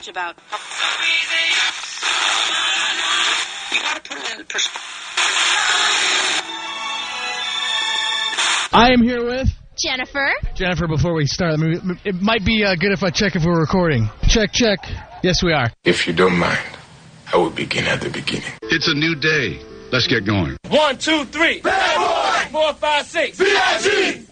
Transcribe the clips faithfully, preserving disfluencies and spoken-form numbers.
much about. You gotta put it in perspective. I am here with Jennifer. Jennifer, before we start, it might be uh, good if I check if we're recording. Check, check. Yes, we are. If you don't mind, I will begin at the beginning. It's a new day. Let's get going. One, two, three. Bad boy. Four, five, six. B I G.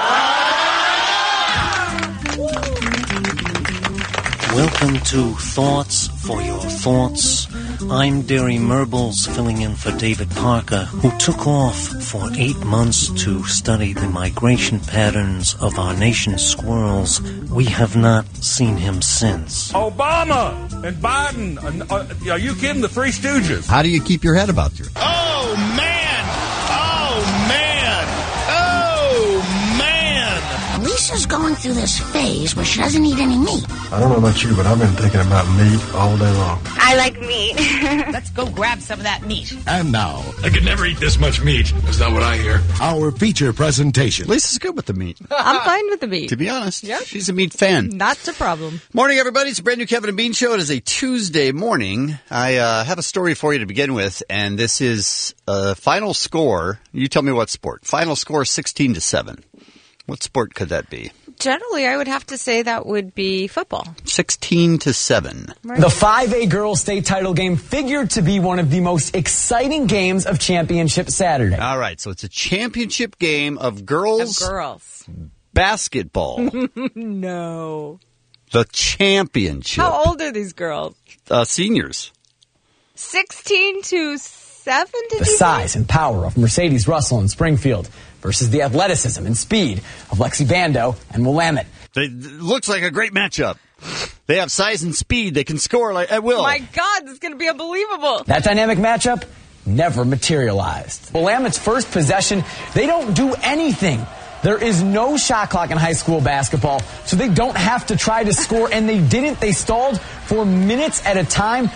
Welcome to Thoughts for Your Thoughts. I'm Derry Merbles, filling in for David Parker, who took off for eight months to study the migration patterns of our nation's squirrels. We have not seen him since. Obama and Biden. Uh, are you kidding? The Three Stooges. How do you keep your head about your... Oh, man! Oh, man! Oh, man! Lisa's going through this phase where she doesn't eat any meat. I don't know about you, but I've been thinking about meat all day long. I like meat. Let's go grab some of that meat. And now, I could never eat this much meat. That's not what I hear. our feature presentation. Lisa's good with the meat. I'm fine with the meat. To be honest, Yep. She's a meat fan. Not a problem. Morning, everybody. It's a brand new Kevin and Bean Show. It is a Tuesday morning. I uh, have a story for you to begin with, and this is uh, final score. You tell me what sport. Final score sixteen to seven. What sport could that be? Generally, I would have to say that would be football. sixteen to seven. Right. The five A girls state title game figured to be one of the most exciting games of Championship Saturday. All right, so it's a championship game of girls, Of girls. basketball. No. The championship. How old are these girls? Uh, seniors. sixteen to seven, did The you size say? and power of Mercedes Russell and Springfield versus the athleticism and speed of Lexi Bando and Willamette. They, it looks like a great matchup. They have size and speed. They can score like at will. My God, this is going to be unbelievable. That dynamic matchup never materialized. Willamette's first possession, they don't do anything. There is no shot clock in high school basketball, so they don't have to try to score, and they didn't. They stalled for minutes at a time.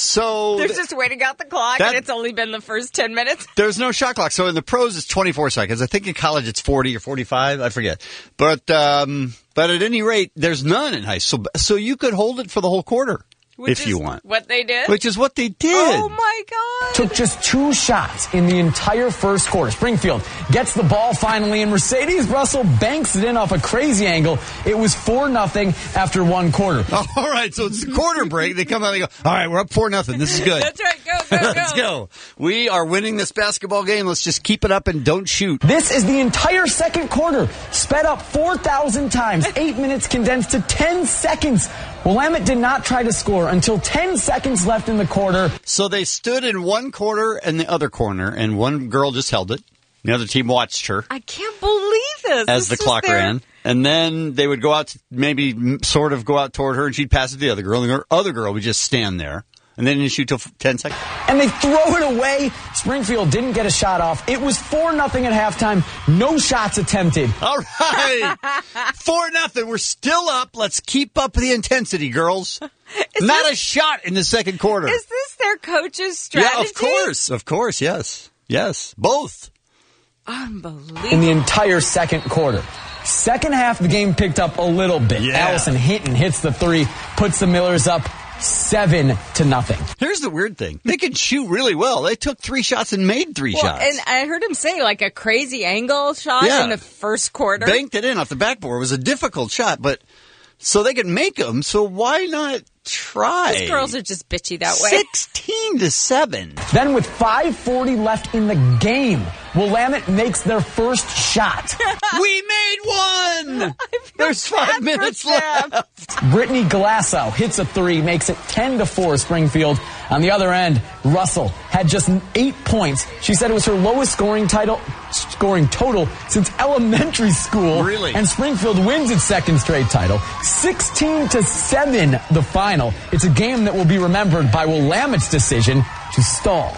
So They're th- just waiting out the clock, that- and it's only been the first ten minutes. there's no shot clock. So in the pros, it's twenty-four seconds. I think in college it's forty or forty-five. I forget. But um, but at any rate, there's none in high school. So you could hold it for the whole quarter Which if is you want. What they did? Which is what they did. Oh, my God. Took just two shots in the entire first quarter. Springfield gets the ball finally, and Mercedes Russell banks it in off a crazy angle. It was four nothing after one quarter. All right, so it's the quarter break. They come out and they go, all right, we're up four nothing. This is good. That's right. Go, go, Let's go. We are winning this basketball game. Let's just keep it up and don't shoot. This is the entire second quarter, sped up four thousand times, eight minutes condensed to ten seconds. Willamette did not try to score until ten seconds left in the quarter. So they stood in one corner and the other corner, and one girl just held it. The other team watched her I can't believe this. as This the is clock their- ran. And then they would go out, to maybe m- sort of go out toward her, and she'd pass it to the other girl, and the other girl would just stand there. And then didn't shoot till ten seconds. And they throw it away. Springfield didn't get a shot off. It was four nothing at halftime. No shots attempted. All right. four nothing. We're still up. Let's keep up the intensity, girls. Is Not this- a shot in the second quarter. Is this their coach's strategy? Yeah, of course. Of course, yes. Yes. Both. Unbelievable. In the entire second quarter. Second half, the game picked up a little bit. Yeah. Allison Hinton hits the three, puts the Millers up seven to nothing. Here's the weird thing. They can shoot really well. They took three shots and made three Well, shots. and I heard him say like a crazy angle shot Yeah. in the first quarter. Banked it in off the backboard. It was a difficult shot, but so they can make them. So why not try? These girls are just bitchy that way. Sixteen to seven. Then with five forty left in the game, Willamette makes their first shot. We made one! There's five minutes left. Brittany Galasso hits a three, makes it ten to four Springfield. On the other end, Russell had just eight points. She said it was her lowest scoring title, scoring total since elementary school. Really? And Springfield wins its second straight title. sixteen to seven the final. It's a game that will be remembered by Willamette's decision to stall.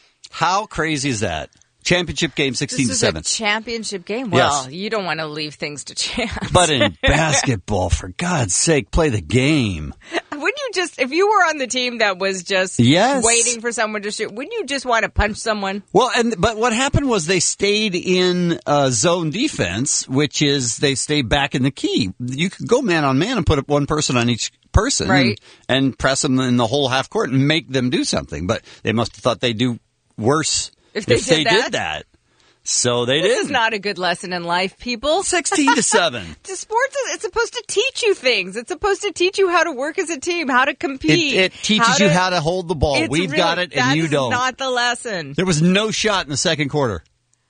How crazy is that? Championship game sixteen This to is seven. a championship game. Well, Yes. you don't want to leave things to chance. But in basketball, for God's sake, play the game. Wouldn't you you just, if you were on the team that was just Yes. waiting for someone to shoot, wouldn't you just want to punch someone? Well, and but what happened was they stayed in uh, zone defense, which is they stayed back in the key. You could go man on man and put up one person on each person, Right. and, and press them in the whole half court and make them do something. But they must have thought they'd do worse If they did that? did that. So they This did. is not a good lesson in life, people. Sixteen to seven. To sports, is- it's supposed to teach you things. It's supposed to teach you how to work as a team, how to compete. It, it teaches you how to hold the ball. It's We've really- got it, and that you is don't. not the lesson. There was no shot in the second quarter.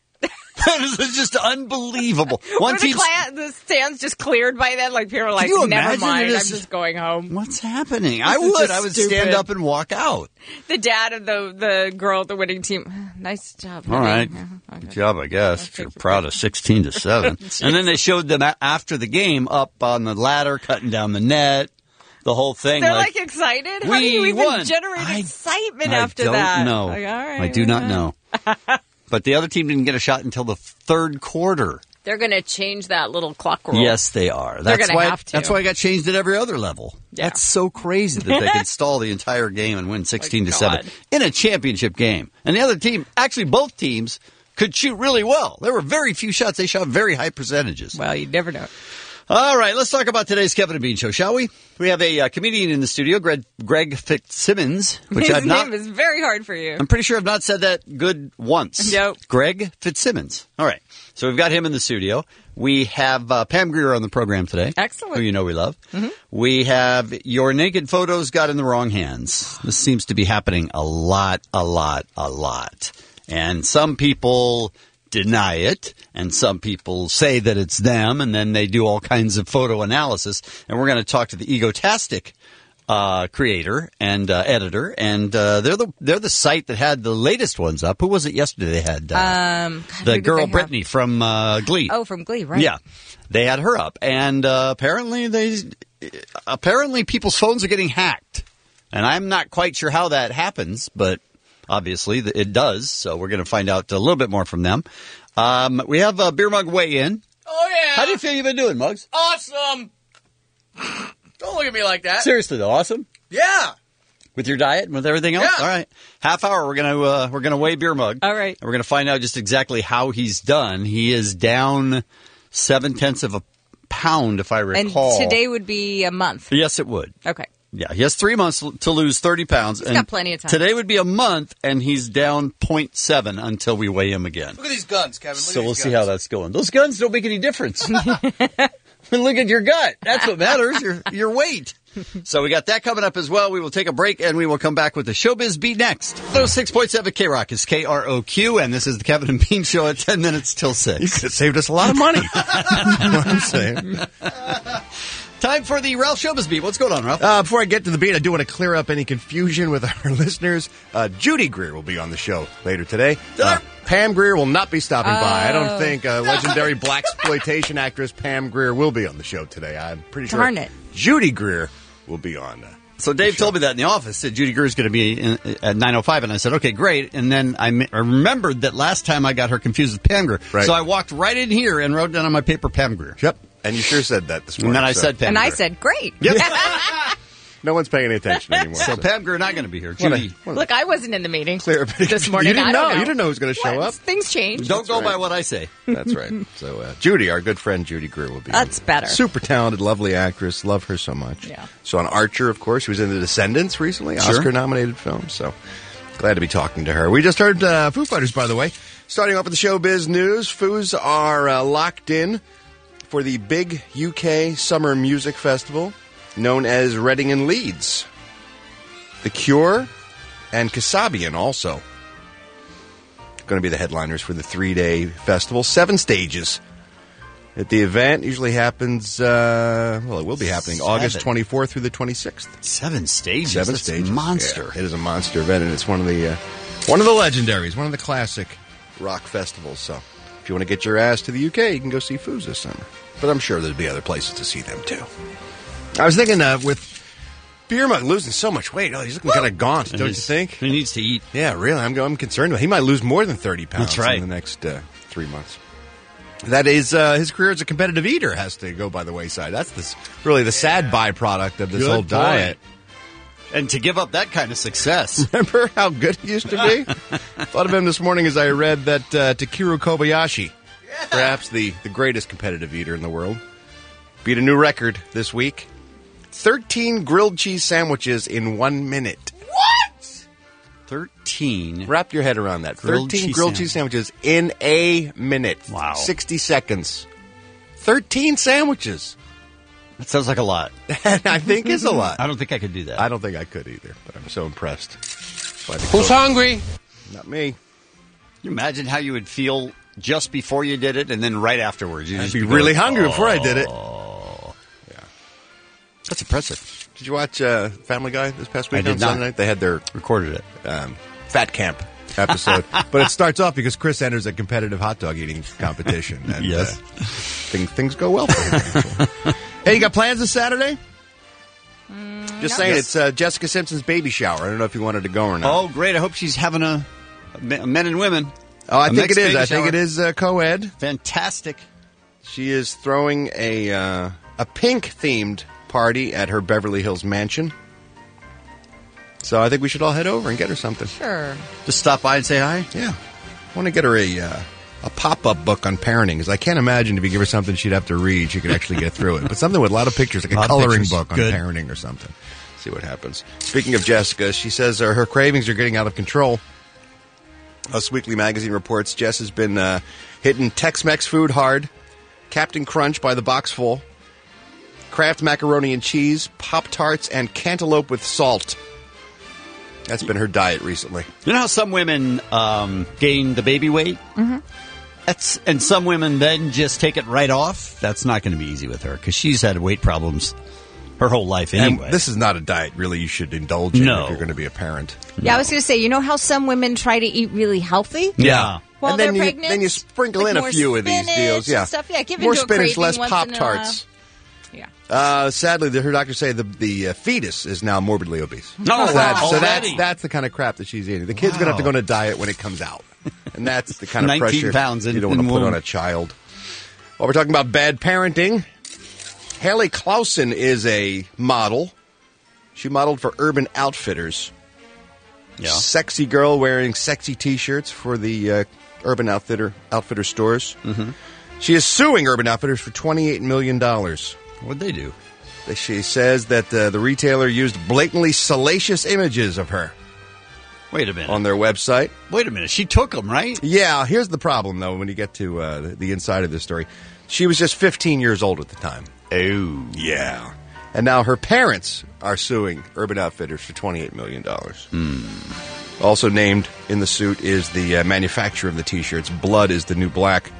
It was just unbelievable. One Were the, team. cla- the stands just cleared by then? Like people are like, you never imagine mind, it I'm is- just going home. What's happening? This I is would. just I would stupid. stand up and walk out. The dad of the the girl at the winning team. Nice job. All honey. right. Yeah, okay. Good job, I guess. If you're proud of sixteen to seven. And then they showed them a- after the game up on the ladder, cutting down the net, the whole thing. They're like, excited. How do we you even won. generate I- excitement I after don't that? know. Like, all right, I do not uh, know. But the other team didn't get a shot until the third quarter. They're going to change that little clock roll. Yes, they are. They're That's gonna why. have to. That's why I got changed at every other level. Yeah. That's so crazy that they can stall the entire game and win sixteen to seven God. in a championship game. And the other team, actually, both teams could shoot really well. There were very few shots. They shot very high percentages. Well, you never know. All right, let's talk about today's Kevin and Bean Show, shall we? We have a uh, comedian in the studio, Greg, Greg Fitzsimmons, which His I've not. name is very hard for you. I'm pretty sure I've not said that good once. Nope. Greg Fitzsimmons. All right. So we've got him in the studio. We have uh, Pam Grier on the program today. Excellent. Who you know we love. Mm-hmm. We have Your Naked Photos Got in the Wrong Hands. This seems to be happening a lot, a lot, a lot. And some people deny it, and some people say that it's them, and then they do all kinds of photo analysis. And we're going to talk to the Egotastic uh, creator and uh, editor, and uh, they're the they're the site that had the latest ones up. Who was it yesterday? They had uh, Um, God, who the did girl they have? Brittany from uh, Glee. Oh, from Glee, right? Yeah, they had her up, and uh, apparently they apparently people's phones are getting hacked, and I'm not quite sure how that happens, but obviously it does. So we're going to find out a little bit more from them. Um, we have a Beer Mug weigh in. Oh, yeah. How do you feel you've been doing, Muggs? Awesome. Don't look at me like that. Seriously though, awesome. Yeah. With your diet and with everything else? Yeah. All right. Half hour, we're going to uh, we're going to weigh Beer Mug. All right. And we're going to find out just exactly how he's done. He is down seven-tenths of a pound, if I And recall. today would be a month. Yes, it would. Okay. Yeah, he has three months to lose thirty pounds. He's and got plenty of time. Today would be a month, and he's down zero point seven until we weigh him again. Look at these guns, Kevin. Look So at we'll these see guns. how that's going. Those guns don't make any difference. Look at your gut. That's what matters, your your weight. So we got that coming up as well. We will take a break, and we will come back with the Showbiz Beat next. oh six point seven K-Rock is K R O Q, and this is the Kevin and Bean Show at ten minutes till six. You could have saved us a lot of money. What I'm saying. Time for the Ralph Showbiz Beat. What's going on, Ralph? Uh, before I get to the beat, I do want to clear up any confusion with our listeners. Uh, Judy Greer will be on the show later today. Uh, Pam Grier will not be stopping by. I don't think uh, legendary blaxploitation actress Pam Grier will be on the show today. I'm pretty sure Darn it. Judy Greer will be on. Uh, So Dave told me that in the office, said Judy Greer is going to be in, at nine oh five, and I said, okay, great. And then I, me- I remembered that last time I got her confused with Pam Grier. Right. So I walked right in here and wrote down on my paper Pam Grier. Yep. And you sure said that this And morning. then I so said Pam And Grier. I said, great. no one's paying any attention anymore. So Pam Grier not going to be here. What a- Judy, what a Look, I wasn't in the meeting clear this morning. You didn't I know. don't know. You didn't know who was going to show What? up. Things change. don't go right. by what I say. That's right. So uh, Judy, our good friend Judy Greer will be. That's better. Super talented, lovely actress. Love her so much. Yeah. So on Archer, of course, she was in The Descendants recently, Sure. Oscar-nominated film. So glad to be talking to her. We just heard uh, Foo Fighters, by the way. Starting off with the showbiz news, Foos are uh, locked in for the big U K Summer Music Festival known as Reading and Leeds. The Cure and Kasabian also going to be the headliners for the three-day festival. Seven stages at the event. Usually happens, uh, well, it will be happening Seven. August twenty-fourth through the twenty-sixth. Seven stages. Seven That's stages. a monster. Yeah, it is a monster event, and it's one of the uh, one of the legendaries, one of the classic rock festivals. So if you want to get your ass to the U K, you can go see Foos this summer. But I'm sure there'll be other places to see them, too. I was thinking uh, with Beer Mug losing so much weight, oh, he's looking kind of gaunt, don't you think? He needs to eat. Yeah, really. I'm, I'm concerned about. He might lose more than thirty pounds That's right. in the next uh, three months. That is, uh, his career as a competitive eater has to go by the wayside. That's this, really the sad byproduct of this Good whole point. diet. And to give up that kind of success. Remember how good he used to be? Thought of him this morning as I read that uh, Takeru Kobayashi, yeah. perhaps the, the greatest competitive eater in the world, beat a new record this week. thirteen grilled cheese sandwiches in one minute. What? thirteen. Wrap your head around that. Grilled thirteen cheese grilled cheese sandwiches in a minute. Wow. sixty seconds. thirteen sandwiches. That sounds like a lot. I think it's a lot. I don't think I could do that. I don't think I could either, but I'm so impressed. Who's hungry? Not me. Can you imagine how you would feel just before you did it and then right afterwards? You'd I'd just be be really going, hungry before I did it. Oh. Yeah. That's impressive. Did you watch uh, Family Guy this past week I did on not. Sunday night? They had their Recorded it. um, Fat Camp episode. But it starts off because Chris enters a competitive hot dog eating competition. And, Yes. Uh, thing, things go well for him. Hey, you got plans this Saturday? Mm, Just no. saying, Yes. it's uh, Jessica Simpson's baby shower. I don't know if you wanted to go or not. Oh, great. I hope she's having a, a men and women. Oh, I A think it mixed is. baby I think shower. it is uh, co-ed. Fantastic. She is throwing a uh, a pink-themed party at her Beverly Hills mansion. So I think we should all head over and get her something. Sure. Just stop by and say hi? Yeah. I want to get her a uh, a pop-up book on parenting, because I can't imagine if you give her something she'd have to read, she could actually get through it. But something with a lot of pictures, like a Lot of coloring pictures. book on Good. parenting or something. See what happens. Speaking of Jessica, she says uh, her cravings are getting out of control. Us Weekly Magazine reports Jess has been uh, hitting Tex-Mex food hard, Captain Crunch by the box full, Kraft macaroni and cheese, Pop-Tarts, and cantaloupe with salt. That's been her diet recently. You know how some women um, gain the baby weight? Mm-hmm. That's and some women then just take it right off? That's not going to be easy with her, because she's had weight problems her whole life anyway. And this is not a diet really you should indulge in No. if you're going to be a parent. Yeah, I was going to say, you know how some women try to eat really healthy? Yeah. While and then they're you, pregnant? then you sprinkle Like in a more few of these spinach deals. Yeah, and stuff. Yeah, give more into a spinach, craving less once Pop in a- Tarts. Yeah. Uh, sadly, the, her doctors say the the uh, fetus is now morbidly obese. No, so, that- so already? that's that's the kind of crap that she's eating. The kid's going to have to go on a diet when it comes out, and that's the kind of nineteen pressure pounds in- you don't want in to put womb. on a child. While we're talking about bad parenting, Haley Clausen is a model. She modeled for Urban Outfitters. Yeah. Sexy girl wearing sexy T-shirts for the uh, Urban Outfitter Outfitter stores. Mm-hmm. She is suing Urban Outfitters for twenty-eight million dollars. What'd they do? She says that uh, the retailer used blatantly salacious images of her Wait a minute. on their website. Wait a minute. She took them, right? Yeah, here's the problem, though, when you get to uh, the, the inside of this story. She was just fifteen years old at the time. Oh. Yeah. And now her parents are suing Urban Outfitters for twenty-eight million dollars. Hmm. Also named in the suit is the uh, manufacturer of the T-shirts. Blood is the new black.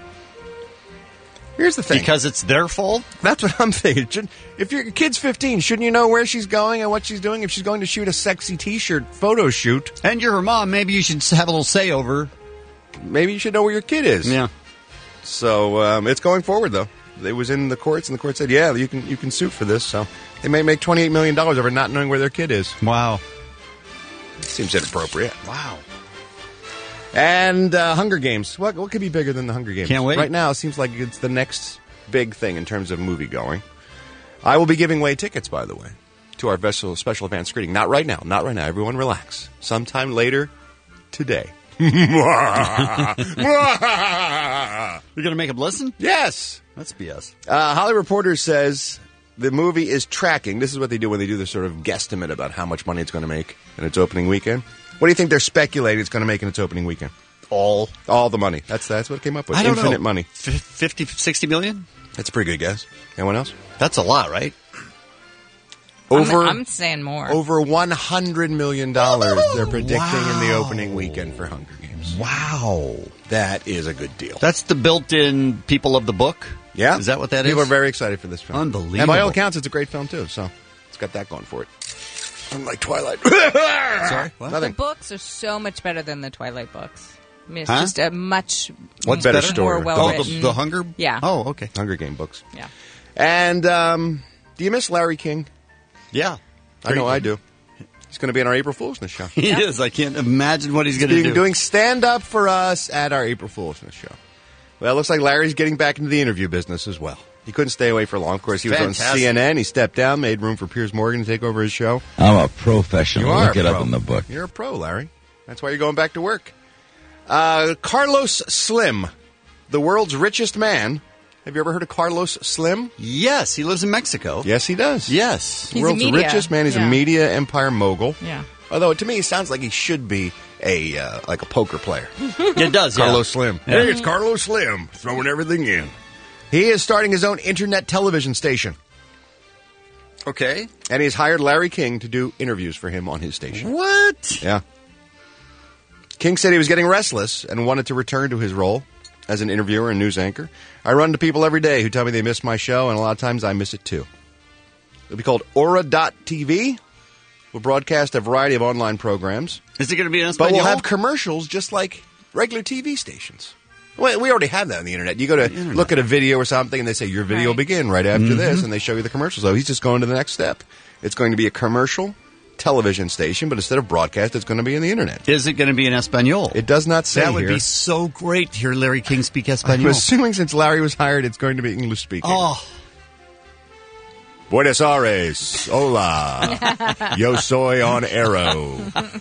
Here's the thing. Because it's their fault? That's what I'm thinking. Should, if your kid's fifteen, shouldn't you know where she's going and what she's doing? If she's going to shoot a sexy T-shirt photo shoot, And you're her mom, maybe you should have a little say over. maybe you should know where your kid is. Yeah. So um, it's going forward, though. It was in the courts, and the court said, "Yeah, you can you can sue for this." So they may make twenty-eight million dollars over not knowing where their kid is. Wow. Seems inappropriate. Wow. And uh, Hunger Games. What what could be bigger than the Hunger Games? Can't wait. Right now, it seems like it's the next big thing in terms of movie going. I will be giving away tickets, by the way, to our special special event screening. Not right now. Not right now. Everyone relax. Sometime later today. You're going to make them listen? Yes. That's B S. Uh, Hollywood Reporter says the movie is tracking. This is what they do when they do this sort of guesstimate about how much money it's going to make in its opening weekend. What do you think they're speculating it's going to make in its opening weekend? All. All the money. That's that's what it came up with. I don't Infinite know. money. F- fifty, sixty million? That's a pretty good guess. Anyone else? That's a lot, right? Over, I'm, I'm saying more. over one hundred million dollars they're predicting in the opening weekend for Hunger Games. Wow. That is a good deal. That's the built-in people of the book? Yeah. Is that what that is? People are very excited for this film. Unbelievable. And by all accounts, it's a great film, too. So it's got that going for it. Unlike Twilight. Sorry? What? The Nothing. books are so much better than the Twilight books. I mean, it's Huh? just a much What's better more story? well Oh, written. the, the Hunger? Yeah. Oh, okay. Hunger Game books. Yeah. And um, do you miss Larry King? Yeah. I know I do. He's going to be on our April Foolishness show. He is. I can't imagine what he's going to He's do. doing stand-up for us at our April Foolishness show. Well, it looks like Larry's getting back into the interview business as well. He couldn't stay away for long. Of course, he was Fantastic. on C N N. He stepped down, made room for Piers Morgan to take over his show. I'm a professional. You are Look a it pro. up in the book. You're a pro, Larry. That's why you're going back to work. Uh, Carlos Slim, the world's richest man. Have you ever heard of Carlos Slim? Yes, he lives in Mexico. Yes, he does. Yes. He's world's a media. richest man. He's Yeah. a media empire mogul. Yeah. Although to me, it sounds like he should be a uh, like a poker player. It does, yeah. Carlos Slim. Yeah. Hey, it's Carlos Slim throwing everything in. He is starting his own internet television station, Okay. and he's hired Larry King to do interviews for him on his station. What? Yeah. King said he was getting restless and wanted to return to his role as an interviewer and news anchor. I run to people every day who tell me they miss my show, and a lot of times I miss it too. It'll be called Aura dot T V. We'll broadcast a variety of online programs. Is it going to be an But we'll Espanol? have commercials just like regular T V stations. Well, we already have that on the internet. You go to look at a video or something, and they say, your video will begin right after Mm-hmm. this, and they show you the commercial. So he's just going to the next step. It's going to be a commercial television station, but instead of broadcast, it's going to be in the internet. Is it going to be in Espanol? It does not say That would here. be so great to hear Larry King speak I'm Espanol. assuming since Larry was hired, it's going to be English speaking. Oh, Buenos Aires. Hola. Yo soy on Arrow.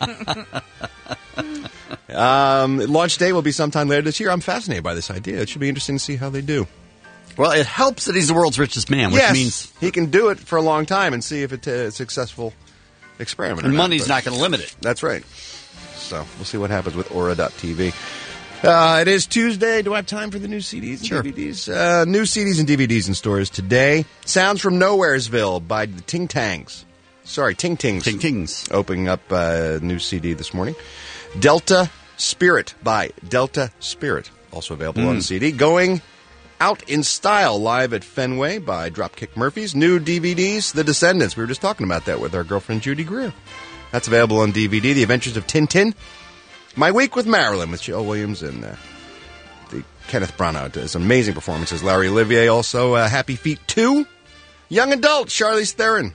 um, launch day will be sometime later this year. I'm fascinated by this idea. It should be interesting to see how they do. well, it helps that he's the world's richest man, which yes, means he can do it for a long time and see if it's a successful experiment. or and not, money's but- not going to limit it. That's right. So we'll see what happens with Aura dot T V. Uh, it is Tuesday. Do I have time for the new C Ds and Sure. D V Ds? Uh, new C Ds and D V Ds in stores today. Sounds from Nowheresville by the Ting Tangs. Sorry, Ting Tings. Ting Tings. Opening up a uh, new C D this morning. Delta Spirit by Delta Spirit. Also available on C D. Going Out in Style live at Fenway by Dropkick Murphys. New D V Ds, The Descendants. We were just talking about that with our girlfriend Judy Greer. That's available on D V D. The Adventures of Tintin. My Week with Marilyn with Joe Williams and uh, the Kenneth Branagh does amazing performances. Larry Olivier also. Uh, Happy Feet two. Young Adult, Charlize Theron.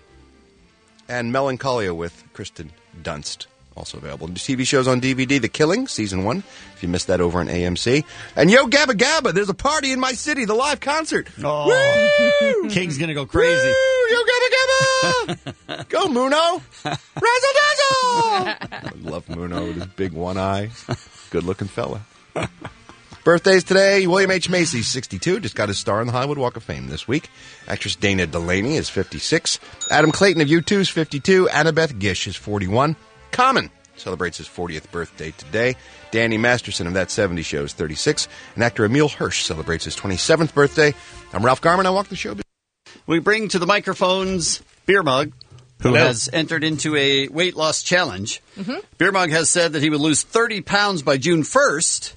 And Melancholia with Kristen Dunst. Also available. T V shows on D V D. The Killing, Season one. If you missed that over on A M C. And Yo Gabba Gabba, there's a party in my city. The live concert. Oh, Woo! King's going to go crazy. Woo! Yo Gabba Gabba! Go, Muno! Razzle dazzle! I love Muno with his big one eye. Good looking fella. Birthdays today. William H. Macy, sixty-two. Just got his star on the Hollywood Walk of Fame this week. Actress Dana Delaney is fifty-six. Adam Clayton of U two is fifty-two. Annabeth Gish is forty-one. Common celebrates his fortieth birthday today. Danny Masterson of That seventies Show is thirty-six. And actor Emile Hirsch celebrates his twenty-seventh birthday. I'm Ralph Garman. I walk the show. We bring to the microphones Beer Mug, who Hello. has entered into a weight loss challenge. Mm-hmm. Beer Mug has said that he would lose thirty pounds by June first.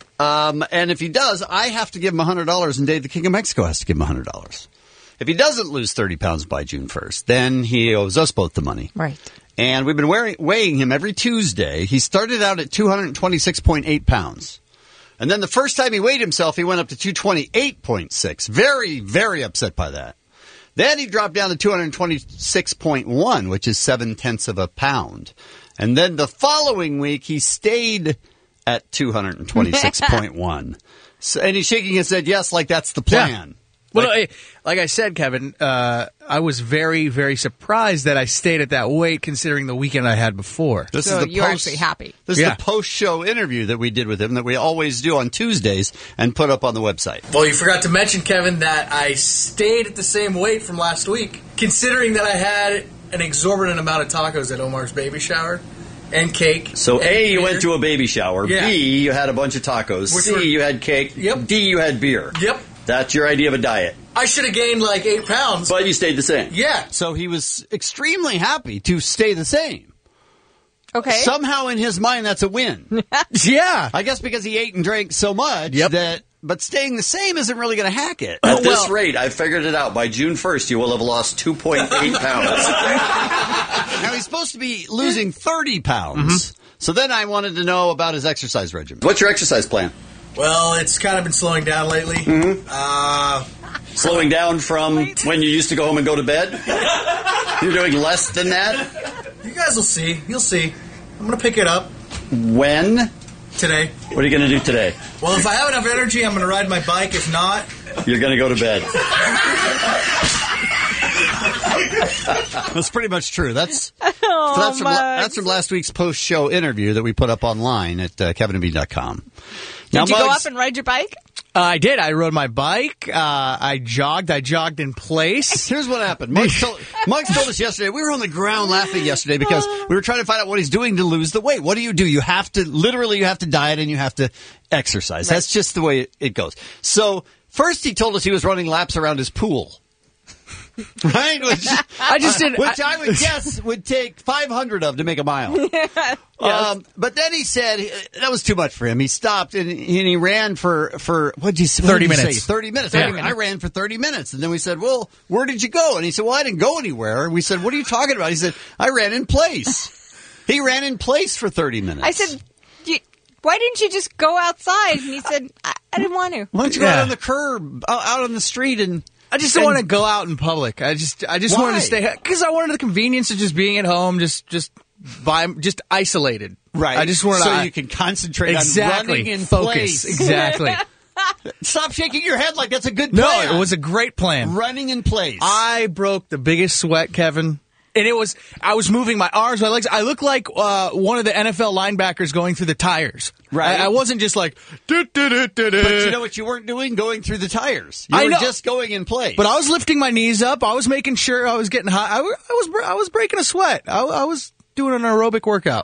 Um, and if he does, I have to give him one hundred dollars, and Dave the King of Mexico has to give him one hundred dollars. If he doesn't lose thirty pounds by June first, then he owes us both the money. Right. And we've been wearing, weighing him every Tuesday. He started out at two hundred twenty-six point eight pounds. And then the first time he weighed himself, he went up to two hundred twenty-eight point six. Very, very upset by that. Then he dropped down to two hundred twenty-six point one, which is seven-tenths of a pound. And then the following week, he stayed at two hundred twenty-six point one. So, and he's shaking his head, yes, like that's the plan. Well, like, like I said, Kevin, uh, I was very, very surprised that I stayed at that weight considering the weekend I had before. This So is the you're post, actually happy. This Yeah. is the post-show interview that we did with him that we always do on Tuesdays and put up on the website. Well, you forgot to mention, Kevin, that I stayed at the same weight from last week, considering that I had an exorbitant amount of tacos at Omar's baby shower and cake. So, and A, you beer. went to a baby shower. Yeah. B, you had a bunch of tacos. Which C, were- you had cake. Yep. D, you had beer. Yep. That's your idea of a diet. I should have gained like eight pounds. But you stayed the same. Yeah. So he was extremely happy to stay the same. Okay. Somehow in his mind, that's a win. Yeah. I guess because he ate and drank so much Yep. that, but staying the same isn't really going to hack it. At Oh, this well- rate, I figured it out. By June first, you will have lost two point eight pounds. Now, he's supposed to be losing thirty pounds. So then I wanted to know about his exercise regimen. What's your exercise plan? Well, it's kind of been slowing down lately. Mm-hmm. Uh, Slowing down from when you used to go home and go to bed? You're doing less than that? you guys will see. You'll see. I'm going to pick it up When? today. What are you going to do today? Well, if I have enough energy, I'm going to ride my bike. If not, You're going to go to bed. That's pretty much true. That's Oh, that's from, la- Mugs. that's from last week's post-show interview that we put up online at uh, kevin and bean dot com. Did you go up and ride your bike? Uh, I did. I rode my bike. Uh, I jogged. I jogged in place. Here's what happened. Muggs told, Muggs told us yesterday. We were on the ground laughing yesterday because we were trying to find out what he's doing to lose the weight. What do you do? You have to, literally, you have to diet and you have to exercise. Right. That's just the way it, it goes. So first he told us he was running laps around his pool. Right? Which, I just did. Which I, I would guess would take five hundred of to make a mile. Yes. Um, but then he said uh, that was too much for him. He stopped and, and he ran for, for what did you say? thirty What did you minutes. say? thirty minutes. Yeah. I, ran, I ran for thirty minutes. And then we said, well, where did you go? And he said, well, I didn't go anywhere. And we said, what are you talking about? He said, I ran in place. He ran in place for thirty minutes. I said, you, why didn't you just go outside? And he said, I, I didn't want to. why don't you go Yeah. out on the curb, out, out on the street and... I just don't And- want to go out in public. I just, I just Why? wanted to stay because I wanted the convenience of just being at home, just, just by, just isolated. Right. I just wanted so to, you can concentrate exactly on running in focus. place. Exactly. Stop shaking your head like that's a good No, plan. it was a great plan. Running in place. I broke the biggest sweat, Kevin. And it was, I was moving my arms, my legs. I looked like uh, one of the N F L linebackers going through the tires. Right. I, I wasn't just like, do, do, do, do, do. But you know what you weren't doing? Going through the tires. You I were know. just going in place. But I was lifting my knees up. I was making sure I was getting hot. I, wa- I was, I was breaking a sweat. I, I was doing an aerobic workout.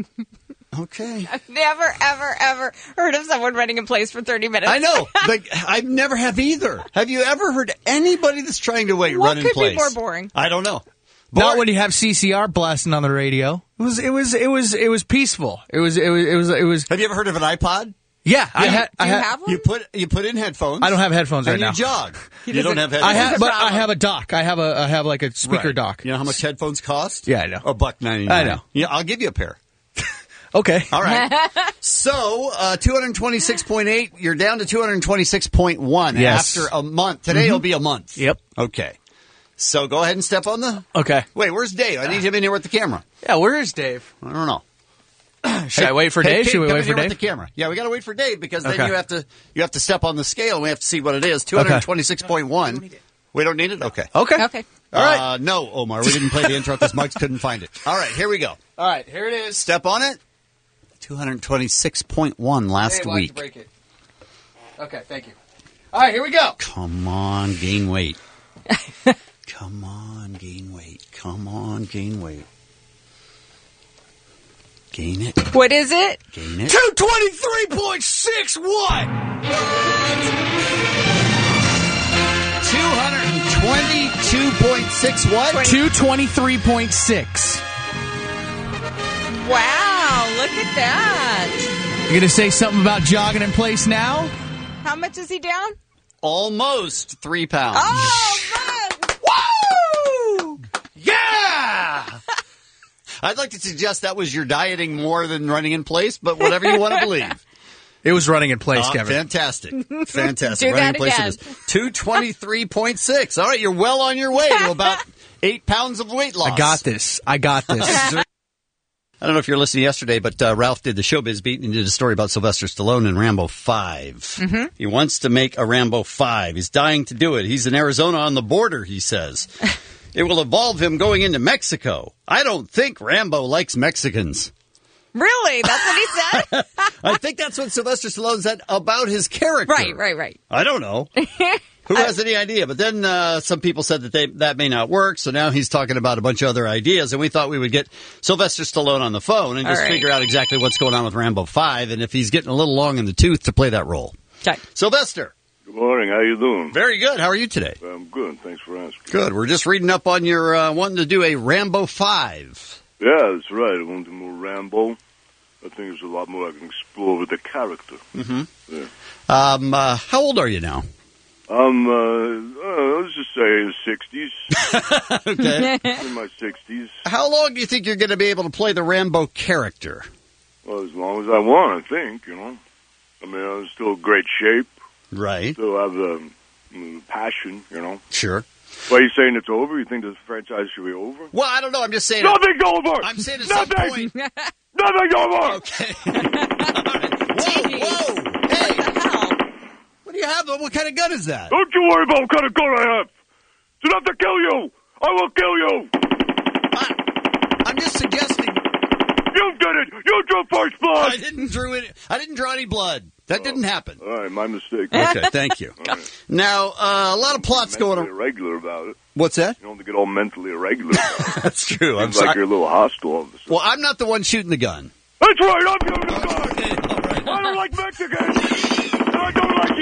Okay. I've never, ever, ever heard of someone running in place for thirty minutes. I know, but I never have either. Have you ever heard anybody that's trying to wait What run in could be place? more boring? I don't know. Not Boring. when you have C C R blasting on the radio. It was, it was, it was, it was peaceful. It was, it was, it was, it was. Have you ever heard of an iPod? Yeah, I had. Do I you had, have one? You put you put in headphones. I don't have headphones and right you now. jog. You doesn't- don't have I headphones. have, but I problem. have a dock. I have a, I have like a speaker Right. dock. You know how much headphones cost? Yeah, I know. A buck ninety nine. I know. Yeah, I'll give you a pair. Okay. All right. So, uh, two hundred twenty-six point eight, you're down to two hundred twenty-six point one Yes. after a month. Today will be a month. Yep. Okay. So go ahead and step on the... Okay. Wait, where's Dave? I need him in here with the camera. Yeah, where is Dave? I don't know. Should I wait for Hey, Dave? Kate, Should we come wait in for here Dave? with the camera. Yeah, we got to wait for Dave because then Okay. you have to you have to step on the scale and we have to see what it is. two hundred twenty-six point one. We don't need it? Okay. Okay. Okay. All right. Uh, no, Omar, we didn't play the intro because Muggs couldn't find it. All right, here we go. All right, here it is. Step on it. two hundred twenty-six point one last Hey, I'd like to week. break it. Okay, thank you. All right, here we go. Come on, gain weight. Come on, gain weight. Come on, gain weight. Gain it. What is it? Gain it. two twenty-three point six what? two hundred twenty-two point six what? two twenty-three point six. Wow, look at that. You going to say something about jogging in place now? How much is he down? Almost three pounds. Oh, Muggs! Woo! Yeah! I'd like to suggest that was your dieting more than running in place, but whatever you want to believe. It was running in place, Uh, Kevin. fantastic. Fantastic. Do running that in place again. it is. two twenty-three point six. All right, you're well on your way to about eight pounds of weight loss. I got this. I got this. I don't know if you're listening yesterday, but uh, Ralph did the Showbiz Beat and did a story about Sylvester Stallone in Rambo five. Mm-hmm. He wants to make a Rambo five. He's dying to do it. He's in Arizona on the border, he says. It will involve him going into Mexico. I don't think Rambo likes Mexicans. Really? That's what he said? I think that's what Sylvester Stallone said about his character. Right, right, right. I don't know. Who has any idea? But then uh, some people said that they, that may not work, so now he's talking about a bunch of other ideas, and we thought we would get Sylvester Stallone on the phone and All just right. figure out exactly what's going on with Rambo five and if he's getting a little long in the tooth to play that role. Okay. Sylvester. Good morning. How you doing? Very good. How are you today? I'm good. Thanks for asking. Good. We're just reading up on your uh, wanting to do a Rambo five. Yeah, that's right. I want to do more Rambo. I think there's a lot more I can explore with the character. Mm-hmm. Yeah. Um, uh, how old are you now? I'm, uh, uh, let's just say sixties. Okay. In my sixties. How long do you think you're going to be able to play the Rambo character? Well, as long as I want, I think, you know. I mean, I'm still in great shape. Right. Still have the um, passion, you know. Sure. Why are you saying it's over? You think the franchise should be over? Well, I don't know. I'm just saying. Nothing's over! I'm saying at some Nothing! point. Nothing's over! Okay. Whoa, whoa. Hey. What the hell? What are you have? What kind of gun is that? Don't you worry about what kind of gun I have. It's enough to kill you. I will kill you. I, I'm just suggesting. You did it. You drew first blood. I didn't draw it. I didn't draw any blood. That oh, didn't happen. All right, my mistake. Okay, thank you. Right. Now, uh, a lot of plots going on. Irregular about it. What's that? You don't have to get all mentally irregular about it. That's true. Seems I'm like sorry. you're a little hostile all of a sudden. Well, I'm not the one shooting the gun. That's right. I'm shooting the gun. Okay, all right. I don't like Mexicans. And I don't like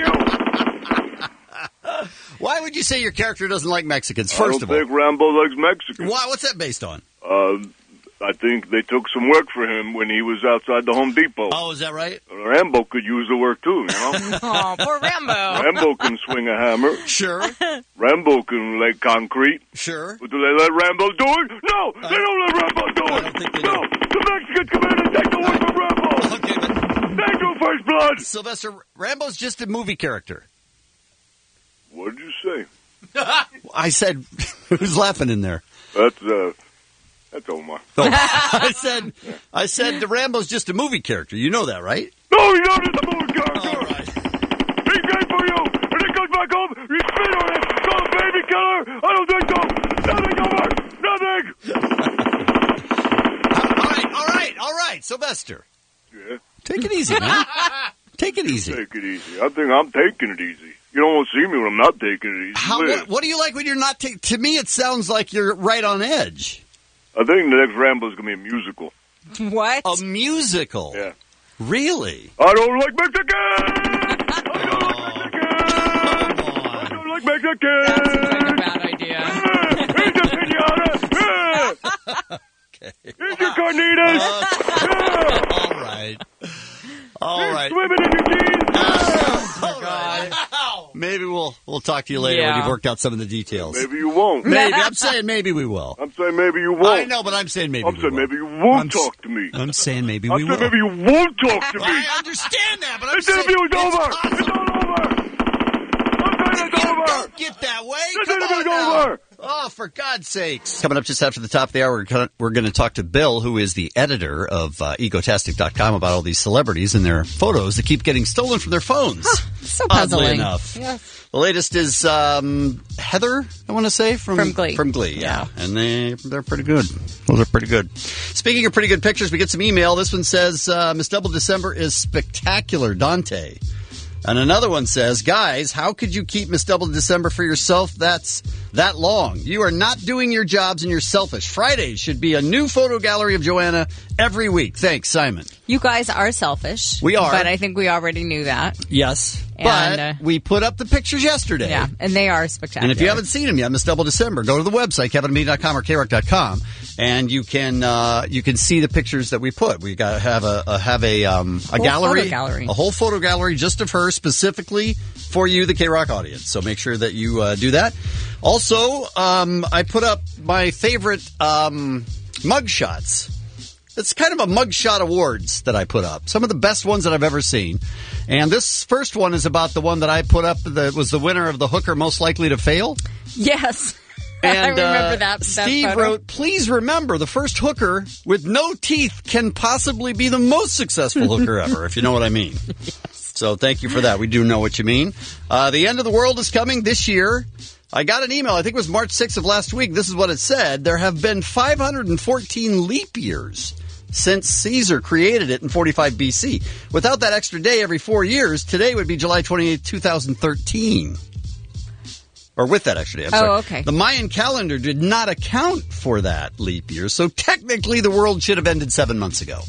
you. Why would you say your character doesn't like Mexicans, first I don't of all? think Rambo likes Mexicans. Why? What's that based on? Uh, I think they took some work for him when he was outside the Home Depot. Oh, is that right? Rambo could use the work, too, you know? Oh, poor Rambo. Rambo can swing a hammer. Sure. Rambo can lay concrete. Sure. But do they let Rambo do it? No, I, they don't let Rambo do it. I don't think they no, do. the Mexicans come in and take the work from Rambo. Okay, but... They do first blood. Sylvester, Rambo's just a movie character. What did you say? I said, who's laughing in there? That's, uh... That's Omar. Oh, I said, I said the Rambo's just a movie character. You know that, right? No, he's not just a movie character. All right. He's great for you. When he comes back home, you spit on him. Call him baby killer. I don't think so. Nothing, Omar. Nothing. All right, all right, all right, Sylvester. Yeah. Take it easy, man. Take it easy. Take it easy. I think I'm taking it easy. You don't want to see me when I'm not taking it easy. How, what, what do you like when you're not taking? To me, it sounds like you're right on edge. I think the next Rambo's going to be a musical. What? A musical? Yeah. Really? I don't like Mexicans! I don't like Mexicans! I don't like Mexicans! That seems like a bad idea. Here's your pinata! Okay. Here's your carnitas! Uh, all right. All Here's right. swimming in your jeans! Oh, God. Maybe we'll we'll talk to you later Yeah. when you've worked out some of the details. Maybe you won't. Maybe. I'm saying maybe we will. I'm saying maybe you won't. I know, but I'm saying maybe I'm we saying will. maybe you won't I'm talk to me. I'm saying maybe I'm we saying will. maybe you won't talk to me. I understand that, but I'm This saying interview's it's over. possible. It's all over. I'm saying it's over. Don't get that way. This Come interview's on now. over. Oh, for God's sakes. Coming up just after the top of the hour, we're gonna, we're going to talk to Bill, who is the editor of uh, egotastic dot com, about all these celebrities and their photos that keep getting stolen from their phones. So Oddly puzzling. enough. Yes. The latest is um, Heather, I want to say, from, From Glee. From Glee, yeah. yeah. And they, they're pretty good. Those are pretty good. Speaking of pretty good pictures, we get some email. This one says, uh, Miss Double December is spectacular, Dante. And another one says, guys, how could you keep Miss Double December for yourself? That's that long. You are not doing your jobs and you're selfish. Fridays should be a new photo gallery of Joanna every week. Thanks, Simon. You guys are selfish. We are. But I think we already knew that. Yes. And, but uh, we put up the pictures yesterday. Yeah, and they are spectacular. And if you haven't seen them yet, Miss Double December, go to the website, kevin and bean dot com or k rock dot com, and you can uh, you can see the pictures that we put. We got have a, a have a um, a whole gallery, photo gallery, a whole photo gallery just of her specifically for you, the K-Rock audience. So make sure that you uh, do that. Also, um, I put up my favorite um, mug shots. It's kind of a mugshot awards that I put up. Some of the best ones that I've ever seen. And this first one is about the one that I put up that was the winner of the hooker most likely to fail. Yes. And, I remember uh, that, that Steve photo. wrote, please remember the first hooker with no teeth can possibly be the most successful hooker ever, if you know what I mean. Yes. So thank you for that. We do know what you mean. Uh, the end of the world is coming this year. I got an email, I think it was March sixth of last week. This is what it said. There have been five hundred fourteen leap years since Caesar created it in forty-five B C. Without that extra day every four years, today would be July twenty-eighth, two thousand thirteen. Or with that extra day, I'm oh, sorry. okay. The Mayan calendar did not account for that leap year, so technically the world should have ended seven months ago.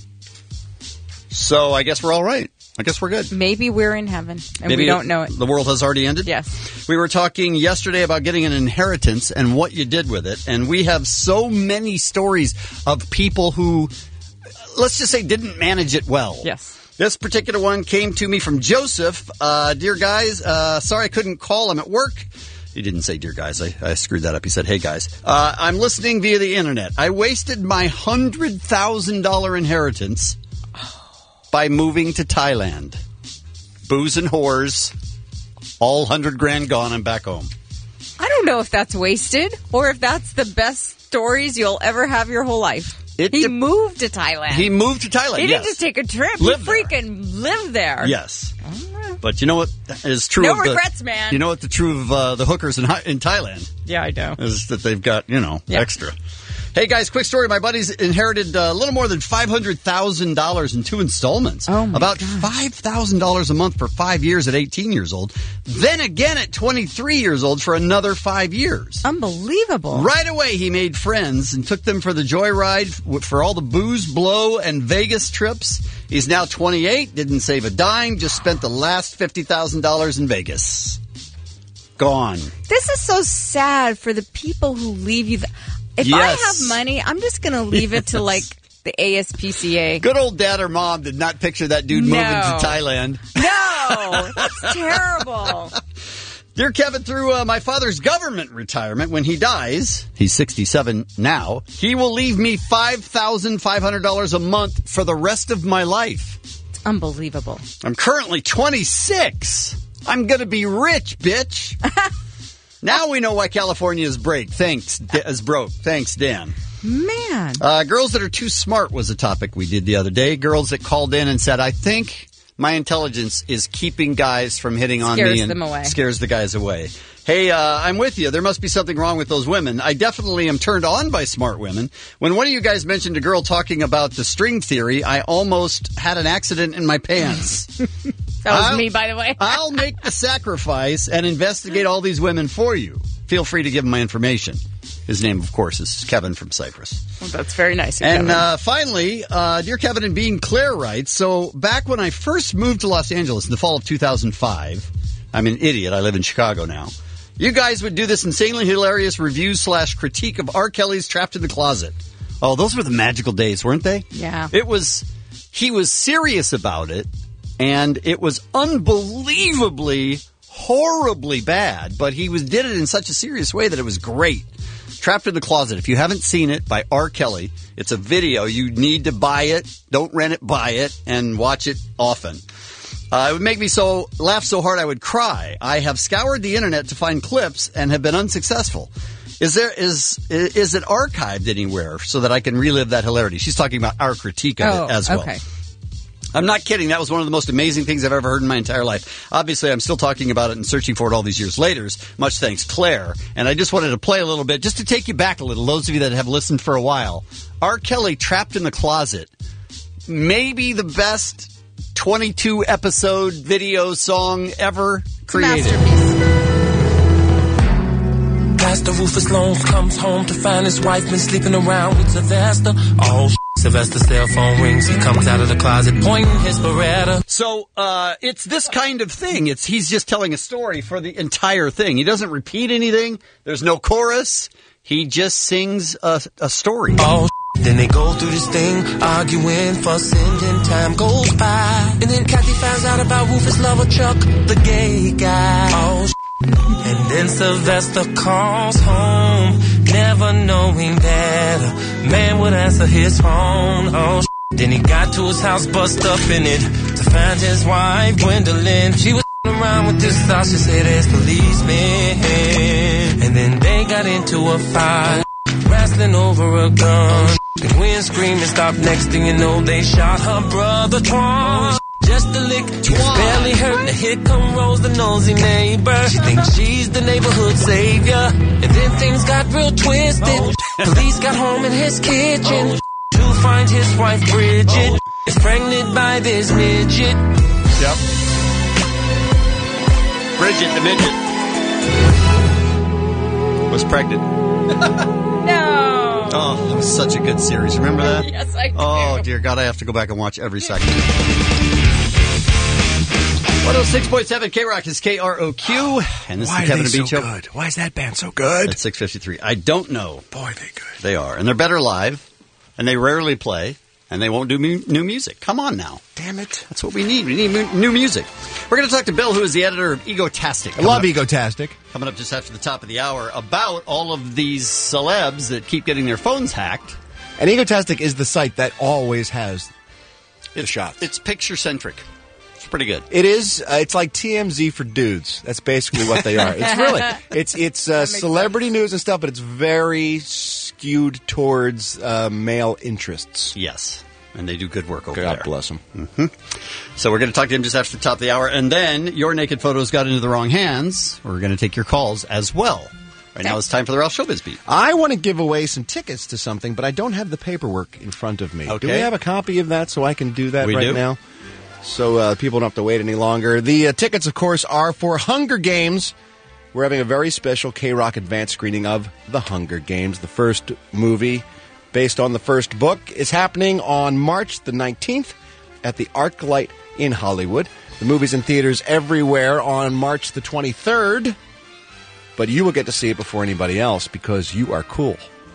So I guess we're all right. I guess we're good. Maybe we're in heaven, and Maybe we don't know it. The world has already ended? Yes. We were talking yesterday about getting an inheritance and what you did with it, and we have so many stories of people who, let's just say, didn't manage it well. Yes. This particular one came to me from Joseph. Uh, dear guys, uh, sorry I couldn't call. I'm at work. He didn't say dear guys. I, I screwed that up. He said, hey guys. Uh, I'm listening via the internet. I wasted my one hundred thousand dollars inheritance by moving to Thailand. Booze and whores, all hundred grand gone, I'm back home. I don't know if that's wasted or if that's the best stories you'll ever have your whole life. It he de- moved to Thailand. He moved to Thailand, He yes. didn't just take a trip. Lived he freaking there. lived there. Yes. But you know what is true No of the, regrets, man. You know what the true of uh, the hookers in, in Thailand Yeah, I know. is that they've got, you know, Yeah. extra. Hey, guys, quick story. My buddies inherited uh, a little more than five hundred thousand dollars in two installments. Oh, my About gosh. five thousand dollars a month for five years at eighteen years old. Then again at twenty-three years old for another five years. Unbelievable. Right away, he made friends and took them for the joyride for all the booze, blow, and Vegas trips. He's now twenty-eight, didn't save a dime, just spent the last fifty thousand dollars in Vegas. Gone. This is so sad for the people who leave you. Th- if Yes. I have money, I'm just going to leave it to like the A S P C A. Good old dad or mom did not picture that dude No. moving to Thailand. No, that's terrible. Dear Kevin, through uh, my father's government retirement, when he dies, he's sixty-seven now, he will leave me five thousand five hundred dollars a month for the rest of my life. It's unbelievable. I'm currently twenty-six. I'm going to be rich, bitch. Now we know why California is break. Thanks, is broke. Thanks, Dan. Man. Uh, girls that are too smart was a topic we did the other day. Girls that called in and said, I think my intelligence is keeping guys from hitting on Scares me and them away. scares the guys away. Hey, uh, I'm with you. There must be something wrong with those women. I definitely am turned on by smart women. When one of you guys mentioned a girl talking about the string theory, I almost had an accident in my pants. That was I'll- me, by the way. I'll make the sacrifice and investigate all these women for you. Feel free to give him my information. His name, of course, is Kevin from Cyprus. Well, that's very nice of And Kevin. uh, finally, uh, dear Kevin and Bean, Claire writes, so back when I first moved to Los Angeles in the fall of two thousand five, I'm an idiot. I live in Chicago now. You guys would do this insanely hilarious review slash critique of R. Kelly's Trapped in the Closet. Oh, those were the magical days, weren't they? Yeah. It was, he was serious about it, and it was unbelievably, horribly bad, but he was did it in such a serious way that it was great. Trapped in the Closet. If you haven't seen it, by R. Kelly, it's a video. You need to buy it. Don't rent it, buy it, and watch it often. Uh, it would make me so laugh so hard I would cry. I have scoured the internet to find clips and have been unsuccessful. Is there is is it archived anywhere so that I can relive that hilarity? She's talking about our critique of oh, it as well. Okay. I'm not kidding. That was one of the most amazing things I've ever heard in my entire life. Obviously, I'm still talking about it and searching for it all these years later. Much thanks, Claire. And I just wanted to play a little bit just to take you back a little. Those of you that have listened for a while. R. Kelly, Trapped in the Closet. Maybe the best twenty-two episode video song ever created. Pastor Rufus Loans comes home to find his wife been sleeping around with Sylvester. Oh, shit. Sylvester's cell phone rings. He comes out of the closet pointing his Beretta. So uh, it's this kind of thing. It's he's just telling a story for the entire thing. He doesn't repeat anything. There's no chorus. He just sings a, a story. Oh, shit. Then they go through this thing, arguing, fussing, then time goes by. And then Kathy finds out about Rufus' lover Chuck, the gay guy. Oh, shit. And then Sylvester calls home, never knowing that a man would answer his phone. Oh, shit. Then he got to his house, bust up in it to find his wife, Gwendolyn. She was around with this thought, she said there's policemen. And then they got into a fight, wrestling over a gun. The wind screaming, stop, next thing you know, they shot her brother Twan. Just a lick, he was barely hurt. Now here come Rose, the nosy neighbor. She thinks she's the neighborhood savior. And then things got real twisted. Police got home in his kitchen to find his wife Bridget is pregnant by this midget. Yep. Bridget the midget was pregnant. No. Oh, that was such a good series. Remember that? Yes, I do. Oh, dear God, I have to go back and watch every second. one oh six point seven K-Rock is K R O Q. And this Why is the are Kevin they and Bean so Show. good? Why is that band so good? At six fifty-three. I don't know. Boy, they good. They are. And they're better live. And they rarely play. And they won't do mu- new music. Come on now. Damn it. That's what we need. We need mu- new music. We're going to talk to Bill, who is the editor of Egotastic. I love Egotastic. Coming up just after the top of the hour about all of these celebs that keep getting their phones hacked. And Egotastic is the site that always has the It's, shots. it's picture-centric. It's pretty good. It is. Uh, it's like T M Z for dudes. That's basically what they are. It's really. It's it's uh, celebrity news and stuff, but it's very skewed towards uh, male interests. Yes. And they do good work over God there. bless them. Mm-hmm. So we're going to talk to him just after the top of the hour. And then your naked photos got into the wrong hands. We're going to take your calls as well. Right now it's time for the Ralph Showbiz Beat. I want to give away some tickets to something, but I don't have the paperwork in front of me. Okay. Do we have a copy of that so I can do that We right do. now? So uh, people don't have to wait any longer. The uh, tickets, of course, are for Hunger Games. We're having a very special K-Rock advance screening of The Hunger Games, the first movie based on the first book, is happening on March the nineteenth at the ArcLight in Hollywood. The movie's in theaters everywhere on March the twenty-third, but you will get to see it before anybody else because you are cool.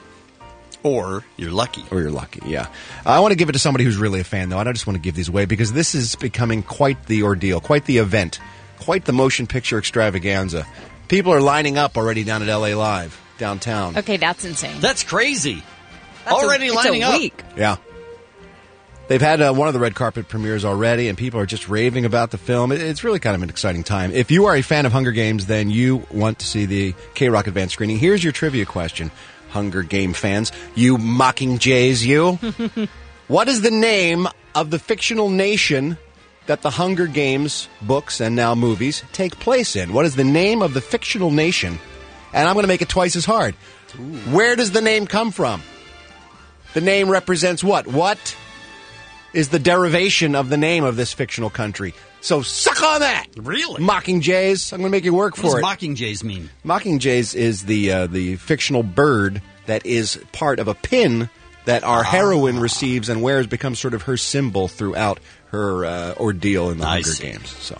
Or you're lucky. Or you're lucky, yeah. I want to give it to somebody who's really a fan, though. I don't just want to give these away because this is becoming quite the ordeal, quite the event, quite the motion picture extravaganza. People are lining up already down at L A Live, downtown. Okay, that's insane. That's crazy. That's already a, lining it's a up. week. Yeah. They've had uh, one of the red carpet premieres already, and people are just raving about the film. It, it's really kind of an exciting time. If you are a fan of Hunger Games, then you want to see the K-Rock advance screening. Here's your trivia question, Hunger Game fans. You Mockingjays, you. What is the name of the fictional nation that the Hunger Games books and now movies take place in? What is the name of the fictional nation? And I'm going to make it twice as hard. Ooh. Where does the name come from? The name represents what? What is the derivation of the name of this fictional country? So suck on that! Really? Mockingjays. I'm going to make you work for what it. What does Mockingjays mean? Mockingjays is the uh, the fictional bird that is part of a pin that our ah. heroine receives and wears, becomes sort of her symbol throughout her uh, ordeal in the I Hunger see. Games. So,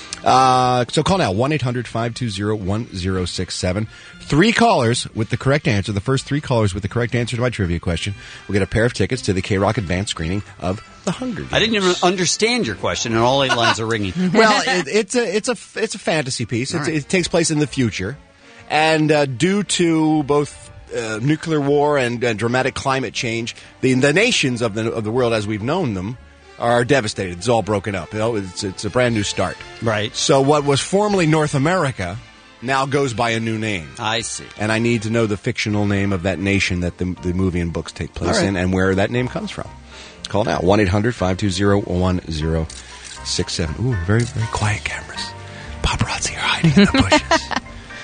uh, so call now, one eight hundred five two zero one zero six seven. Three callers with the correct answer, the first three callers with the correct answer to my trivia question, will get a pair of tickets to the K-Rock advance screening of The Hunger Games. I didn't even understand your question, and all eight lines are ringing. Well, it, it's a it's a it's a fantasy piece. It's, right. It takes place in the future, and uh, due to both uh, nuclear war and uh, dramatic climate change, the the nations of the of the world as we've known them are devastated. It's all broken up. You know, it's it's a brand new start. Right. So what was formerly North America now goes by a new name. I see. And I need to know the fictional name of that nation that the, the movie and books take place right. in and where that name comes from. Call now, one eight hundred five two zero one zero six seven. Ooh, very, very quiet cameras. Paparazzi are hiding in the bushes.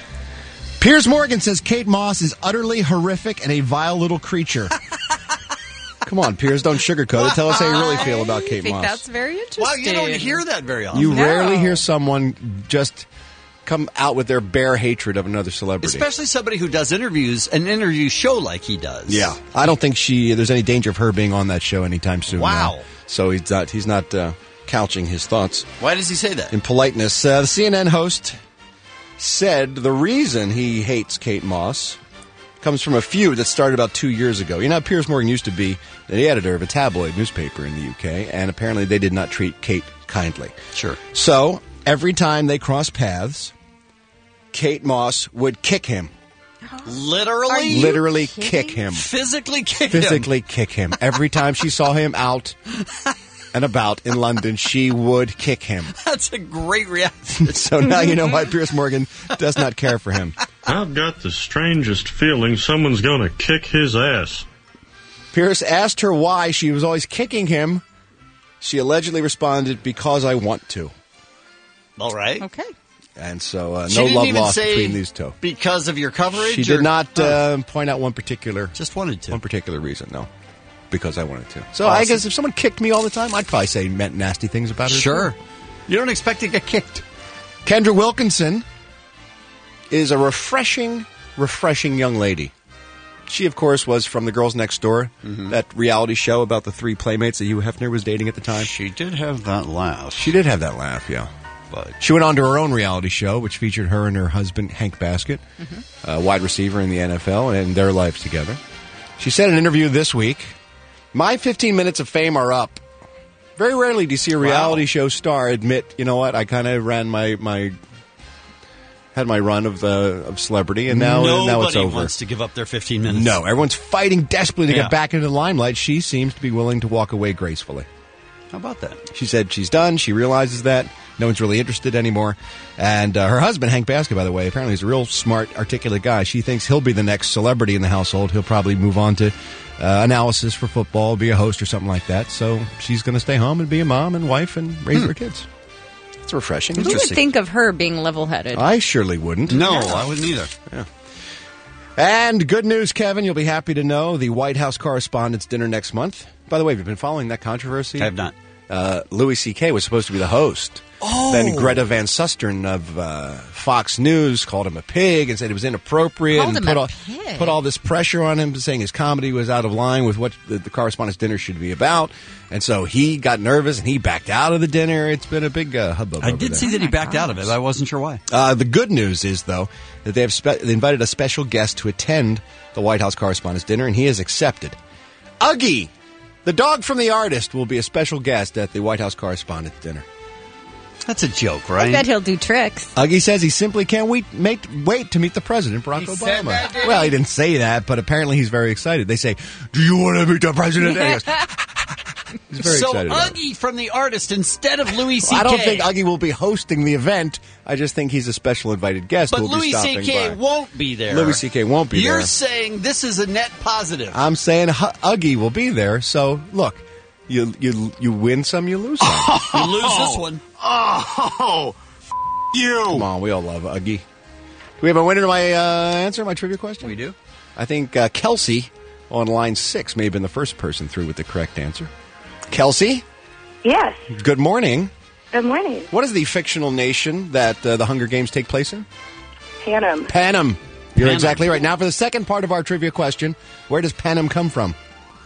Piers Morgan says Kate Moss is utterly horrific and a vile little creature. Come on, Piers, don't sugarcoat it. Tell us how you really feel about Kate I think Moss. that's very interesting. Well, you don't hear that very often. You no. rarely hear someone just come out with their bare hatred of another celebrity. Especially somebody who does interviews, an interview show like he does. Yeah. I don't think she there's any danger of her being on that show anytime soon. Wow. Now. So he's not, he's not uh, couching his thoughts. Why does he say that? In politeness. Uh, the C N N host said the reason he hates Kate Moss comes from a feud that started about two years ago. You know, Piers Morgan used to be the editor of a tabloid newspaper in the U K, and apparently they did not treat Kate kindly. Sure. So every time they crossed paths, Kate Moss would kick him. Literally? Literally kidding? kick him. Physically kick Physically him? kick him. Every time she saw him out and about in London, she would kick him. That's a great reaction. So now you know why Piers Morgan does not care for him. I've got the strangest feeling someone's going to kick his ass. Piers asked her why she was always kicking him. She allegedly responded, because I want to. All right. Okay. And so uh, She no didn't love even lost say between these two. Because of your coverage? She or? did not Oh. uh, point out one particular... Just wanted to. One particular reason, no. Because I wanted to. So Awesome. I guess if someone kicked me all the time, I'd probably say meant nasty things about her. Sure. You don't expect to get kicked. Kendra Wilkinson is a refreshing, refreshing young lady. She, of course, was from The Girls Next Door, mm-hmm. that reality show about the three playmates that Hugh Hefner was dating at the time. She did have that laugh. She did have that laugh, yeah. But she went on to her own reality show, which featured her and her husband, Hank Baskett, mm-hmm. a wide receiver in the N F L, and their lives together. She said in an interview this week, my fifteen minutes of fame are up. Very rarely do you see a reality wow. show star admit, you know what, I kind of ran my... my had my run of uh, of celebrity, and now, Nobody now it's over. wants to give up their fifteen minutes. No, everyone's fighting desperately to yeah. get back into the limelight. She seems to be willing to walk away gracefully. How about that? She said she's done. She realizes that. No one's really interested anymore. And uh, her husband, Hank Baskett, by the way, apparently is a real smart, articulate guy. She thinks he'll be the next celebrity in the household. He'll probably move on to uh, analysis for football, be a host or something like that. So she's going to stay home and be a mom and wife and raise Hmm. her kids. It's refreshing. Who would think of her being level-headed? I surely wouldn't. No, I wouldn't either. Yeah. And good news, Kevin. You'll be happy to know the White House Correspondents' Dinner next month. By the way, have you been following that controversy? I have not. Uh, Louis C K was supposed to be the host. Oh. Then Greta Van Susteren of uh, Fox News called him a pig and said it was inappropriate Called and him put a all, pig? put all this pressure on him, saying his comedy was out of line with what the, the Correspondents' Dinner should be about. And so he got nervous and he backed out of the dinner. It's been a big uh, hubbub. I over did there. see that he backed out of it. I wasn't sure why. Uh, the good news is, though, that they have spe- they invited a special guest to attend the White House Correspondents' Dinner, and he has accepted. Uggy, the dog from The Artist, will be a special guest at the White House Correspondents' Dinner. That's a joke, I right? bet he'll do tricks. Uggy says he simply can't wait, make, wait to meet the president, Barack He said Obama. that, did he? Well, he didn't say that, but apparently he's very excited. They say, "Do you want to meet the president?" And he goes, he's very so excited about it. Uggy from The Artist instead of Louis C K. I don't think Uggy will be hosting the event. I just think he's a special invited guest But who will Louis be stopping C K by. won't be there. Louis C K won't be You're there. saying this is a net positive. I'm saying H- Uggy will be there. So look, you you you win some, you lose some. You lose this one. Oh, f- you! Come on, we all love Uggy. Do we have a winner to my uh, answer, my trivia question? We do. I think uh, Kelsey on line six may have been the first person through with the correct answer. Kelsey, Yes. good morning. Good morning. What is the fictional nation that uh, the Hunger Games take place in? Panem. Panem. You're Panem. exactly right. Now for the second part of our trivia question, where does Panem come from?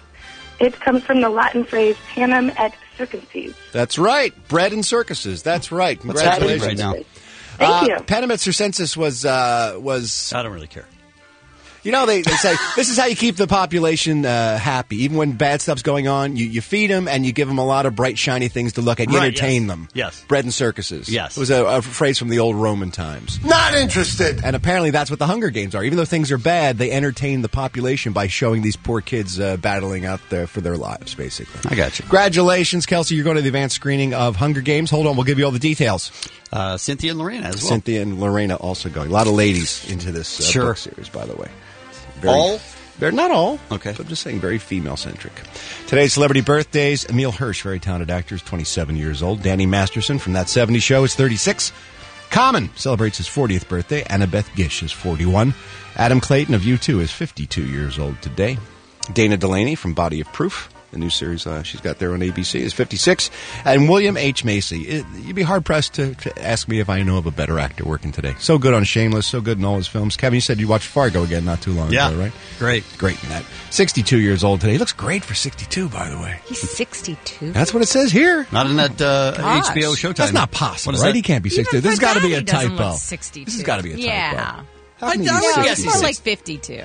It comes from the Latin phrase panem et circenses. That's right. Bread and circuses. That's right. What's happening Congratulations. right now? Thank uh, you. Panem et circenses was uh, was. I don't really care. You know, they, they say this is how you keep the population uh, happy. Even when bad stuff's going on, you, you feed them and you give them a lot of bright, shiny things to look at. You Right, entertain yes. them. Yes. Bread and circuses. Yes. It was a, a phrase from the old Roman times. Not interested. And apparently that's what the Hunger Games are. Even though things are bad, they entertain the population by showing these poor kids uh, battling out there for their lives, basically. I got you. Congratulations, Kelsey. You're going to the advanced screening of Hunger Games. Hold on, we'll give you all the details. Uh, Cynthia and Lorena as well. Cynthia and Lorena also going. A lot of ladies into this uh, Sure. book series, by the way. Very, All? Very, not all. Okay. But I'm just saying very female-centric. Today's celebrity birthdays. Emil Hirsch, very talented actor, is twenty-seven years old. Danny Masterson from That seventies Show is thirty-six. Common celebrates his fortieth birthday. Annabeth Gish is forty-one. Adam Clayton of U two is fifty-two years old today. Dana Delaney from Body of Proof, the new series uh, she's got there on A B C, is fifty-six. And William H. Macy. It, you'd be hard-pressed to, to ask me if I know of a better actor working today. So good on Shameless, so good in all his films. Kevin, you said you watched Fargo again not too long Yeah. ago, right? Great. Great in that. sixty-two years old today. He looks great for sixty-two, by the way. He's sixty-two. That's what it says here. Not in that uh, Gosh. H B O Showtime. That's not possible, What is right? that? He can't be sixty-two. Even This has for got to be that, a he doesn't typo. look sixty-two. This has got to be a typo. Yeah. How I can he don't be know. No, guess it's he's more six- like fifty-two.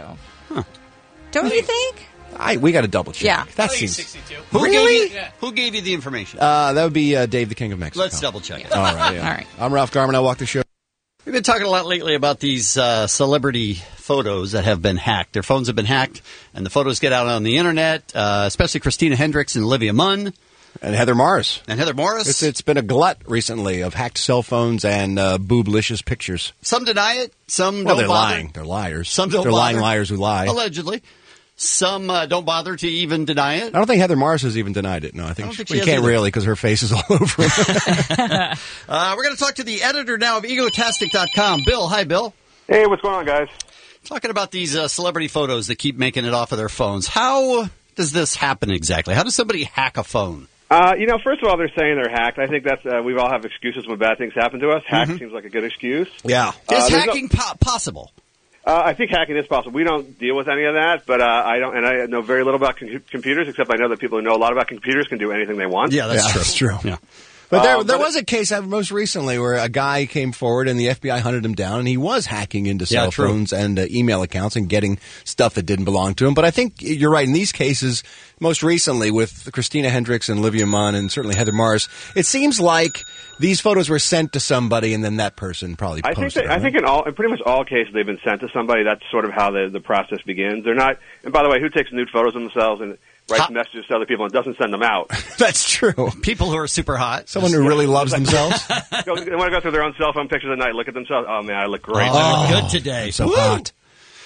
Don't you think? I, we got to double check. Yeah. That I think he's seems. sixty-two. Who Really? Gave you, Who gave you the information? Uh, that would be uh, Dave, the King of Mexico. Let's double check it. All right. Yeah. All right. I'm Ralph Garman. I walk the show. We've been talking a lot lately about these uh, celebrity photos that have been hacked. Their phones have been hacked, and the photos get out on the internet, uh, especially Christina Hendricks and Olivia Munn. And Heather Morris. And Heather Morris. It's, it's been a glut recently of hacked cell phones and uh, booblicious pictures. Some deny it. Some Well, don't they're bother. lying. They're liars. Some don't They're lying bother. liars who lie. Allegedly. Some uh, don't bother to even deny it. I don't think Heather Morris has even denied it. No, I think, I don't think she, she well, has you can't either. really because her face is all over it. Uh, we're going to talk to the editor now of egotastic dot com. Bill, hi, Bill. Hey, what's going on, guys? Talking about these uh, celebrity photos that keep making it off of their phones. How does this happen exactly? How does somebody hack a phone? Uh, you know, first of all, they're saying they're hacked. I think that's uh, we all have excuses when bad things happen to us. Hack Mhm. seems like a good excuse. Yeah. Uh, Is there's no- hacking po- possible? Uh, I think hacking is possible. We don't deal with any of that, but uh, I don't, and I know very little about com- computers, except I know that people who know a lot about computers can do anything they want. Yeah, that's Yeah, true. that's true. Yeah. But there, Uh, there but was a case uh, most recently where a guy came forward and the F B I hunted him down, and he was hacking into Yeah, cell true. phones and uh, email accounts and getting stuff that didn't belong to him. But I think you're right. In these cases, most recently with Christina Hendricks and Olivia Munn and certainly Heather Morris, it seems like these photos were sent to somebody and then that person probably I think posted that, them. I think in all, in pretty much all cases, they've been sent to somebody. That's sort of how the the process begins. They're not. And by the way, who takes nude photos of themselves and writes Hot. messages to other people and doesn't send them out? That's true. People who are super hot. Someone who really loves themselves. They want to go through their own cell phone pictures at night, look at themselves. Oh man, I look great. Oh, good today. So Woo! hot.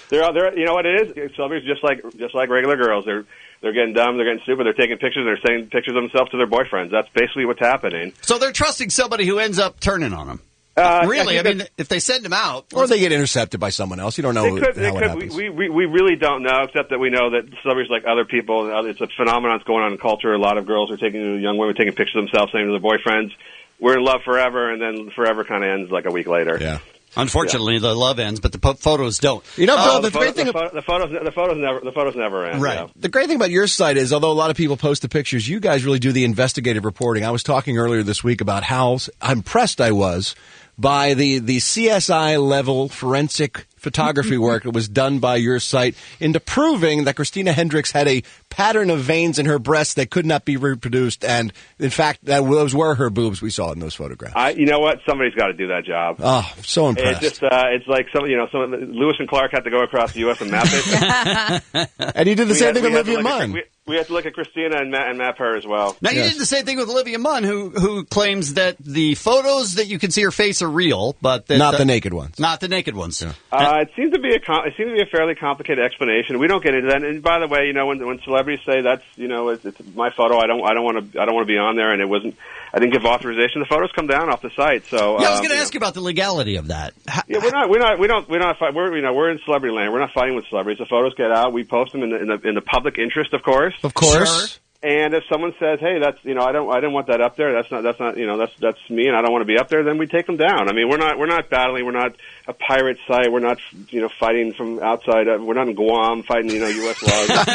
They're, they're, you know what it is? Celebrities just like just like regular girls. They're they're getting dumb. They're getting stupid. They're taking pictures. They're sending pictures of themselves to their boyfriends. That's basically what's happening. So they're trusting somebody who ends up turning on them. Uh, really? I, I mean, if they send them out, or they get intercepted by someone else, you don't know They could, how they it could. happens. We, we we really don't know, except that we know that celebrities like other people. It's a phenomenon that's going on in culture. A lot of girls are taking young women taking pictures of themselves, saying to their boyfriends, "We're in love forever," and then forever kind of ends like a week later. Yeah. Unfortunately, yeah. the love ends, but the po- photos don't. You know, Bill, Oh, the, the, great photo, thing the, photo, the photos, the photos never, the photos never end. Right. Yeah. The great thing about your site is, although a lot of people post the pictures, you guys really do the investigative reporting. I was talking earlier this week about how impressed I was by the, the C S I level forensic photography work that was done by your site into proving that Christina Hendricks had a pattern of veins in her breasts that could not be reproduced, and in fact, that those were her boobs we saw in those photographs. I, you know what? Somebody's got to do that job. Oh, so impressed! It's just, uh, it's like some, you know, some Lewis and Clark had to go across the U S and map it. And you did the We same had- thing we with had to Olivia look at- Munn. We, we had to look at Christina and map, and map her as well. Now, you did the same thing with Olivia Munn, who who claims that the photos that you can see her face are real, but that Not the naked ones. Not the naked ones. Uh, it seems to be a com- it seems to be a fairly complicated explanation. We don't get into that. And by the way, you know, when when celebrities say that's, you know, it's, it's my photo, I don't I don't want to I don't want to be on there, and it wasn't. I didn't give authorization. The photos come down off the site. So Yeah, I was um, going to ask you about the legality of that. Yeah, we're not, we're not, we don't, we're not, fight, we're, you know, we're in celebrity land. We're not fighting with celebrities. The photos get out. We post them in the, in the, in the public interest, of course. Of course. Sure. And if someone says, "Hey, that's, you know, I don't, I didn't want that up there. That's not, that's not, you know, that's that's me, and I don't want to be up there," then we take them down. I mean, we're not, we're not battling. We're not a pirate site. We're not, you know, fighting from outside. We're not in Guam fighting, you know, U S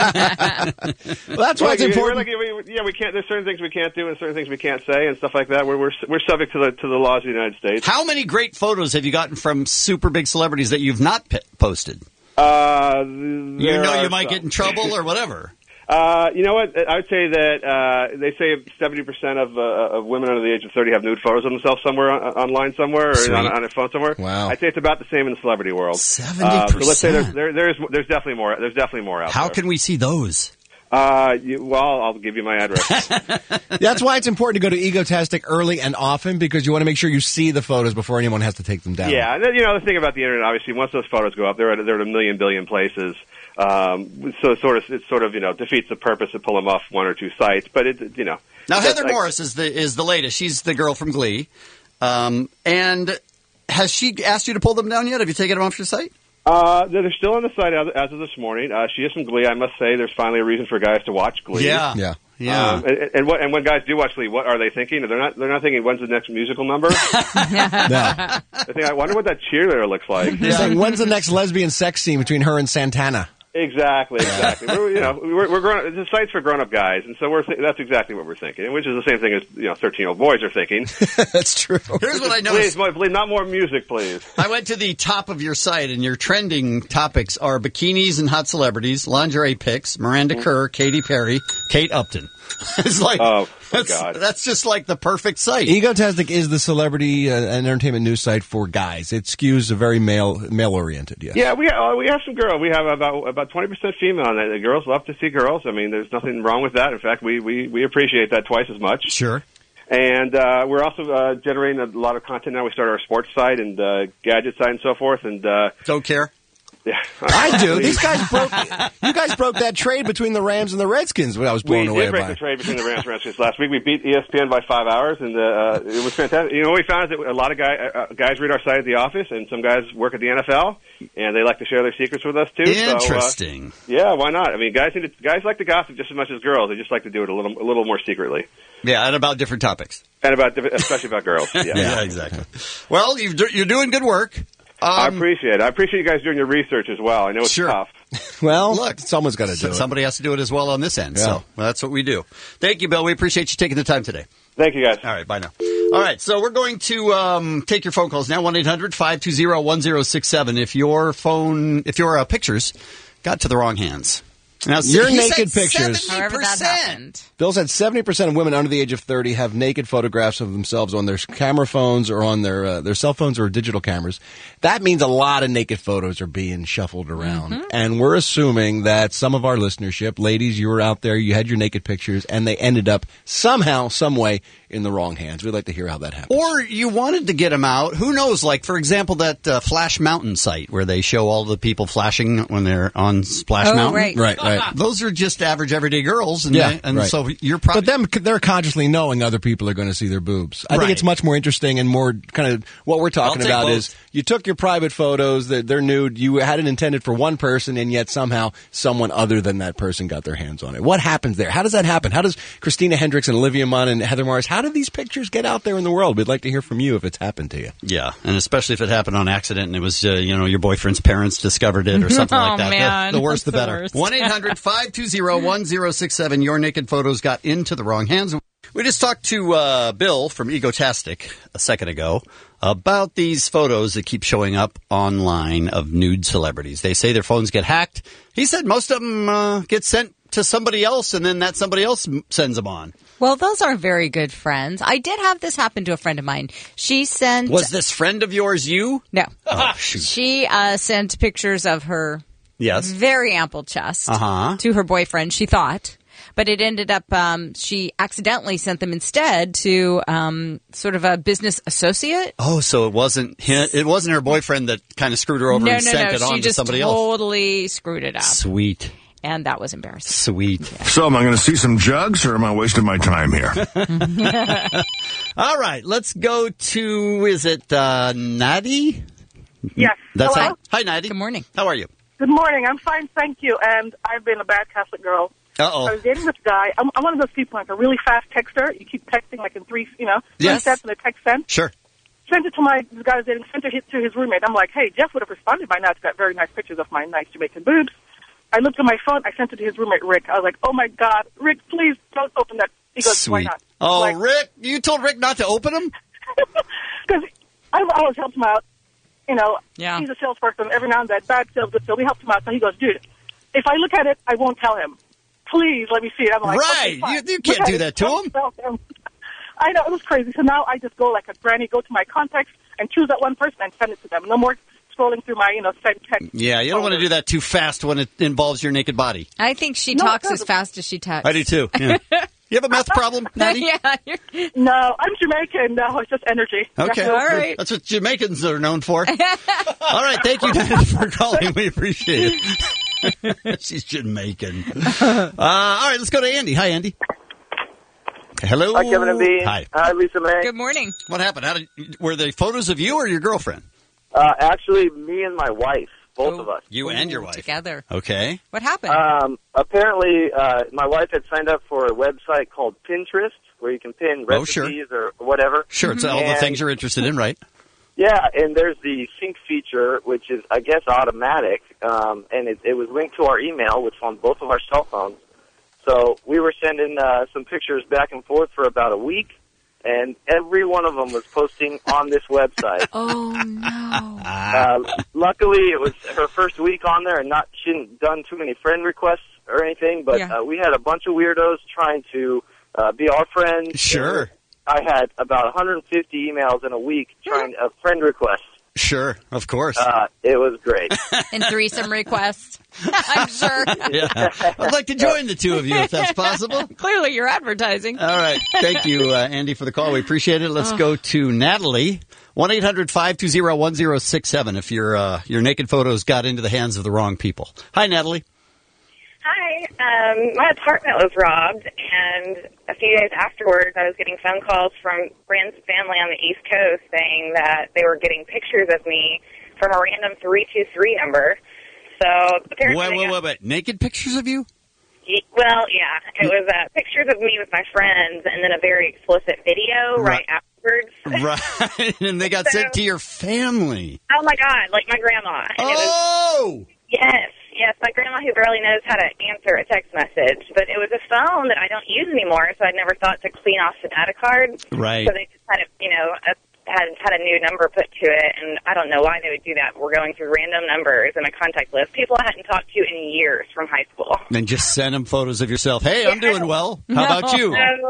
laws. Well, that's why it's We're important. Like, we- yeah, we can't. There's certain things we can't do, and certain things we can't say, and stuff like that. We're we're we're subject to the to the laws of the United States. How many great photos have you gotten from super big celebrities that you've not p- posted? Uh, You there know are you might some. get in trouble or whatever. Uh, you know what? I would say that uh, they say seventy percent of, uh, of women under the age of thirty have nude photos of themselves somewhere on, online somewhere or Sweet. on, on a phone somewhere. Wow. I'd say it's about the same in the celebrity world. seventy Uh, so let's say percent. there's, there, there's there's definitely more. There's definitely more out How there. can we see those? Uh, you, well, I'll give you my address. That's why it's important to go to Egotastic early and often, because you want to make sure you see the photos before anyone has to take them down. Yeah, and then, you know, the thing about the internet, obviously, once those photos go up, they're at, they're at a million billion places. Um, so it sort of, it sort of, you know, defeats the purpose of pulling them off one or two sites. But it, you know, Now, that's Heather like- Morris is the is the latest. She's the girl from Glee. Um, and has she asked you to pull them down yet? Have you taken them off your site? Uh, they're still on the site as, as of this morning. Uh, she is from Glee. I must say, there's finally a reason for guys to watch Glee. Yeah. Yeah. Yeah. Um, and, and what and when guys do watch Glee, what are they thinking? They're not. They're not thinking, "When's the next musical number?" No. They're thinking, "I wonder what that cheerleader looks like." You're saying, when's the next lesbian sex scene between her and Santana? Exactly, exactly. We're, you know, we're, we're grown. It's a site for grown-up guys, and so we're th- that's exactly what we're thinking, which is the same thing as, you know, thirteen-year-old boys are thinking. That's true. Here's what I Please, noticed. boy, please, not more music, please. I went to the top of your site, and your trending topics are bikinis and hot celebrities, lingerie pics, Miranda Kerr, Katy Perry, Kate Upton. It's like, Oh, that's, God. that's just like the perfect site. Egotastic is the celebrity uh, and entertainment news site for guys. It skews a very male male oriented. Yes. Yeah, we uh, we have some girls. We have about about twenty percent female, and the girls love to see girls. I mean, there's nothing wrong with that. In fact, we we, we appreciate that twice as much. Sure. And uh, we're also uh, generating a lot of content now. We started our sports site and uh, gadget site and so forth. And uh, Don't care. yeah, I do. These guys broke. You guys broke that trade between the Rams and the Redskins. What I was blown we away did break by. the trade between the Rams and Redskins last week. We beat E S P N by five hours, and uh, it was fantastic. You know, what we found is that a lot of guy, uh, guys read our site at the office, and some guys work at the N F L, and they like to share their secrets with us too. Interesting. So, uh, yeah, why not? I mean, guys need to, guys like to gossip just as much as girls. They just like to do it a little a little more secretly, Yeah, and about different topics. and about especially about girls. Yeah. Yeah, exactly. Well, you've, do- you're doing good work. I Um, appreciate it. I appreciate you guys doing your research as well. I know it's Sure. tough. Well, Look, someone's got to do it. somebody has to do it as well on this end. Yeah. So well, that's what we do. Thank you, Bill. We appreciate you taking the time today. Thank you, guys. All right, bye now. All right, so we're going to um, take your phone calls now. one eight hundred five two zero one zero six seven. If your phone, if your uh, pictures got to the wrong hands. Now, Your he naked said pictures. seventy However that percent. happened. Bill said seventy percent of women under the age of thirty have naked photographs of themselves on their camera phones or on their uh, their cell phones or digital cameras. That means a lot of naked photos are being shuffled around. Mm-hmm. And we're assuming that some of our listenership, ladies, you were out there, you had your naked pictures, and they ended up somehow, some way in the wrong hands. We'd like to hear how that happened. Or you wanted to get them out. Who knows? Like, for example, that uh, Flash Mountain site where they show all the people flashing when they're on Splash Oh, Mountain. right. Right, right. Those are just average, everyday girls. And, Yeah, they, and right. so you're probably... But them, they're consciously knowing other people are going to see their boobs. I Right. think it's much more interesting and more kind of what we're talking I'll take about both. is you took your private photos, they're, they're nude, you had it intended for one person, and yet somehow someone other than that person got their hands on it. What happens there? How does that happen? How does Christina Hendricks and Olivia Munn and Heather Morris, how do these pictures get out there in the world? We'd like to hear from you if it's happened to you. Yeah, and especially if it happened on accident and it was, uh, you know, your boyfriend's parents discovered it or something Oh, like that. man. The, the worse, the That's the better. worst. one eight hundred five two zero one zero six seven. Your naked photos got into the wrong hands. We just talked to uh, Bill from Egotastic a second ago about these photos that keep showing up online of nude celebrities. They say their phones get hacked. He said most of them uh, get sent to somebody else, and then that somebody else m- sends them on. Well, those are very good friends. I did have this happen to a friend of mine. She sent... Was this friend of yours you? No. Oh, shoot. She uh, sent pictures of her Yes. very ample chest Uh-huh. to her boyfriend, she thought. But it ended up, um, she accidentally sent them instead to um, sort of a business associate. Oh, so it wasn't him, it wasn't her boyfriend that kind of screwed her over no, and no, sent no. it on She to just somebody else. totally screwed it up. Sweet. And that was embarrassing. Sweet. So am I going to see some jugs, or am I wasting my time here? All right, let's go to, is it uh, Nadi? Yes. That's Hello? how, hi, Nadi. Good morning. How are you? Good morning. I'm fine, thank you. And I've been a bad Catholic girl. Uh-oh. I was dating this guy. I'm, I'm one of those people like a really fast texter. You keep texting like in three, you know, three Yes. steps in a text sent. Sure. Sent it to my this guy I was dating. Sent it to his roommate. I'm like, hey, Jeff would have responded by now. It's got very nice pictures of my nice Jamaican boobs. I looked at my phone. I sent it to his roommate Rick. I was like, oh my God, Rick, please don't open that. He goes, why Sweet. not? Oh, Like, Rick, you told Rick not to open them? Because I've always helped him out. You know, Yeah. he's a salesperson. Every now and then, bad sales, good sales. We helped him out. So he goes, dude, if I look at it, I won't tell him. Please let me see it. I'm like, Right. okay, fine. You- you Look can't at do it. that to him. Don't tell him. I know, it was crazy. So now I just go like a granny, go to my contacts and choose that one person and send it to them. No more scrolling through my, you know, send text. Yeah, you don't want to do that too fast when it involves your naked body. I think she No, it talks as doesn't. fast as she texts. I do too. Yeah. You have a meth problem, Nadi? yeah. you're- No, I'm Jamaican. No, it's just energy. Okay. All right. That's what Jamaicans are known for. All right. Thank you, Nadi, for calling. We appreciate it. She's Jamaican. Uh, all right. Let's go to Andy. Hi, Andy. Hello. Hi, Kevin and Bean. Hi. Hi, Lisa May. Good morning. What happened? How did, were they photos of you or your girlfriend? Uh, actually, me and my wife, both of us. You and your wife. Together. Okay. What happened? Um, apparently, uh, my wife had signed up for a website called Pinterest, where you can pin Oh, sure. recipes or whatever. Sure. It's all the And- things you're interested in, right? Yeah, and there's the sync feature, which is, I guess, automatic, um, and it, it was linked to our email, which is on both of our cell phones. So we were sending uh, some pictures back and forth for about a week, and every one of them was posting on this website. Oh, no. Uh, luckily, it was her first week on there, and not she hadn't done too many friend requests or anything. But Yeah. uh, we had a bunch of weirdos trying to uh, be our friends. Sure. I had about one hundred fifty emails in a week trying a friend request. Sure. Of course. Uh, it was great. And threesome requests. I'm sure. Yeah. I'd like to join the two of you if that's possible. Clearly, you're advertising. All right. Thank you, uh, Andy, for the call. We appreciate it. Let's Oh. go to Natalie. one eight hundred five two zero one zero six seven if your uh, your naked photos got into the hands of the wrong people. Hi, Natalie. Hi. Um, my apartment was robbed, and a few days afterwards, I was getting phone calls from friends and family on the East Coast saying that they were getting pictures of me from a random three two three number. So apparently, Wait, they wait, got- wait, wait. Naked pictures of you? Ye- well, yeah, it was uh, pictures of me with my friends, and then a very explicit video right, Right. afterwards. Right. And they got sent to your family. Oh my God, like my grandma. And it was, Oh! yes, yes, my grandma who barely knows how to answer a text message. But it was a phone that I don't use anymore, so I never thought to clean off the data card. Right. So they just had a, you know, a, had had a new number put to it, and I don't know why they would do that. We're going through random numbers and a contact list. People I hadn't talked to in years from high school. And just send them photos of yourself. Hey, I'm doing well. How about you? So,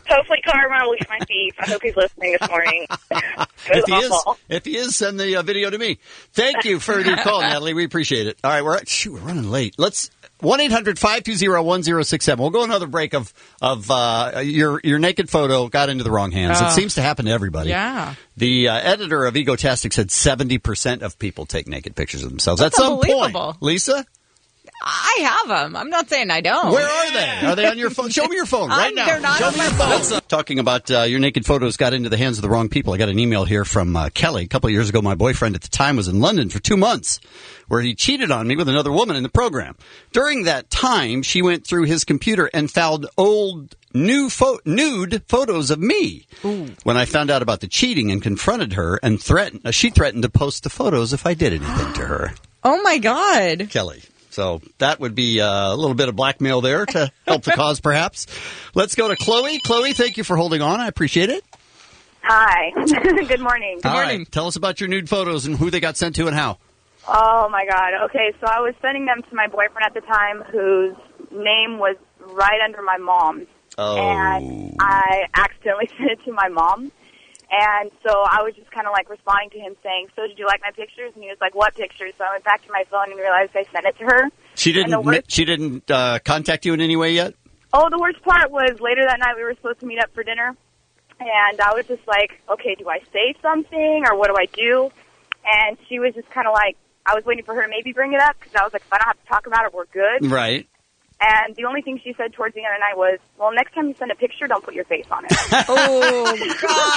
Hopefully, Carmen will eat my beef. I hope he's listening this morning. If he is, if he is, send the uh, video to me. Thank you for the call, Natalie. We appreciate it. All right, we're shoot, we're running late. Let's one eight hundred five two zero one zero six seven. We'll go another break of of uh, your your naked photo got into the wrong hands. Oh. It seems to happen to everybody. Yeah. The uh, editor of Egotastic said seventy percent of people take naked pictures of themselves That's at some point. unbelievable. Lisa, I have them. I'm not saying I don't. where are they? Are they on your phone? Show me your phone right I'm- now. they're not Show on me my your phone. phone. Talking about uh, your naked photos got into the hands of the wrong people. I got an email here from uh, Kelly. A couple of years ago, my boyfriend at the time was in London for two months, where he cheated on me with another woman in the program. During that time, she went through his computer and found old new pho- nude photos of me. Ooh. When I found out about the cheating and confronted her and threatened, uh, she threatened to post the photos if I did anything to her. Oh, my God. Kelly. So that would be uh, a little bit of blackmail there to help the cause, perhaps. Let's go to Chloe. Chloe, thank you for holding on. I appreciate it. Hi. Good morning. All right. Tell us about your nude photos and who they got sent to and how. Oh, my God. Okay, so I was sending them to my boyfriend at the time whose name was right under my mom's. Oh. And I accidentally sent it to my mom. And so I was just kind of like responding to him saying, so did you like my pictures? And he was like, what pictures? So I went back to my phone and realized I sent it to her. She And the didn't. worst- She didn't uh, contact you in any way yet. Oh, the worst part was later that night we were supposed to meet up for dinner. And I was just like, okay, do I say something or what do I do? And she was just kind of like, I was waiting for her to maybe bring it up because I was like, if I don't have to talk about it, we're good. Right. And the only thing she said towards the end of the night was, well, next time you send a picture, don't put your face on it. Oh,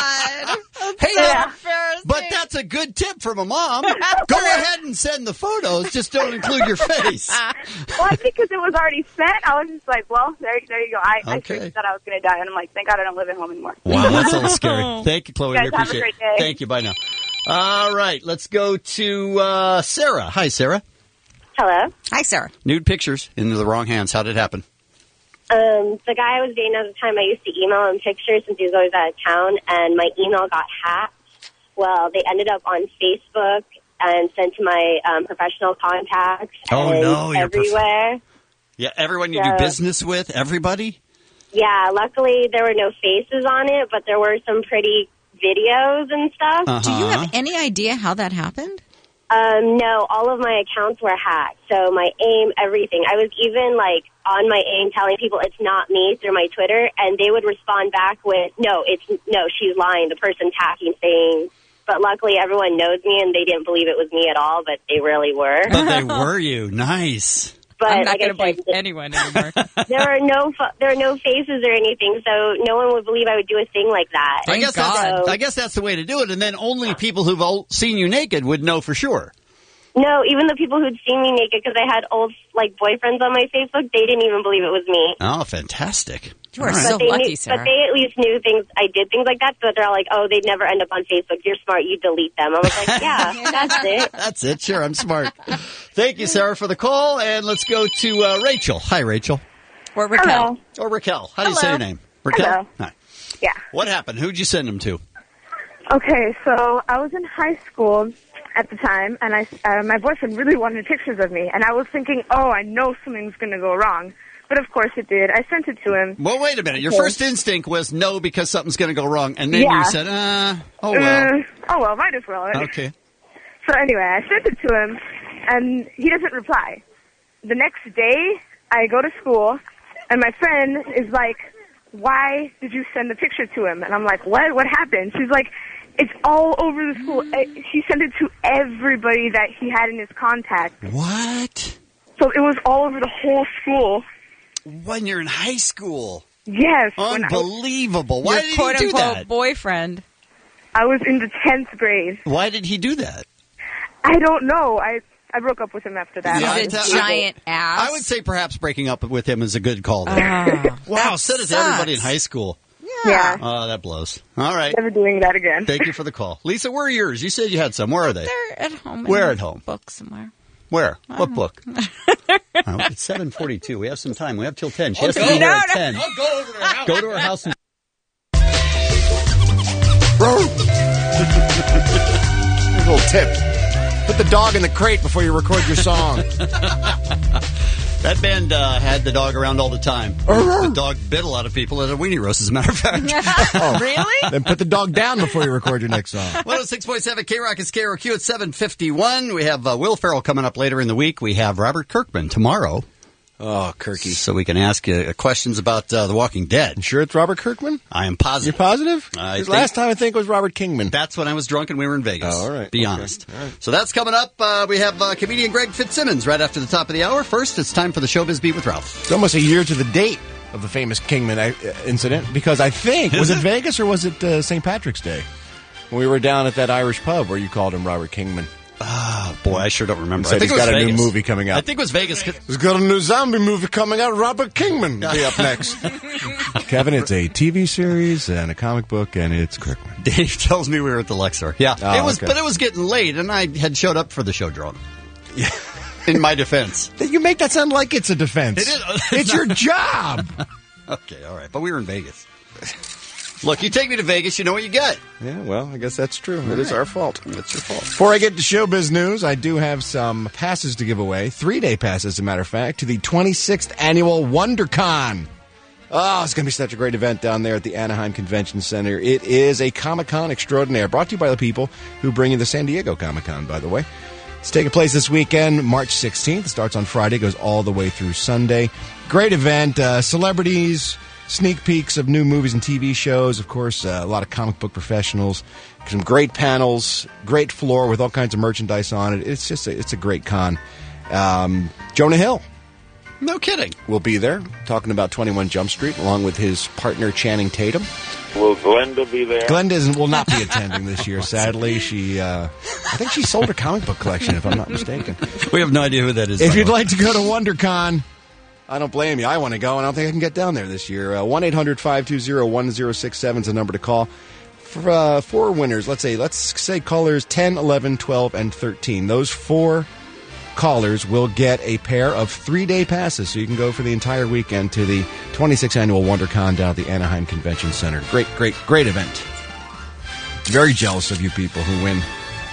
God. Hey, Yeah. but that's a good tip from a mom. Go ahead and send the photos. Just don't include your face. Well, I think because it was already sent, I was just like, well, there, there you go. I, I Okay. seriously thought I was going to die. And I'm like, thank God I don't live at home anymore. Wow, that's a little scary. Thank you, Chloe. You We guys have a appreciate great it. day. Thank you. Bye now. All right, let's go to uh, Sarah. Hi, Sarah. Hello. Hi, Sarah. Nude pictures into the wrong hands. How did it happen? Um, the guy I was dating at the time, I used to email him pictures since he was always out of town, and my email got hacked. Well, they ended up on Facebook and sent to my um, professional contacts Oh, and no, your prof- everywhere. Yeah, everyone you So- do business with, everybody? Yeah, luckily there were no faces on it, but there were some pretty videos and stuff. Uh-huh. Do you have any idea how that happened? Um, no, all of my accounts were hacked. So my AIM, everything. I was even like on my AIM telling people it's not me through my Twitter, and they would respond back with, no, it's no, she's lying. The person's hacking things. But luckily everyone knows me, and they didn't believe it was me at all, but they really were. But they were you. Nice. But I'm not like I going to believe said, anyone anymore. there are no fo- there are no faces or anything, so no one would believe I would do a thing like that. I guess, that's, So- I guess that's the way to do it, and then only people who've all seen you naked would know for sure. No, even the people who'd seen me naked, because I had old like boyfriends on my Facebook, they didn't even believe it was me. Oh, fantastic. You are All right. so But they lucky, knew, Sarah. But they at least knew things. I did things like that, but they're all like, "Oh, they'd never end up on Facebook. You're smart. You delete them." I was like, "Yeah, that's it." That's it. Sure, I'm smart. Thank you, Sarah, for the call, and let's go to uh, Rachel. Hi, Rachel. Or Raquel. Or Raquel. How do you say Hello. your name? Raquel? Hello. Hi. Yeah. What happened? Who'd you send them to? Okay, so I was in high school at the time, and I, uh, my boyfriend really wanted pictures of me, and I was thinking, oh, I know something's going to go wrong. But of course it did. I sent it to him. Well, wait a minute. Your Okay. first instinct was no because something's going to go wrong, and then Yeah. you said, uh, oh, well. Uh, oh, well, might as well. Okay. So anyway, I sent it to him, and he doesn't reply. The next day, I go to school, and my friend is like, why did you send the picture to him? And I'm like, what? What happened? She's like, it's all over the school. Eh, She sent it to everybody that he had in his contact. What? So it was all over the whole school. When you're in high school. Yes. when I- Unbelievable. Why Your did he quote do unquote that? boyfriend. I was in the tenth grade. Why did he do that? I don't know. I I broke up with him after that. Yeah, He's a I- giant ass. I would say perhaps breaking up with him is a good call there. Ah, wow, that said it to everybody in sucks. high school. Yeah. Oh, that blows. All right. Never doing that again. Thank you for the call. Lisa, where are yours? You said you had some. Where are they? They're at home. Where in a at home? Book somewhere. Where? What book? Oh, it's seven forty-two. We have some time. We have till ten. She has to Okay. be here No, at no. ten. I'll go over to her house. Go to her house and... Here's a little tip. Put the dog in the crate before you record your song. That band uh, had the dog around all the time. The dog bit a lot of people at a weenie roast, as a matter of fact. Oh. Really? Then put the dog down before you record your next song. one oh six point seven K-Rock is K R O Q at seven fifty-one. We have uh, Will Ferrell coming up later in the week. We have Robert Kirkman tomorrow. Oh, Kirky. So we can ask you questions about uh, The Walking Dead. You sure it's Robert Kirkman? I am positive. You're positive? I His think- last time I think was Robert Kingman. That's when I was drunk and we were in Vegas. Oh, all right. Be Okay. honest. All right. So that's coming up. Uh, we have uh, comedian Greg Fitzsimmons right after the top of the hour. First, it's time for the Showbiz Beat with Ralph. It's almost a year to the date of the famous Kingman uh, incident because I think, Is was it, it? Vegas or was it uh, Saint Patrick's Day? When we were down at that Irish pub where you called him Robert Kingman. Ah, boy, I sure don't remember. Said I think he's it was got a Vegas. new movie coming out. I think it was Vegas. He's got a new zombie movie coming out. Robert Kingman will be up next. Kevin, it's a T V series and a comic book, and it's Kirkman. Dave tells me we were at the Lexar. Yeah, Oh, it was, okay. but it was getting late, and I had showed up for the show drunk. Yeah. In my defense, You make that sound like it's a defense. It is. It's your job. Okay, all right, but we were in Vegas. Look, you take me to Vegas, you know what you get. Yeah, well, I guess that's true. It is right. our fault. It's your fault. Before I get to showbiz news, I do have some passes to give away. Three-day passes, as a matter of fact, to the twenty-sixth Annual WonderCon. Oh, it's going to be such a great event down there at the Anaheim Convention Center. It is a Comic-Con extraordinaire, brought to you by the people who bring you the San Diego Comic-Con, by the way. It's taking place this weekend, March sixteenth. It starts on Friday, goes all the way through Sunday. Great event. Uh, celebrities, sneak peeks of new movies and T V shows. Of course, uh, a lot of comic book professionals. Some great panels, great floor with all kinds of merchandise on it. It's just a, it's a great con. Um, Jonah Hill No kidding. will be there talking about twenty-one Jump Street along with his partner Channing Tatum. Will Glenda be there? Glenda isn't, will not be attending this year, sadly. She, uh, I think she sold her comic book collection, if I'm not mistaken. We have no idea who that is. If by the you'd way. like to go to WonderCon, I don't blame you. I want to go, and I don't think I can get down there this year. Uh, one eight hundred five two zero one zero six seven is the number to call. For uh, four winners, let's say, let's say callers ten, eleven, twelve, and thirteen. Those four callers will get a pair of three-day passes, so you can go for the entire weekend to the twenty-sixth Annual WonderCon down at the Anaheim Convention Center. Great, great, great event. Very jealous of you people who win.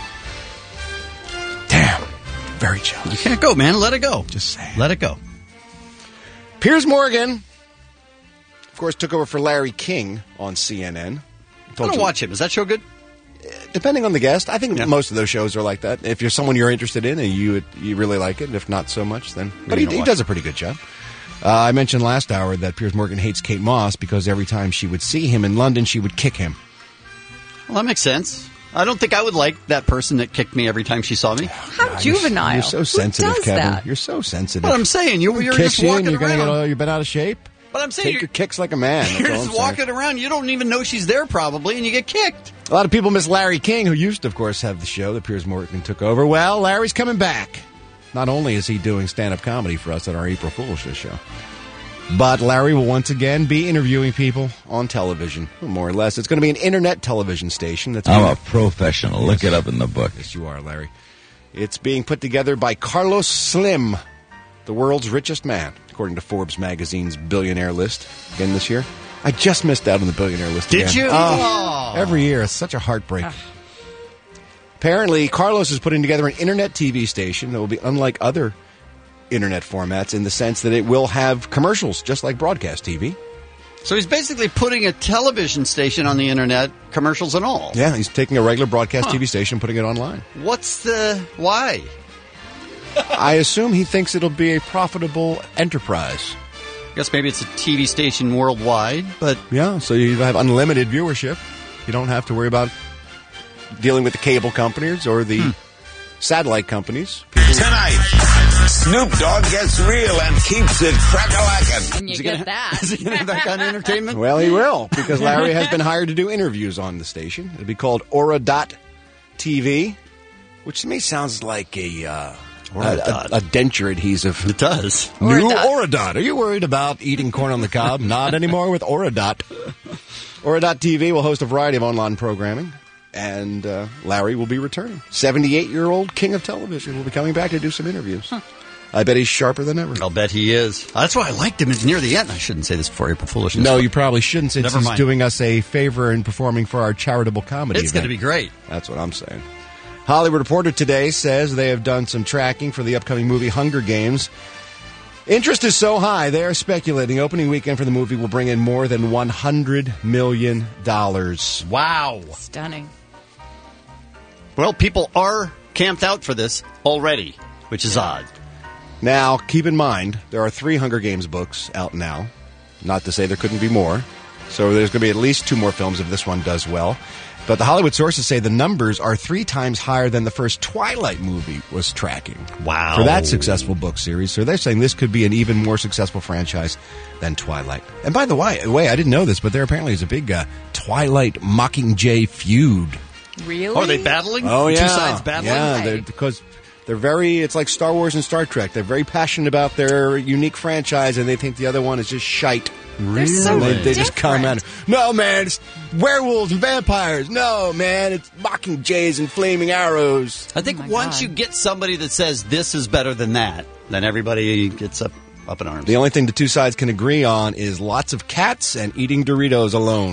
Damn. Very jealous. You can't go, man. Let it go. Just saying. Let it go. Piers Morgan, of course, took over for Larry King on C N N. I don't watch him. Is that show good? Depending on the guest. I think Yeah. most of those shows are like that. If you're someone you're interested in and you you really like it, and if not so much, then... But Maybe he, don't he watch does a pretty good job. Uh, I mentioned last hour that Piers Morgan hates Kate Moss because every time she would see him in London, she would kick him. Well, that makes sense. I don't think I would like that person that kicked me every time she saw me. How juvenile. You're so Who sensitive, does Kevin. that? You're so sensitive. But I'm saying, you, you're Kicks just you walking and you're gonna around. get all, you've been out of shape. But I'm saying, Take you're, your kicks like a man. That's you're all just I'm saying. walking around. You don't even know she's there probably, and you get kicked. A lot of people miss Larry King, who used to, of course, have the show that Piers Morgan took over. Well, Larry's coming back. Not only is he doing stand-up comedy for us at our April Fool's show, but Larry will once again be interviewing people on television, more or less. It's going to be an internet television station. That's I'm being- a professional. Look it up in the book. Yes, you are, Larry. It's being put together by Carlos Slim, the world's richest man, according to Forbes magazine's billionaire list again this year. I just missed out on the billionaire list Did again. you? Oh, Oh. every year. It's such a heartbreak. Apparently, Carlos is putting together an internet T V station that will be unlike other internet formats in the sense that it will have commercials, just like broadcast T V. So he's basically putting a television station on the internet, commercials and all. Yeah, he's taking a regular broadcast Huh. T V station and putting it online. What's the why? I assume he thinks it'll be a profitable enterprise. I guess maybe it's a T V station worldwide, but Yeah, so you have unlimited viewership. You don't have to worry about dealing with the cable companies or the Hmm. satellite companies. Tonight, Snoop Dogg gets real and keeps it crack-a-lackin'. And you Is he get gonna- that. is he going to have that kind of entertainment? Well, he will, because Larry has been hired to do interviews on the station. It'll be called Aura dot T V, which to me sounds like a, uh, a, a, a denture adhesive. It does. New Auradot. Auradot. Are you worried about eating corn on the cob? Not anymore with Auradot. Aura dot T V will host a variety of online programming, and uh, Larry will be returning. seventy-eight-year-old king of television will be coming back to do some interviews. I bet he's sharper than ever. I'll bet he is. That's why I liked him near the end. I shouldn't say this before April Foolishness. No, you probably shouldn't, since Never he's mind. doing us a favor and performing for our charitable comedy It's going to event. be great. That's what I'm saying. Hollywood Reporter today says they have done some tracking for the upcoming movie Hunger Games. Interest is so high, they are speculating opening weekend for the movie will bring in more than one hundred million dollars. Wow. Stunning. Well, people are camped out for this already, which is odd. Now, keep in mind, there are three Hunger Games books out now. Not to say there couldn't be more. So there's going to be at least two more films if this one does well. But the Hollywood sources say the numbers are three times higher than the first Twilight movie was tracking. Wow. For that successful book series. So they're saying this could be an even more successful franchise than Twilight. And by the way, way I didn't know this, but there apparently is a big uh, Twilight Mockingjay feud. Really? Oh, are they battling? Oh, yeah. Two sides battling? Yeah, they're, because they're very, it's like Star Wars and Star Trek. They're very passionate about their unique franchise, and they think the other one is just shite. They're so And they, they just different. come at it. No, man, it's werewolves and vampires. No, man, it's mockingjays and flaming arrows. I think Oh my once God. you get somebody that says this is better than that, then everybody gets up, up in arms. The only thing the two sides can agree on is lots of cats and eating Doritos alone.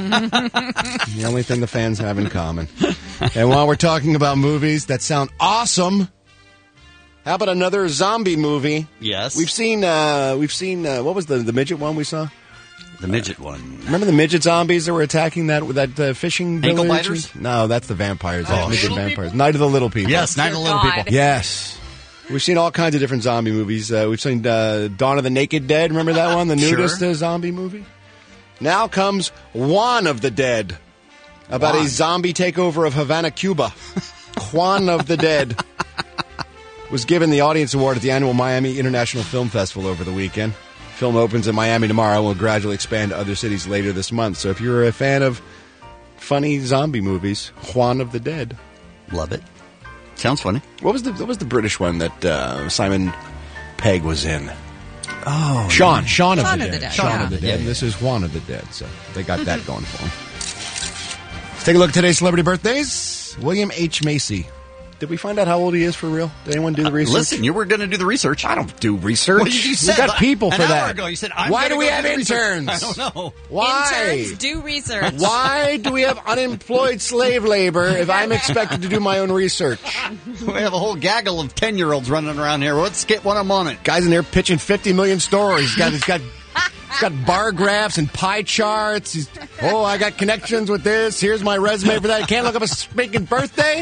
The only thing the fans have in common. And while we're talking about movies that sound awesome, how about another zombie movie? Yes. We've seen, uh, we've seen, uh, what was the, the midget one we saw? The midget one. Remember the midget zombies that were attacking that that uh, fishing Ankle village? biters? No, that's the vampires. Oh, That's midget Little vampires. Night of the Little People. Yes, Night of the Little God. People. Yes. We've seen all kinds of different zombie movies. Uh, we've seen uh, Dawn of the Naked Dead. Remember that one? The Sure. nudist uh, zombie movie? Now comes Juan of the Dead, about Juan. a zombie takeover of Havana, Cuba. Juan of the Dead was given the Audience Award at the annual Miami International Film Festival over the weekend. Film opens in Miami tomorrow and will gradually expand to other cities later this month. So if you're a fan of funny zombie movies, Juan of the Dead. Love it. Sounds funny. What was the what was the British one that uh, Simon Pegg was in? Oh, Sean, Sean of Shaun the of the Dead. Dead. Shaun Yeah. of the Dead. Yeah, And yeah. this is Juan of the Dead. So they got that going for them. Let's take a look at today's celebrity birthdays. William H. Macy. Did we find out how old he is for real? Did anyone do the research? Listen, you were going to do the research. I don't do research. What did you We say? got people for An that. hour ago, you said, I'm Why gonna do we go have do the research. interns? I don't know. Why? Interns do research. Why do we have unemployed slave labor if I'm expected to do my own research? We have a whole gaggle of ten-year-olds running around here. Let's get one of them on it. Guy's in there pitching fifty million stories. He's got, he's got, he's got bar graphs and pie charts. He's, oh, I got connections with this. Here's my resume for that. I can't look up a speaking birthday.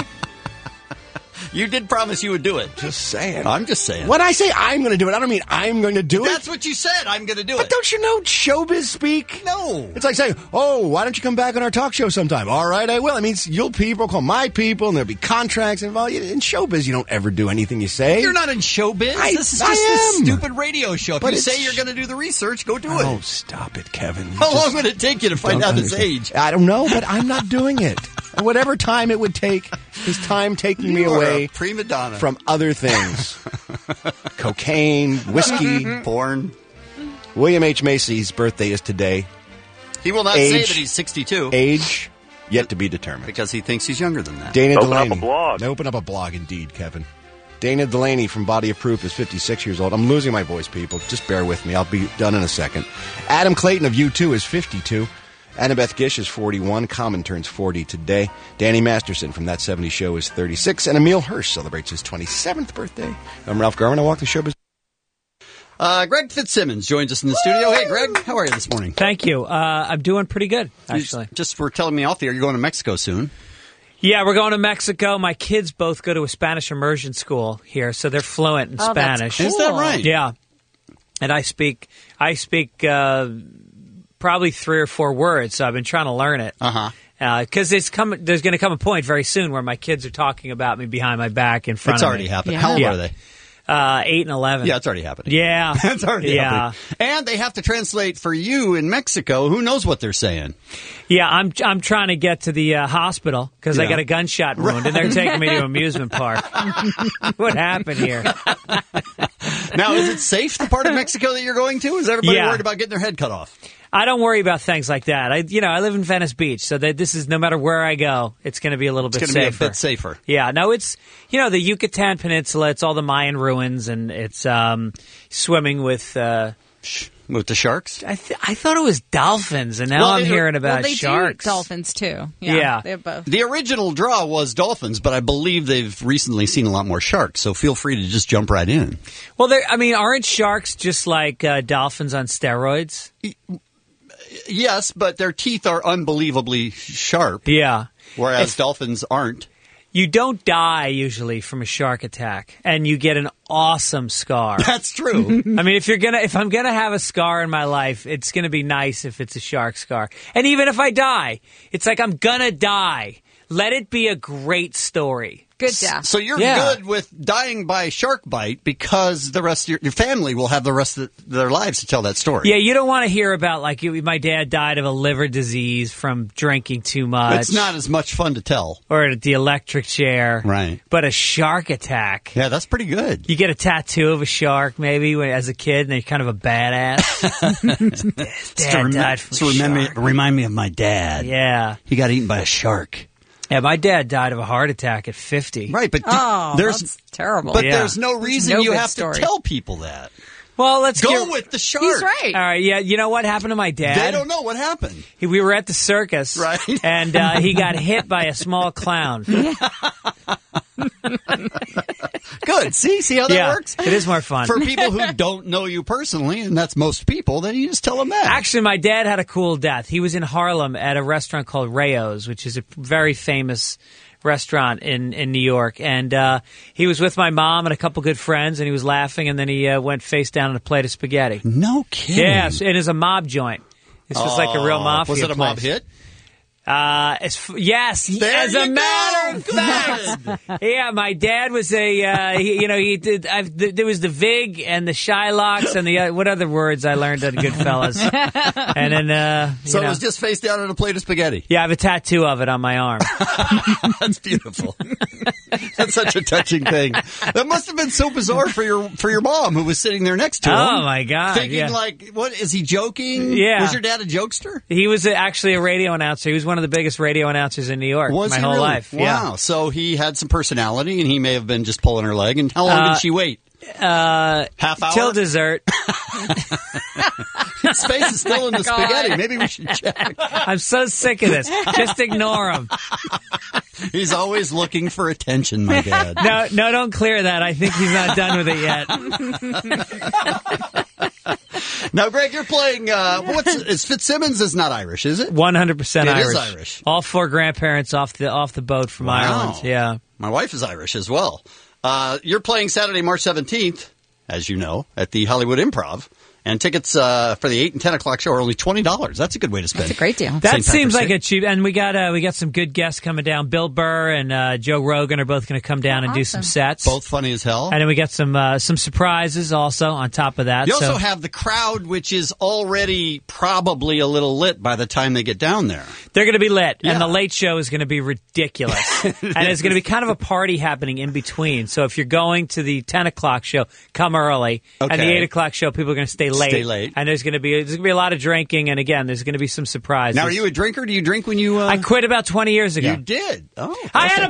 You did promise you would do it. Just saying. I'm just saying. When I say I'm going to do it, I don't mean I'm going to do it. That's what you said. I'm going to do But it. don't you know showbiz speak? No. It's like saying, oh, why don't you come back on our talk show sometime? All right, I will. It means you'll people call my people, and there'll be contracts involved. In showbiz, you don't ever do anything you say. You're not in showbiz. I- this is I just am. a stupid radio show. If But you it's- say you're going to do the research, go do Oh, it. stop it, Kevin. You How just long would it take you to find don't out his understand. age? I don't know, but I'm not doing it. Whatever time it would take, is time taking me You are away a prima donna. from other things. Cocaine, whiskey, porn. William H. Macy's birthday is today. He will not say Age- that he's sixty-two Age yet to be determined. because he thinks he's younger than that. Dana Open up Delaney. a blog. Open up a blog, indeed, Kevin. Dana Delaney from Body of Proof is fifty-six years old. I'm losing my voice, people. Just bear with me. I'll be done in a second. Adam Clayton of U two is fifty-two. Annabeth Gish is forty-one. Common turns forty today. Danny Masterson from That seventies Show is thirty-six. And Emil Hirsch celebrates his twenty-seventh birthday. I'm Ralph Garman. I walk the show. Uh, Greg Fitzsimmons joins us in the studio. Hey, Greg, how are you this morning? Thank you. Uh, I'm doing pretty good, actually. You just were telling me off the air you're going to Mexico soon. Yeah, we're going to Mexico. My kids both go to a Spanish immersion school here, so they're fluent in Oh, that's Spanish. cool. Is that right? Yeah, and I speak I speak uh, probably three or four words. So I've been trying to learn it. Uh-huh. Because it's come, there's going to come a point very soon where my kids are talking about me behind my back in front It's of already me. happened. Yeah. How old Yeah. are they? Uh, eight and eleven. Yeah, it's already happening. Yeah, It's already yeah. happening. And they have to translate for you in Mexico. Who knows what they're saying? Yeah, I'm I'm trying to get to the uh, hospital because I Yeah. got a gunshot wound, and they're taking me to an amusement park. What happened here? Now, is it safe, the part of Mexico that you're going to? Is everybody Yeah. worried about getting their head cut off? I don't worry about things like that. I, you know, I live in Venice Beach, so that this is no matter where I go, it's going to be a little It's bit going to be a safer. bit safer. Yeah, no, it's you know the Yucatan Peninsula. It's all the Mayan ruins, and it's um, swimming with uh, with the sharks? I th- I thought it was dolphins, and now Well, I'm they- hearing about well, they sharks. do dolphins too. Yeah, Yeah. they have both. The original draw was dolphins, but I believe they've recently seen a lot more sharks. So feel free to just jump right in. Well, they're- I mean, aren't sharks just like uh, dolphins on steroids? Yes, but their teeth are unbelievably sharp. Yeah. Whereas If- dolphins aren't. You don't die usually from a shark attack, and you get an awesome scar. That's true. I mean, if you're gonna, if I'm gonna have a scar in my life, it's gonna be nice if it's a shark scar. And even if I die, it's like I'm gonna die. Let it be a great story. Good death. So you're Yeah. good with dying by a shark bite because the rest of your, your family will have the rest of their lives to tell that story. Yeah, you don't want to hear about like you, my dad died of a liver disease from drinking too much. It's not as much fun to tell. Or the electric chair. Right. But a shark attack. Yeah, that's pretty good. You get a tattoo of a shark maybe when, as a kid, and you're kind of a badass. Dad to rem- died from to a remember, shark. remind me of my dad. Yeah. He got eaten by a shark. Yeah, my dad died of a heart attack at fifty. Right, but Oh, there's that's terrible. but Yeah. there's no reason no you good have story. to tell people that. Well, let's Go get, with the shark. He's right. All right, yeah, you know what happened to my dad? They don't know what happened. He, we were at the circus, Right. and uh, he got hit by a small clown. Good. See, see how that Yeah, works? it is more fun. For people who don't know you personally, and that's most people, then you just tell them that. Actually, my dad had a cool death. He was in Harlem at a restaurant called Rayo's, which is a very famous restaurant in, in New York. And uh, he was with my mom and a couple good friends, and he was laughing, and then he uh, went face down on a plate of spaghetti. No kidding. Yeah, so it is a mob joint. This was like a real Oh, mafia Was it a mob place. hit? Uh, as f- yes, There as you a go. matter of fact. Yeah, my dad was a, uh, he, you know, he did, I've, th- there was the Vig and the Shylocks and the, uh, what other words I learned at Goodfellas. And then, uh, you So know. it was just face down on a plate of spaghetti. Yeah, I have a tattoo of it on my arm. That's beautiful. That's such a touching thing. That must have been so bizarre for your for your mom who was sitting there next to him. Oh, my God, Thinking yeah. like, what is he joking? Yeah. Was your dad a jokester? He was a, actually a radio announcer. He was one of the biggest radio announcers in New York Was my he whole really? life. Wow. Yeah. So he had some personality, and he may have been just pulling her leg. And how long Uh, did she wait? Uh, Half hour? Till dessert. His face is still in the God. spaghetti. Maybe we should check. I'm so sick of this. Just ignore him. He's always looking for attention, my dad. No, no, don't clear that. I think he's not done with it yet. Now, Greg, you're playing. Uh, what's is Fitzsimmons is not Irish, is it? One hundred percent It Irish. is Irish. All four grandparents off the off the boat from Wow. Ireland. Yeah. My wife is Irish as well. Uh, you're playing Saturday, March seventeenth, as you know, at the Hollywood Improv. And tickets uh, for the eight and ten o'clock show are only twenty dollars. That's a good way to spend. That's a great deal. That Saint seems Patrick's like Day. a cheap. And we got uh, we got some good guests coming down. Bill Burr and uh, Joe Rogan are both going to come down and do some sets. Both funny as hell. And then we got some uh, some surprises also on top of that. You so also have the crowd, which is already probably a little lit by the time they get down there. they're going to be lit, Yeah. and the late show is going to be ridiculous. And there's going to be kind of a party happening in between. So if you're going to the ten o'clock show, come early. And the Okay. eight o'clock show, people are going to stay late. Stay late. And there's going to be there's going to be a lot of drinking, and again, there's going to be some surprises. Now, are you a drinker? Do you drink when you? Uh... I quit about twenty years ago. You did. Oh, I had a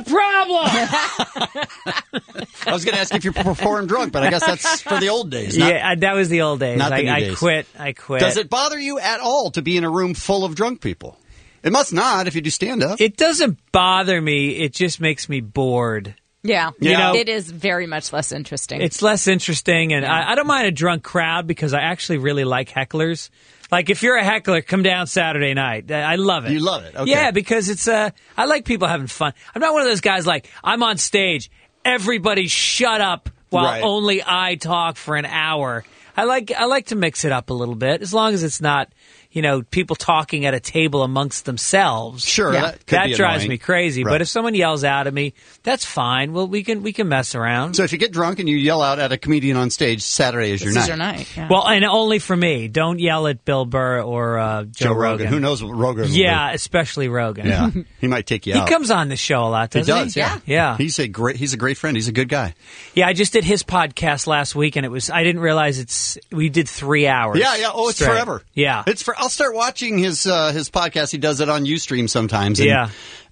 problem. I was going to ask if you performed drunk, but I guess that's for the old days. Not, yeah, that was the old days. not the I, new I days. quit. I quit. Does it bother you at all to be in a room full of drunk people? It must not if you do stand up. It doesn't bother me. It just makes me bored. Yeah. You know- it is very much less interesting. It's less interesting, and I, I don't mind a drunk crowd because I actually really like hecklers. Like if you're a heckler, come down Saturday night. I love it. You love it, okay. Yeah, because it's uh, I like people having fun. I'm not one of those guys like I'm on stage, everybody shut up while Right. only I talk for an hour. I like I like to mix it up a little bit, as long as it's not, you know, people talking at a table amongst themselves. Sure, Yeah. that could that be drives annoying. me crazy. Right. But if someone yells out at me, that's fine. Well, we can we can mess around. So if you get drunk and you yell out at a comedian on stage, Saturday is your This night. is your night. Yeah. Well, and only for me. Don't yell at Bill Burr or uh, Joe, Joe Rogan. Who knows what Rogan will Yeah, especially Rogan. do. Yeah, he might take you He out. comes on the show a lot, He doesn't he? does, yeah. Yeah. He's a great. He's a great friend. He's a good guy. Yeah, I just did his podcast last week, and it was, I didn't realize it's, we did three hours. Yeah, yeah. Oh, it's straight. forever. Yeah. It's for. I'll start watching his uh, his podcast. He does it on UStream sometimes. And Yeah.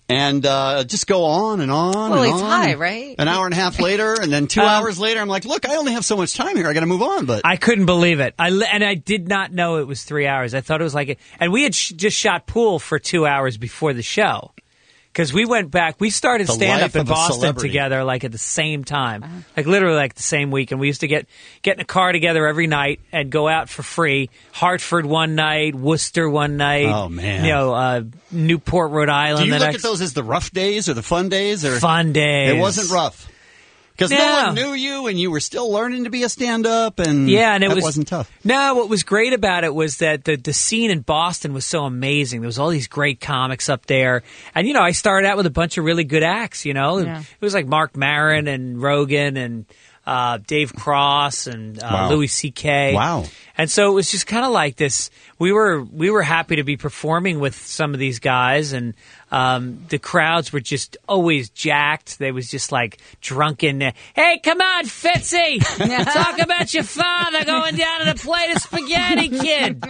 and uh, just go on and on Well, and it's on. high, right? An hour and a half later, and then two Um, hours later, I'm like, look, I only have so much time here. I got to move on. But I couldn't believe it. I li- and I did not know it was three hours. I thought it was like, a, and we had sh- just shot pool for two hours before the show. Because we went back, we started The stand up life in of a Boston celebrity. together, like at the same time, like literally like the same week. And we used to get get in a car together every night and go out for free. Hartford one night, Worcester one night. Oh, man. You know, uh, Newport, Rhode Island. do you the look next at those as the rough days or the fun days? Or fun days? It wasn't rough. Because no No. one knew you, and you were still learning to be a stand-up, and Yeah, and it that was, wasn't tough. No, what was great about it was that the the scene in Boston was so amazing. There was all these great comics up there, and you know, I started out with a bunch of really good acts. You know, Yeah. it was like Mark Maron and Rogan and uh, Dave Cross and uh, Wow. Louis C K. Wow. And so it was just kind of like this. We were we were happy to be performing with some of these guys, and um, the crowds were just always jacked. They was just like drunken. Hey, come on, Fitzy! Talk about your father going down to the plate of spaghetti, kid.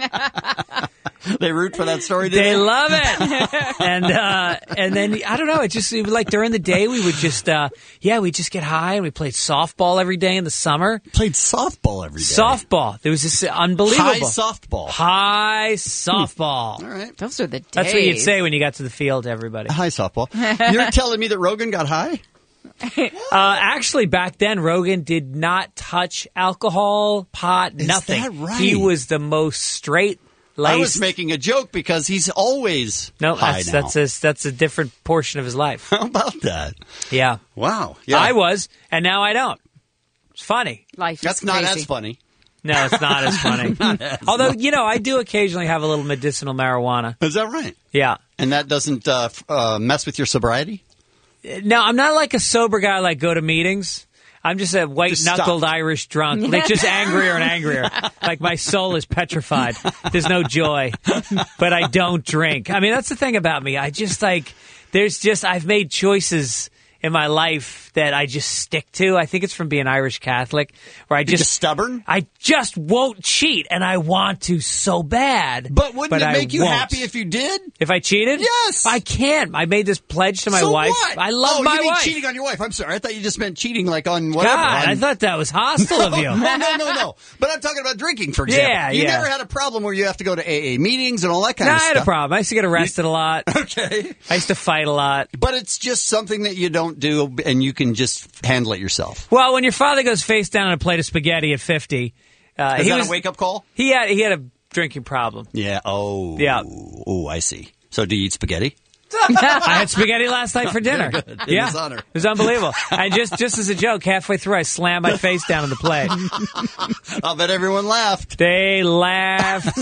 They root for that story, do They they? love it, and uh, and then I don't know. It just it was like during the day we would just uh, yeah we just get high and we played softball every day in the summer. Played softball every day. Softball. There was this unbelievable High softball. High softball. All right. Those are the days. That's what you'd say when you got to the field to everybody. High softball. You're telling me that Rogan got high? Uh, actually, back then, Rogan did not touch alcohol, pot, Is nothing. that right? He was the most straight I was laced. making a joke because he's always No, high that's now. that's a, that's a different portion of his life. How about that? Yeah. Wow. Yeah. I was, and now I don't. It's funny. Life That's is not crazy. as funny. No, it's not as funny. Not as Although, you know, I do occasionally have a little medicinal marijuana. Is that right? Yeah. And that doesn't uh, f- uh, mess with your sobriety? No, I'm not like a sober guy like go to meetings. I'm just a Just white-knuckled stop. Irish drunk. Like just angrier and angrier. Like my soul is petrified. There's no joy. But I don't drink. I mean, that's the thing about me. I just like, there's just, I've made choices in my life that I just stick to. I think it's from being Irish Catholic, where I You're just, just stubborn? I just won't cheat, and I want to so bad. But wouldn't it I make you won't. happy if you did? If I cheated? Yes. I can't. I made this pledge to my so wife. What? I love oh, my you mean wife. cheating on your wife. I'm sorry. I thought you just meant cheating like on whatever. God, on- I thought that was hostile of you. No, no, no, no. But I'm talking about drinking, for example. Yeah, you yeah. never had a problem where you have to go to A A meetings and all that kind No, of I stuff. had a problem. I used to get arrested a lot. Okay. I used to fight a lot. But it's just something that you don't do, and you can just handle it yourself. Well, when your father goes face down on a plate of spaghetti at fifty, uh, Is he that was, a wake-up call? He had he had a drinking problem. Yeah. Oh. Yeah. Oh, I see. So do you eat spaghetti? I had spaghetti last night for dinner. Good. In Yeah, his honor. it was unbelievable. And just just as a joke, halfway through, I slammed my face down on the plate. I'll bet everyone laughed. They laughed,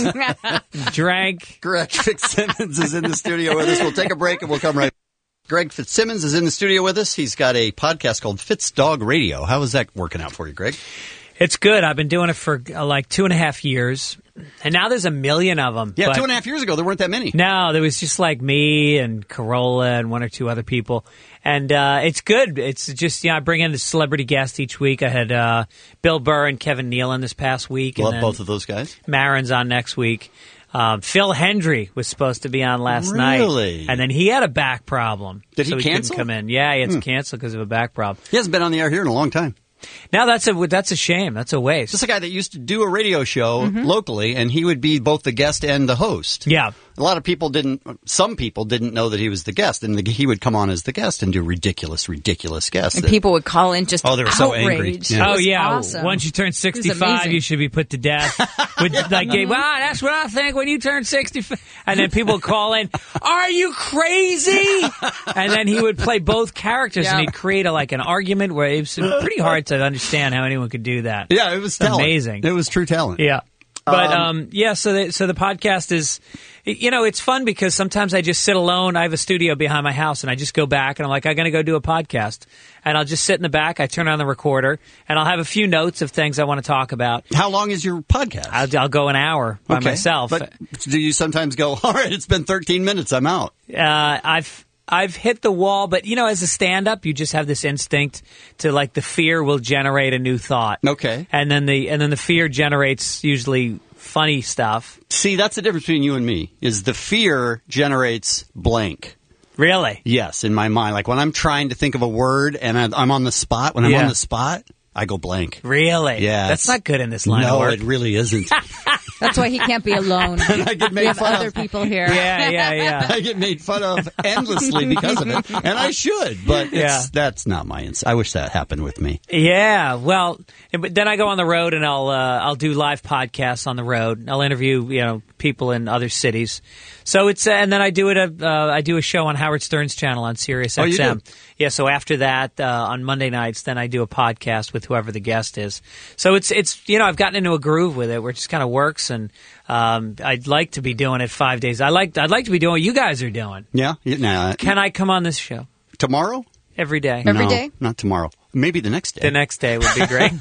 drank. Greg Fitzsimmons is in the studio with us. We'll take a break and we'll come right back. Greg Fitzsimmons is in the studio with us. He's got a podcast called Fitz Dog Radio. How is that working out for you, Greg? It's good. I've been doing it for uh, like two and a half years, and now there's a million of them. Yeah, but- two and a half years ago, there weren't that many. No, there was just like me and Corolla and one or two other people. And uh, it's good. It's just, you know, I bring in a celebrity guest each week. I had uh, Bill Burr and Kevin Nealon this past week. Love and then both of those guys. Maron's on next week. Um, Phil Hendry was supposed to be on last Really? night. And then he had a back problem. Did he so he cancel? couldn't come in. Yeah, he had Hmm. to cancel because of a back problem. He hasn't been on the air here in a long time. Now that's a that's a shame. That's a waste. Just a guy that used to do a radio show locally, and he would be both the guest and the host. Yeah. A lot of people didn't, some people didn't know that he was the guest, and the, he would come on as the guest and do ridiculous, ridiculous guests. And people would call in just Oh, they were so angry. outraged. Yeah. It Oh was yeah! awesome. Once you turn It was sixty-five, amazing. you should be put to death. With like, wow, that's what I think when you turn sixty-five. And then people would call in, "Are you crazy?" And then he would play both characters, and Yeah. he'd create a, like an argument where it was pretty hard to understand how anyone could do that. Yeah, it was It's talent. amazing. It was true talent. Yeah. But Um, um, yeah, so the, so the podcast is, you know, it's fun because sometimes I just sit alone. I have a studio behind my house, and I just go back and I'm like, I'm going to go do a podcast, and I'll just sit in the back. I turn on the recorder, and I'll have a few notes of things I want to talk about. How long is your podcast? I'll, I'll go an hour by Okay. myself. But do you sometimes go, all right, it's been thirteen minutes, I'm out? Uh, I've I've hit the wall, but you know, as a stand-up, you just have this instinct to like the fear will generate a new thought. Okay. And then the and then the fear generates usually funny stuff. See, that's the difference between you and me, is the fear generates blank. Really? Yes, in my mind. Like when I'm trying to think of a word and I- I'm on the spot, when I'm Yeah. on the spot, I go blank. Really? Yeah. That's it's- not good in this line no, of work. it really isn't. That's why he can't be alone. I get we made have fun other of. people here. Yeah, yeah, yeah. I get made fun of endlessly because of it, and I should, but it's, Yeah. that's not my ins- I wish that happened with me. Yeah, well, but then I go on the road and I'll uh, I'll do live podcasts on the road. I'll interview you know people in other cities. So it's uh, and then I do it a uh, I do a show on Howard Stern's channel on Sirius Oh, you X M. do? Yeah, so after that uh, on Monday nights, then I do a podcast with whoever the guest is. So it's it's you know I've gotten into a groove with it where it just kind of works, and um, I'd like to be doing it five days. I like I'd like to be doing what you guys are doing. Yeah, yeah nah, Can I come on this show tomorrow? every day? Every no, day? not tomorrow. Maybe the next day. The next day would be great.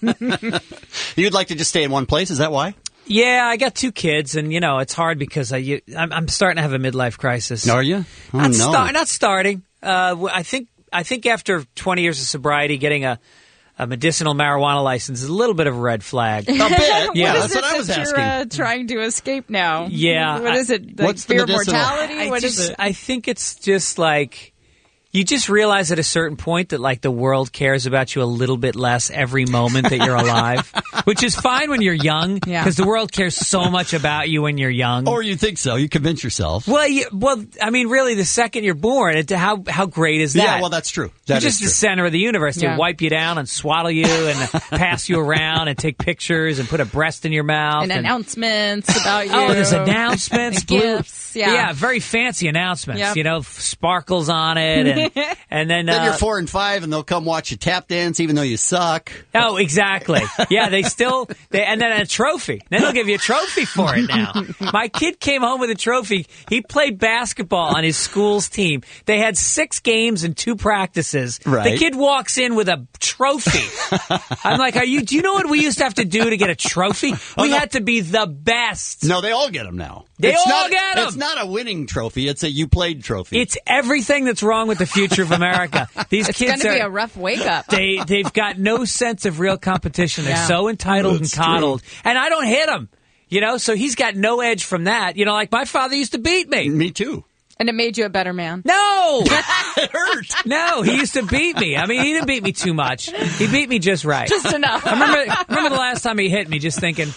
You'd like to just stay in one place? Is that why? Yeah, I got two kids, and you know it's hard because I you, I'm, I'm starting to have a midlife crisis. Are you? Oh not, no. star- not starting. Uh, w- I think I think after twenty years of sobriety, getting a, a medicinal marijuana license is a little bit of a red flag. A bit. Yeah. What That's is what it I was that asking. you're uh, trying to escape now? Yeah, What I- is it? Like What's the fear of medicinal? mortality? I What is just, it? I think it's just like you just realize at a certain point that like the world cares about you a little bit less every moment that you're alive, which is fine when you're young because Yeah. the world cares so much about you when you're young. Or you think so? You convince yourself. Well, you, well, I mean, really, the second you're born, it, how how great is that? Yeah, well, that's true. That You're is just true. the center of the universe. They Yeah. wipe you down and swaddle you and pass you around and take pictures and put a breast in your mouth. And announcements about you. Oh, there's announcements, And blue, gifts, yeah. very fancy announcements. Yep. You know, sparkles on it, and and then, Then uh, you're four and five, and they'll come watch you tap dance, even though you suck. Oh, exactly. Yeah, they still, they, and then a trophy. Then they'll give you a trophy for it now. My kid came home with a trophy. He played basketball on his school's team. They had six games and two practices. Right. The kid walks in with a trophy. I'm like, are you, do you know what we used to have to do to get a trophy? We had to be the best. No, they all get them now. They it's all not, get 'em. It's not a winning trophy. It's a you played trophy. It's everything that's wrong with the future of America. These It's kids going to be are, a rough wake up. They they've got no sense of real competition. They're Yeah. so entitled That's and coddled, and I don't hit him. You know, so he's got no edge from that. You know, like my father used to beat me. Me too. And it made you a better man. No, It hurt. no, he used to beat me. I mean, he didn't beat me too much. He beat me just right. Just enough. I remember remember the last time he hit me, just thinking.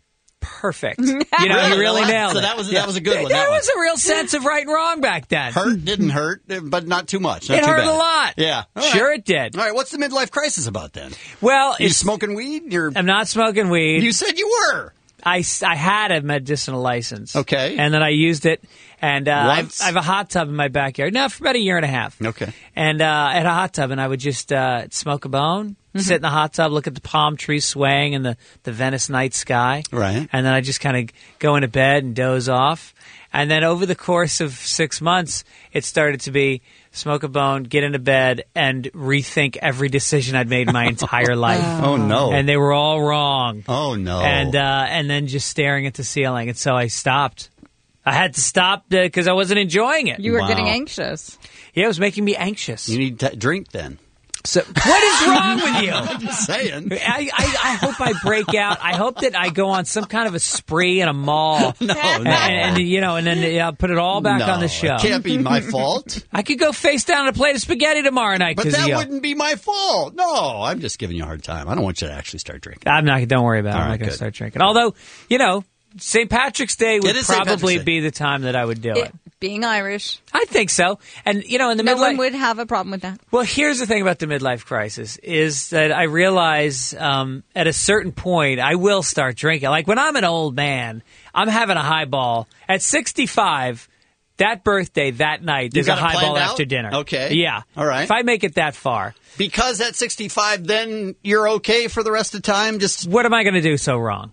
Perfect. You know, he Really? really So nailed it. that was- that was a good one, There that was a real sense of right and wrong back then. Hurt didn't hurt, but not too much. Not It too hurt bad. a lot. Yeah. All right. Sure it did. All right. What's the midlife crisis about then? Well, You it's, smoking weed? You're. I'm not smoking weed. You said you were. I, s- I had a medicinal license. Okay. And then I used it. And uh, I, have, Once? I have a hot tub in my backyard. Now, for about a year and a half. Okay. And uh, I had a hot tub, and I would just uh, smoke a bone, sit in the hot tub, look at the palm trees swaying in the, the Venice night sky. Right. And then I just kind of go into bed and doze off. And then over the course of six months, it started to be smoke a bone, get into bed, and rethink every decision I'd made my entire life. Oh no. And they were all wrong. Oh no. And uh, and then just staring at the ceiling. And so I stopped. I had to stop because I wasn't enjoying it. You were Wow. getting anxious. Yeah, it was making me anxious. you need to drink then. So what is wrong with you? I'm just saying. I, I, I hope I break out. I hope that I go on some kind of a spree in a mall. No, And, no. and, you know, and then yeah, put it all back No, on the show. It can't be my fault. I could go face down on a plate of spaghetti tomorrow night. But 'cause that of you. wouldn't be my fault. No, I'm just giving you a hard time. I don't want you to actually start drinking. I'm not. Don't worry about it. All I'm right, not going to good. start drinking. Although, you know, Saint Patrick's Day would It is Saint probably Patrick's Day. be the time that I would do it. It, being Irish, I think so. And you know, in the no midlife, one would have a problem with that. well, here's the thing about the midlife crisis is that I realize um, at a certain point I will start drinking. Like when I'm an old man, I'm having a highball at sixty-five. That birthday, that night, You there's a got it highball planned out? after dinner. Okay. Yeah. All right. If I make it that far, Because at sixty-five, then you're okay for the rest of the time? Just what am I going to do so wrong?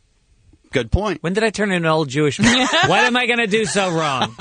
good point. When did I turn into an old Jewish man? What am I going to do so wrong?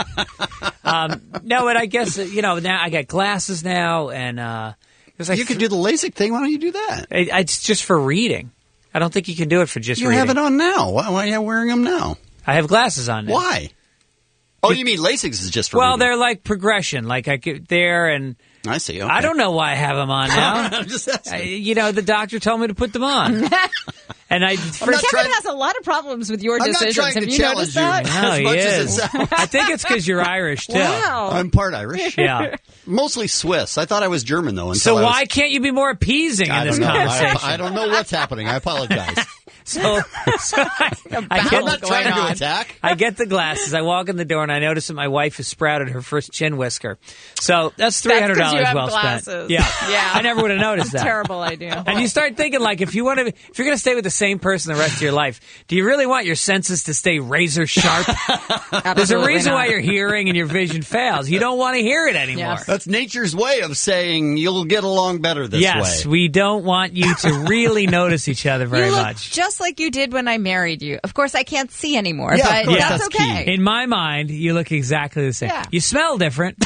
Um, no, but I guess, uh, you know, now I got glasses now, and uh, it was like You could do the LASIK thing. Why don't you do that? it, it's just for reading. I don't think you can do it for just You reading. have it on now. Why, why are you wearing them now? I have glasses on now. Why? Oh, you mean LASIK is just for Well, reading. they're like progression. Like I get there, and I see. Okay. I don't know why I have them on now. I'm just asking. I, you know, the doctor told me to put them on. And I, Well, first, Kevin has a lot of problems with your I'm not decisions. trying Have to you challenge noticed that? you. no, as he much as is. it sounds. I think it's because you're Irish too. Wow. I'm part Irish. Yeah. Mostly Swiss. I thought I was German, though. So until I was- why can't you be more appeasing I in this don't know. conversation? I, I don't know what's happening. I apologize. So, so I, I get, I'm not trying to attack. I get the glasses. I walk in the door and I notice that my wife has sprouted her first chin whisker. So that's three hundred That's 'cause you dollars have well glasses. spent. Yeah, Yeah. I never would have noticed that. Terrible idea. And you start thinking, like, if you want to, if you're going to stay with the same person the rest of your life, do you really want your senses to stay razor sharp? There's a Absolutely reason not. why your hearing and your vision fails. You don't want to hear it anymore. Yes. That's nature's way of saying you'll get along better this Yes, way. we don't want you to really notice each other very you look much. just like you did when I married you. Of course, I can't see anymore, Yeah, of but course, that's, that's okay. key. In my mind, you look exactly the same. Yeah. You smell different.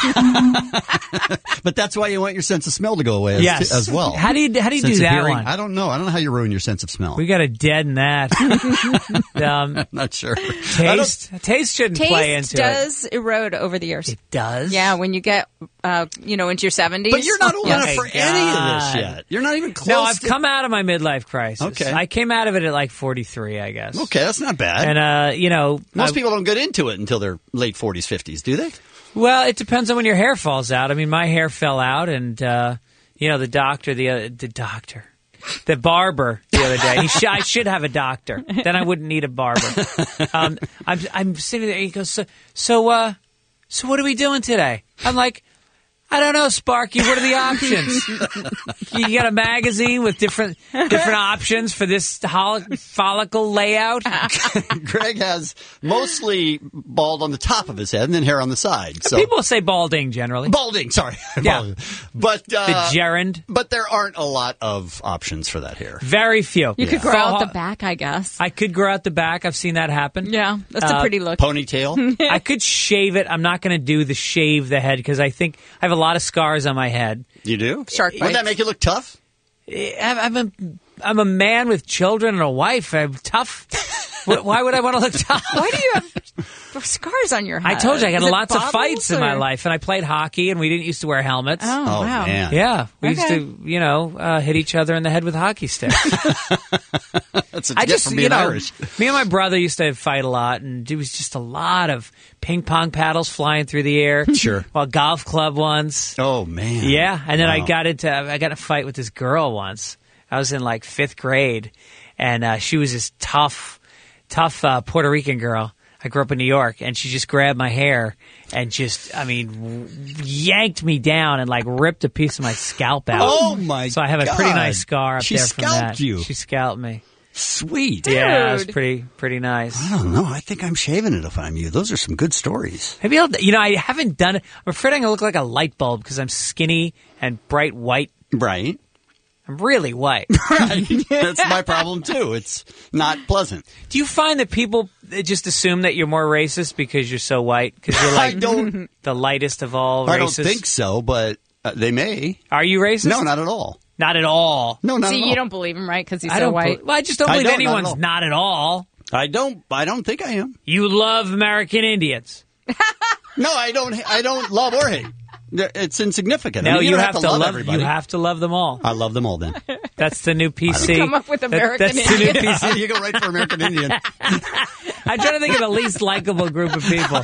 But that's why you want your sense of smell to go away as, Yes. as well. How do you how do you Sense do of that hearing, one? I don't know. I don't know how you ruin your sense of smell. We got to deaden that. um, Not sure. taste taste shouldn't play Taste into it. does erode over the years. It does. Yeah, when you get, uh, you know, into your seventies. But you're not old Yes. enough for My any of God. this yet. You're not even close. No, I've to- come out of my midlife crisis. Okay. I came out of it at like forty-three, I guess. Okay, that's not bad. And uh, you know, Most I- people don't get into it until their late forties, fifties, do they? Well, it depends on when your hair falls out. I mean, my hair fell out, and uh, you know, the doctor, the uh, the doctor, the barber, the other day. He sh- I should have a doctor. Then I wouldn't need a barber. Um, I'm I'm sitting there. He goes, so so uh, so what are we doing today? I'm like, I don't know, Sparky. What are the options? You got a magazine with different different options for this hol- follicle layout. Greg has mostly bald on the top of his head and then hair on the side. So People say balding generally. balding, sorry, Yeah. Balding. But uh, The gerund. But there aren't a lot of options for that hair. Very few. You could grow Faux- out the back, I guess. I could grow out the back. I've seen that happen. Yeah, that's a Uh, pretty look. Ponytail. I could shave it. I'm not going to do the shave the head because I think I have a lot of scars on my head. You do? Shark Wouldn't that bites. make you look tough? I'm, I'm a I'm a man with children and a wife. I'm tough. Wh- Why would I want to look tough? Why do you have scars on your head? I told you I got Is it lots of bobbles, fights in my or- life, and I played hockey, and we didn't used to wear helmets. Oh, Oh, wow. man. Yeah, we used Okay. to, you know, uh, hit each other in the head with hockey sticks. That's a I gift just, from you being know, Irish. me and my brother used to fight a lot, and there was just a lot of ping pong paddles flying through the air. Sure. Well, golf club once. Oh, man. Yeah, and then I Wow. got into, I got in a fight with this girl once. I was in like fifth grade, and uh, she was this tough, tough uh, Puerto Rican girl. I grew up in New York, and she just grabbed my hair and just, I mean, w- yanked me down and like ripped a piece of my scalp out. Oh, my So I have a pretty God. nice scar up She there from scalped that. you. She scalped me. Sweet. Yeah, it was Dude. pretty, pretty nice. I don't know. I think I'm shaving it if I'm you. Those are some good stories. Maybe I'll, you know, I haven't done it. I'm afraid I'm going to look like a light bulb because I'm skinny and bright white. Right. I'm really white. Right. That's my problem, too. It's not pleasant. Do you find that people uh, just assume that you're more racist because you're so white? Because you're like I don't- the lightest of all I don't races? think so, but uh, they may. Are you racist? No, not at all. Not at all. No, not See, at all. you don't believe him, right? Because he's I so don't. white. bel- well, I just don't I believe don't, not at anyone's all. not at all. I don't. I don't think I am. You love American Indians. No, I don't. I don't love or hate. It's insignificant. I No, mean, you, don't have, to love. everybody. You have to love them all. I love them all. Then That's the new P C. Come up with That- American that's the new Indian. P C. you go right for American Indian. I'm trying to think of the least likable group of people.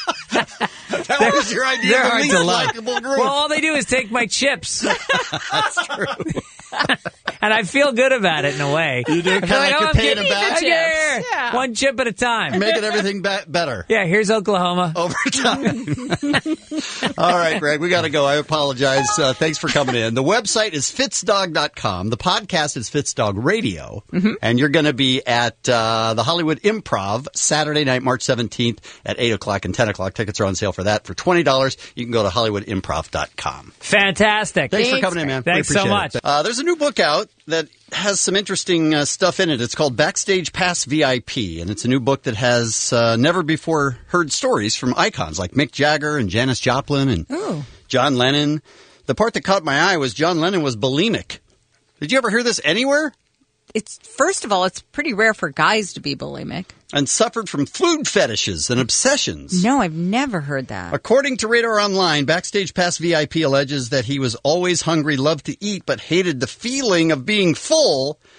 That was your idea. They're of the hard least to love. likable group. Well, all they do is take my chips. That's true. And I feel good about it in a way. You do? I Kinda feel like oh, you're I'm paying getting them back? the chips. Yeah. One chip at a time. Making everything be- better. Yeah, here's Oklahoma. Over time. All right, Greg, we got to go. I apologize. Uh, thanks for coming in. The website is fitzdog dot com. The podcast is Fitzdog Radio. Mm-hmm. And you're going to be at uh, the Hollywood Improv Saturday night, March seventeenth at eight o'clock and ten o'clock. Tickets are on sale for that for twenty dollars. You can go to hollywood improv dot com. Fantastic. Thanks, for coming in, man. Thanks We so appreciate much. it. Uh, there's a new book out that has some interesting uh, stuff in it. It's called Backstage Pass V I P, and it's a new book that has uh, never before heard stories from icons like Mick Jagger and Janis Joplin and Ooh. John Lennon. The part that caught my eye was John Lennon was bulimic. Did you ever hear this anywhere? It's first of all, it's pretty rare for guys to be bulimic. And suffered from food fetishes and obsessions. No, I've never heard that. According to Radar Online, Backstage Pass V I P alleges that he was always hungry, loved to eat, but hated the feeling of being full.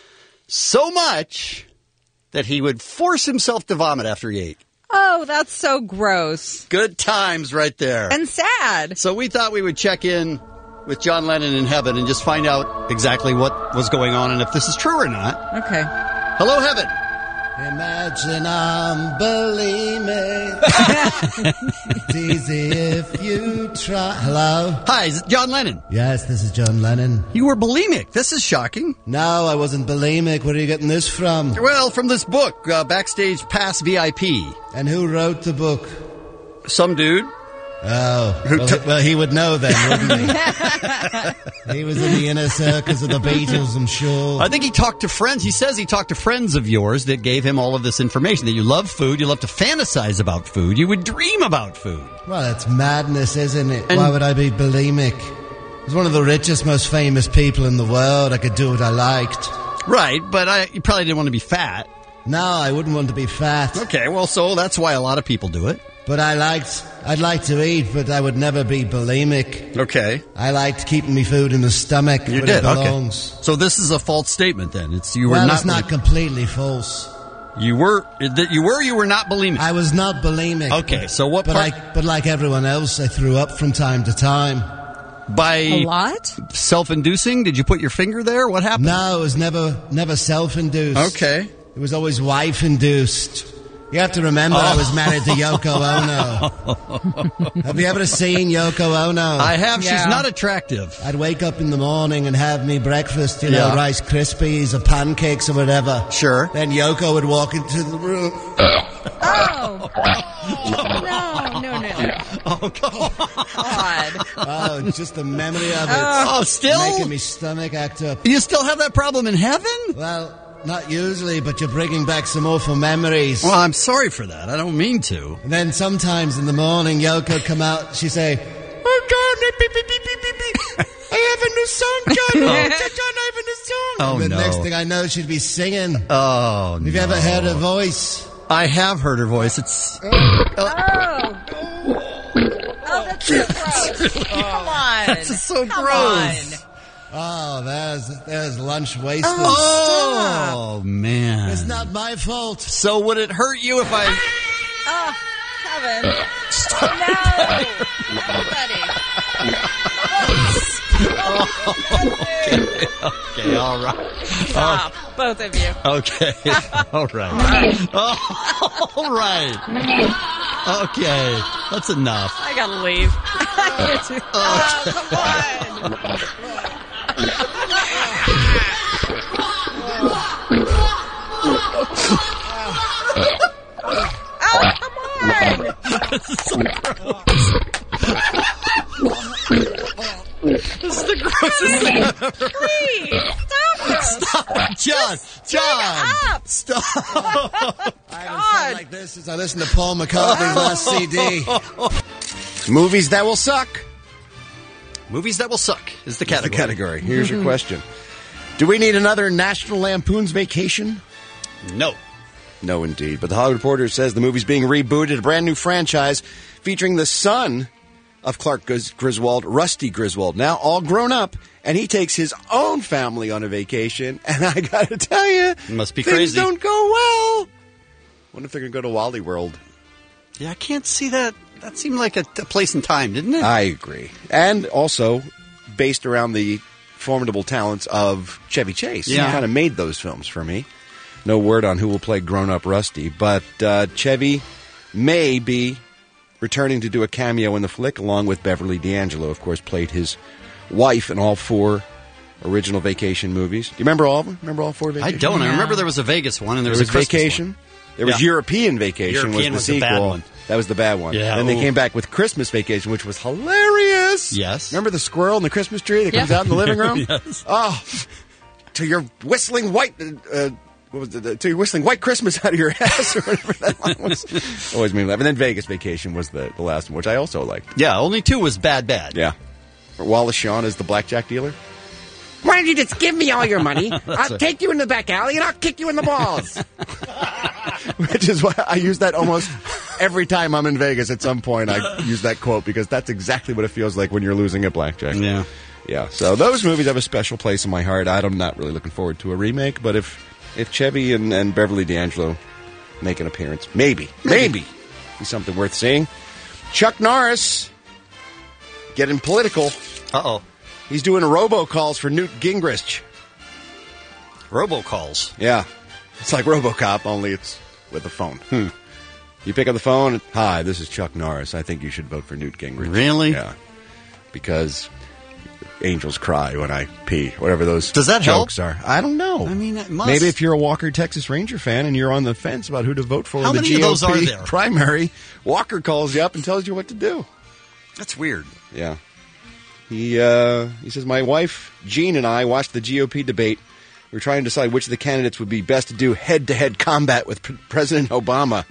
So much that he would force himself to vomit after he ate. Oh, that's so gross. Good times right there. And sad. So we thought we would check in with John Lennon in heaven and just find out exactly what was going on and if this is true or not. Okay. Hello, heaven. Imagine I'm bulimic. It's easy if you try. Hello? Hi, is it John Lennon? Yes, this is John Lennon. You were bulimic. This is shocking. No, I wasn't bulimic. Where are you getting this from? Well, from this book, uh, Backstage Pass V I P. And who wrote the book? Some dude. Oh, well, he, well, he would know then, wouldn't he? He was in the inner circus of the Beatles, I'm sure. I think he talked to friends. He says he talked to friends of yours that gave him all of this information, that you love food, you love to fantasize about food, you would dream about food. Well, that's madness, isn't it? And why would I be bulimic? I was one of the richest, most famous people in the world. I could do what I liked. Right, but I, you probably didn't want to be fat. No, I wouldn't want to be fat. Okay, well, so that's why a lot of people do it. But I liked, I'd like to eat, but I would never be bulimic. Okay. I liked keeping me food in the stomach You where did, it belongs. okay. So this is a false statement then. It's you were well, not it's not buli- completely false. You were that you were you were not bulimic. I was not bulimic. Okay, so what But part- like but like everyone else, I threw up from time to time. By A lot? self-inducing? Did you put your finger there? What happened? No, it was never never self-induced. Okay. It was always wife-induced. You have to remember Oh. I was married to Yoko Ono. Have you ever seen Yoko Ono? I have. She's not attractive. I'd wake up in the morning and have me breakfast, you know, Yeah. Rice Krispies or pancakes or whatever. Sure. Then Yoko would walk into the room. Oh. No, no, no. Oh, God. Oh, it's just the memory of it. Oh, still? Making me stomach act up. You still have that problem in heaven? Well, not usually, but you're bringing back some awful memories. Well, I'm sorry for that. I don't mean to. And then sometimes in the morning, Yoko would come out, she'd say, "Oh, John, beep, beep, beep, beep, beep, beep. I have a new song, John. Oh. John, I have a new song." Oh, and the no. next thing I know, she'd be singing. Oh, Have no. you ever heard her voice? I have heard her voice. It's... Oh. Oh, that's so gross. Come on. That's so Come gross. on. Oh, there's there's lunch wasted. Oh, man. It's not my fault. So would it hurt you if I... Oh, Kevin. No. okay, okay, all right. Stop, both of you. Okay, all right. Oh, all right. Okay, that's enough. I gotta leave. Oh, come on. Oh, come on. This is so gross. This is the grossest thing I've ever Please, stop it. Stop it, John. John. Up. Stop. I haven't felt like this since I listened to Paul McCartney's last C D. Movies that will suck. Movies that will suck is the That's category. the category. Here's your question. Do we need another National Lampoon's Vacation? No. No, indeed. But the Hollywood Reporter says the movie's being rebooted, a brand new franchise featuring the son of Clark Gris- Griswold, Rusty Griswold, now all grown up, and he takes his own family on a vacation. And I got to tell you, It must be things crazy. don't go well. Wonder if they're going to go to Wally World. Yeah, I can't see that. That seemed like a, a place and time, didn't it? I agree. And also based around the formidable talents of Chevy Chase. Yeah. He kind of made those films for me. No word on who will play grown-up Rusty, but uh, Chevy may be returning to do a cameo in the flick, along with Beverly D'Angelo, of course, played his wife in all four original Vacation movies. Do you remember all of them? Remember all four I Vacation? don't. I remember there was a Vegas one and there, There was, was a Christmas Vacation. one. There was Yeah. European Vacation, European was was the the sequel. bad one. That was the bad one. Yeah, Then they ooh. came back with Christmas Vacation, which was hilarious. Yes. Remember the squirrel in the Christmas tree that comes Yeah. out in the living room? Yes. Oh, to your whistling white, uh, what was it? To your whistling white Christmas out of your ass, or whatever that line was. Always made me laugh. And then Vegas Vacation was the, the last one, which I also liked. Yeah, only two was bad, bad. Yeah. Wallace Shawn is the blackjack dealer. Why don't you just give me all your money? I'll a- take you in the back alley and I'll kick you in the balls. Which is why I use that almost every time I'm in Vegas. At some point, I use that quote because that's exactly what it feels like when you're losing at blackjack. Yeah. Yeah. So those movies have a special place in my heart. I'm not really looking forward to a remake, but if if Chevy and, and Beverly D'Angelo make an appearance. Maybe. Maybe. Be something worth seeing. Chuck Norris getting political. Uh-oh. He's doing robocalls for Newt Gingrich. Robocalls? Yeah. It's like RoboCop, only it's with a phone. Hmm. You pick up the phone. Hi, this is Chuck Norris. I think you should vote for Newt Gingrich. Really? Yeah. Because angels cry when I pee. Whatever those Does that jokes help? are. I don't know. I mean, it must. Maybe if you're a Walker Texas Ranger fan and you're on the fence about who to vote for How in the many G O P of those are there? primary, Walker calls you up and tells you what to do. That's weird. Yeah. He uh, he says, my wife, Jean, and I watched the G O P debate. We were trying to decide which of the candidates would be best to do head-to-head combat with P- President Obama.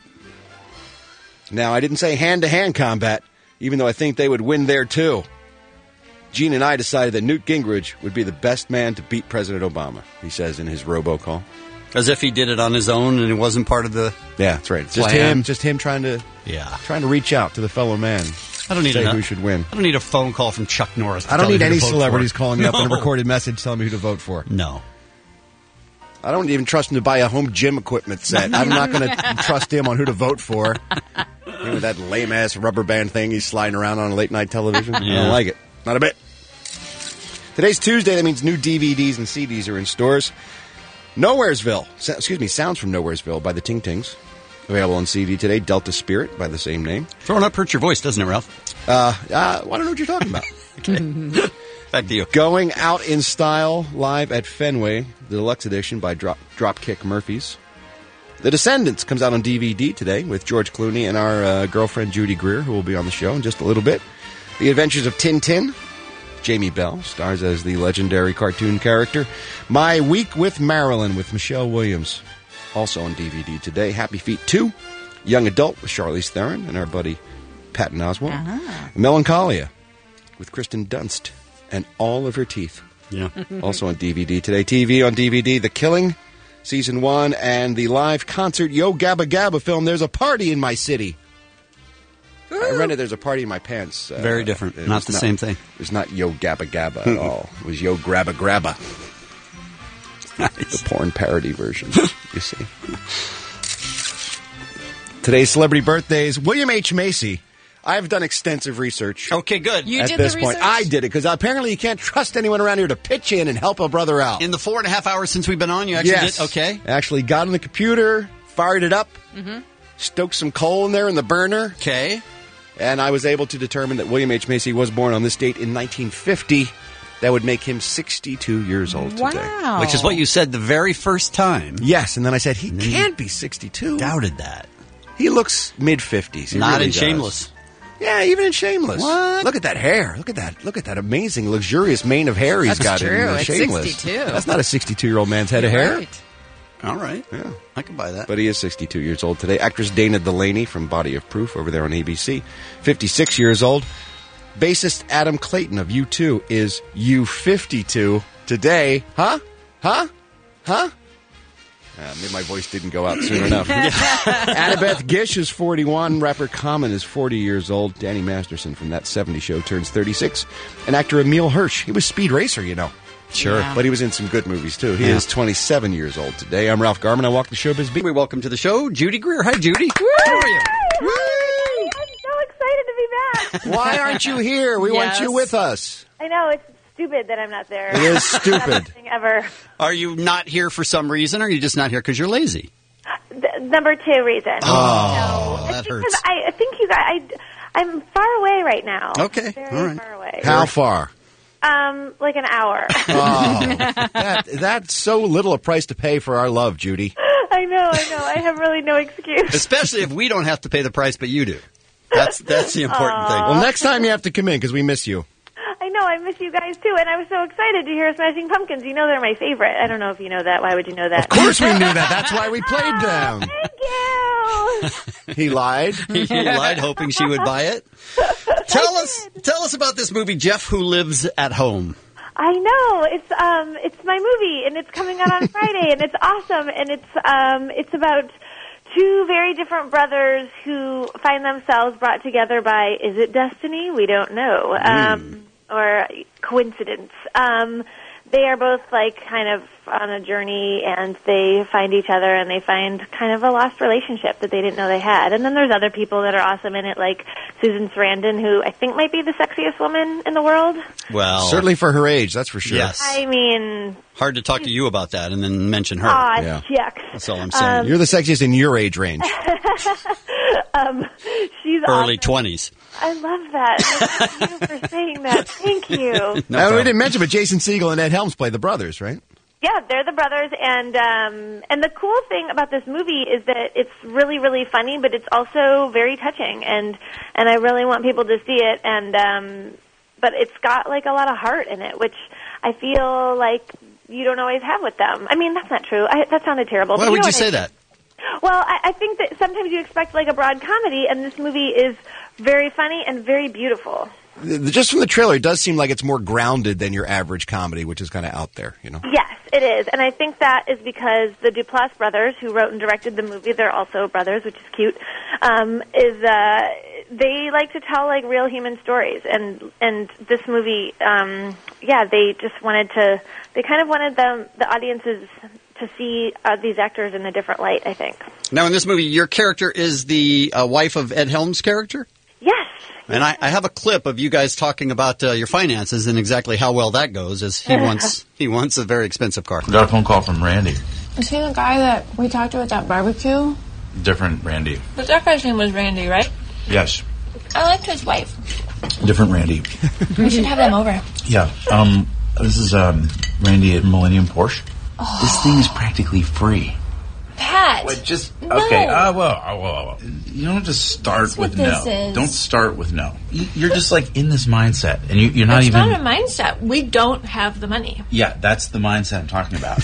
Now, I didn't say hand-to-hand combat, even though I think they would win there, too. Gene and I decided that Newt Gingrich would be the best man to beat President Obama, he says in his robocall. As if he did it on his own and it wasn't part of the Yeah, that's right. It's just plan. him, just him trying to Yeah. trying to reach out to the fellow man. I don't need say a- who should win. I don't need a phone call from Chuck Norris. to I don't tell me need who to any vote celebrities for. calling me up in a No. recorded message telling me who to vote for. No. I don't even trust him to buy a home gym equipment set. I'm not going to trust him on who to vote for. Even with that lame-ass rubber band thing he's sliding around on late-night television. I Yeah. don't like it. Not a bit. Today's Tuesday. That means new D V Ds and C Ds are in stores. Nowheresville. So, excuse me, Sounds from Nowheresville by the Ting Tings. Available on C D today. Delta Spirit by the same name. Throwing up hurts your voice, doesn't it, Ralph? Uh, uh, I don't know what you're talking about. Okay. Back to you. Going Out in Style, live at Fenway, the deluxe edition by Drop, Dropkick Murphys. The Descendants comes out on D V D today with George Clooney and our uh, girlfriend Judy Greer, who will be on the show in just a little bit. The Adventures of Tintin. Jamie Bell stars as the legendary cartoon character. My Week with Marilyn with Michelle Williams. Also on D V D today. Happy Feet two. Young Adult with Charlize Theron and our buddy Patton Oswalt. Uh-huh. Melancholia with Kristen Dunst and all of her teeth. Yeah. Also on D V D today. T V on D V D, The Killing, Season one, and the live concert Yo Gabba Gabba film, There's a Party in My City. I rented There's a Party in My Pants. Uh, Very different. it Not was the same thing. It was not Yo Gabba Gabba at all. It was Yo Grabba Grabba. The porn parody version, you see. Today's celebrity birthdays, William H. Macy. I've done extensive research. Okay, good. You at did this the point. research? I did it, because apparently you can't trust anyone around here to pitch in and help a brother out. In the four and a half hours since we've been on, you actually yes. did? Okay. Actually got on the computer, fired it up, Mm-hmm. stoked some coal in there in the burner. Okay. And I was able to determine that William H. Macy was born on this date in nineteen fifty. That would make him sixty-two years old today. Wow. Which is what you said the very first time. Yes, and then I said, he And then can't be sixty-two. Doubted that. He looks mid-fifties. He Not really in does. Shameless. Yeah, even in Shameless. What? Look at that hair. Look at that. Look at that amazing, luxurious mane of hair he's That's got in true. uh, It's Shameless. sixty-two. That's not a sixty-two-year-old man's head of hair. Right. All right. Yeah. I can buy that. But he is sixty-two years old today. Actress Dana Delaney from Body of Proof over there on A B C, fifty-six years old. Bassist Adam Clayton of U two is U fifty-two today. Huh? Huh? Huh? Uh, maybe my voice didn't go out soon enough. Annabeth Gish is forty-one. Rapper Common is forty years old. Danny Masterson from That seventies Show turns thirty-six. And actor Emil Hirsch. He was Speed Racer, you know. Sure. Yeah. But he was in some good movies, too. He Yeah. is twenty-seven years old today. I'm Ralph Garman. I walk the showbiz beat. We welcome to the show Judy Greer. Hi, Judy. How are you? I'm so excited to be back. Why aren't you here? We want Yes. you with us. I know, it's stupid that I'm not there. It is stupid. Nothing ever. Are you not here for some reason, or are you just not here because you're lazy? The, number two reason. Oh, no, that it's hurts. because I, I think you guys, I, I'm far away right now. Okay, Very all right. far away. How far? Um, like an hour. Oh, that, that's so little a price to pay for our love, Judy. I know, I know. I have really no excuse. Especially if we don't have to pay the price, but you do. That's that's the important thing. Well, next time you have to come in because we miss you. I know, I miss you guys too, and I was so excited to hear Smashing Pumpkins. You know they're my favorite. I don't know if you know that. Why would you know that? Of course we knew that. That's why we played them. Thank you. He lied. He lied, hoping she would buy it. Tell us, tell us about this movie, Jeff Who Lives at Home. I know it's um it's my movie, and it's coming out on Friday, and it's awesome, and it's um it's about two very different brothers who find themselves brought together by, is it destiny? We don't know, um, or coincidence. Um, they are both like kind of on a journey, and they find each other, and they find kind of a lost relationship that they didn't know they had. And then there's other people that are awesome in it, like Susan Sarandon, who I think might be the sexiest woman in the world. Well, certainly for her age, that's for sure. Yes. I mean, hard to talk to you about that and then mention her. aw, Yeah. yuck. That's all I'm saying. Um, You're the sexiest in your age range. um, she's Early awesome. twenties. I love that. Thank you for saying that. Thank you. No, we didn't mention, but Jason Segel and Ed Helms play the brothers, right? Yeah, they're the brothers, and um, and the cool thing about this movie is that it's really, really funny, but it's also very touching, and and I really want people to see it. And um, but it's got like a lot of heart in it, which I feel like you don't always have with them. I mean, that's not true. I, that sounded terrible. Why but would know you what say I that? Well, I, I think that sometimes you expect like a broad comedy, and this movie is very funny and very beautiful. Just from the trailer, it does seem like it's more grounded than your average comedy, which is kind of out there, you know? Yes, it is. And I think that is because the Duplass brothers, who wrote and directed the movie, they're also brothers, which is cute, um, is uh, they like to tell like real human stories. And and this movie, um, yeah, they just wanted to, they kind of wanted them, the audiences to see uh, these actors in a different light, I think. Now, in this movie, your character is the uh, wife of Ed Helms' character? Yes. And I, I have a clip of you guys talking about uh, your finances and exactly how well that goes, as he wants he wants a very expensive car. Got a phone call from Randy. Is he the guy that we talked to at that barbecue? Different Randy. But that guy's name was Randy, right? Yes. I liked his wife. Different Randy. We should have them over. Yeah. Um. This is um Randy at Millennium Porsche. Oh. This thing is practically free. Pat. Wait, just no. okay. Uh, well, uh, well, you don't just start That's with what no. this is. Don't start with no. You- You're just like in this mindset, and you, you're not it's even. not a mindset. We don't have the money. Yeah, that's the mindset I'm talking about.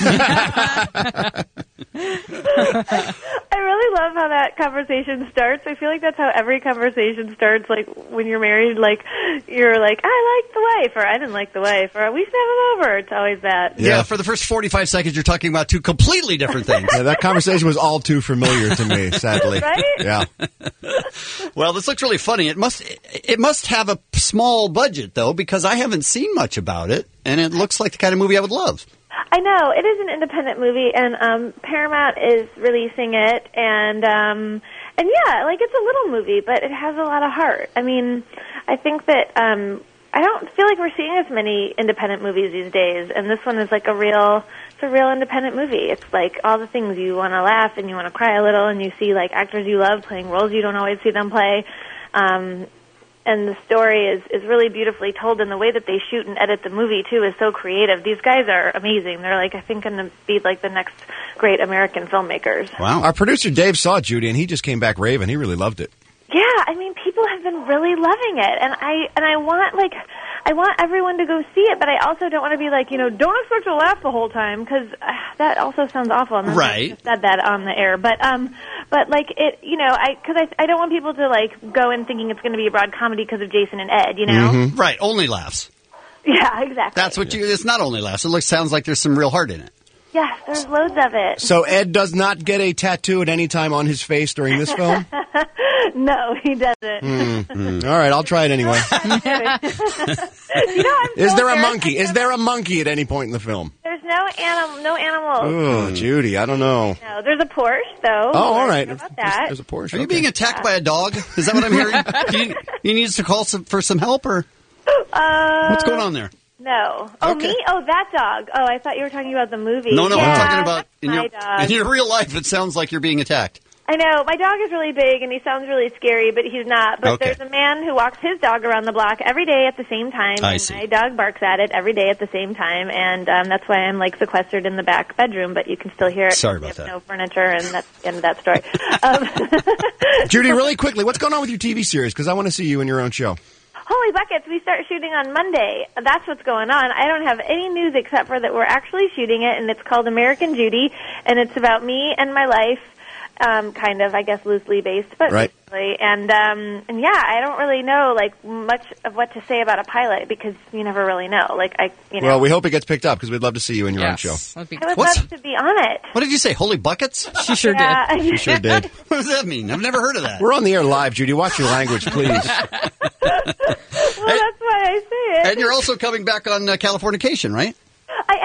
I really love how that conversation starts. I feel like that's how every conversation starts. Like when you're married, like you're like, I like the wife, or I didn't like the wife, or we should have him over. It's always that. Yeah, for the first forty-five seconds, you're talking about two completely different things. Yeah, that conversation was all too familiar to me, sadly. Right? Yeah. Well, this looks really funny. It must it must have a small budget, though, because I haven't seen much about it, and it looks like the kind of movie I would love. I know. It is an independent movie, and um, Paramount is releasing it, and um, and yeah, like it's a little movie, but it has a lot of heart. I mean, I think that um, I don't feel like we're seeing as many independent movies these days, and this one is like a real, it's a real independent movie. It's like all the things you want to laugh and you want to cry a little, and you see like actors you love playing roles you don't always see them play. Um, And the story is, is really beautifully told, and the way that they shoot and edit the movie, too, is so creative. These guys are amazing. They're, like, I think, going to be, like, the next great American filmmakers. Wow. Our producer Dave saw it, Judy, and he just came back raving. He really loved it. Yeah, I mean, people have been really loving it, and I and I want, like, I want everyone to go see it, but I also don't want to be like, you know, don't expect to laugh the whole time, because uh, that also sounds awful. And right. I just said that on the air, but um, but like it, you know, I because I I don't want people to like go in thinking it's going to be a broad comedy because of Jason and Ed, you know? Mm-hmm. Right, only laughs. Yeah, exactly. That's what you. It's not only laughs. It looks sounds like there's some real heart in it. Yes, there's loads of it. So Ed does not get a tattoo at any time on his face during this film? No, he doesn't. Mm-hmm. All right, I'll try it anyway. You know, I'm Is so there a embarrassed. monkey? Is there a monkey at any point in the film? There's no animal, no animals. Oh, Judy, I don't know. No, there's a Porsche though. Oh, all right. How about that? There's a Porsche. Are you okay. being attacked by a dog? Is that what I'm hearing? Do you, you need us to call some, for some help, or Uh, what's going on there? No. Oh, Okay. me? Oh, that dog. Oh, I thought you were talking about the movie. No, no, yeah, I'm talking about that's in my your dog. in your real life. It sounds like you're being attacked. I know. My dog is really big, and he sounds really scary, but he's not. But Okay. there's a man who walks his dog around the block every day at the same time. I and see. My dog barks at it every day at the same time, and um, that's why I'm, like, sequestered in the back bedroom, but you can still hear it. Sorry We about have that. no furniture, and that's the end of that story. um, Judy, really quickly, what's going on with your T V series? Because I want to see you in your own show. Holy buckets, we start shooting on Monday. That's what's going on. I don't have any news except for that we're actually shooting it, and it's called American Judy, and it's about me and my life, um, kind of, I guess, loosely based, but Right. loosely. And, um, and yeah, I don't really know, like, much of what to say about a pilot, because you never really know. Like, I, you know. Well, we hope it gets picked up because we'd love to see you in your own show. I would What's- love to be on it. What did you say? Holy buckets? She sure Yeah. She sure did. What does that mean? I've never heard of that. We're on the air live, Judy. Watch your language, please. Well, that's why I say it. And you're also coming back on uh, Californication, right? I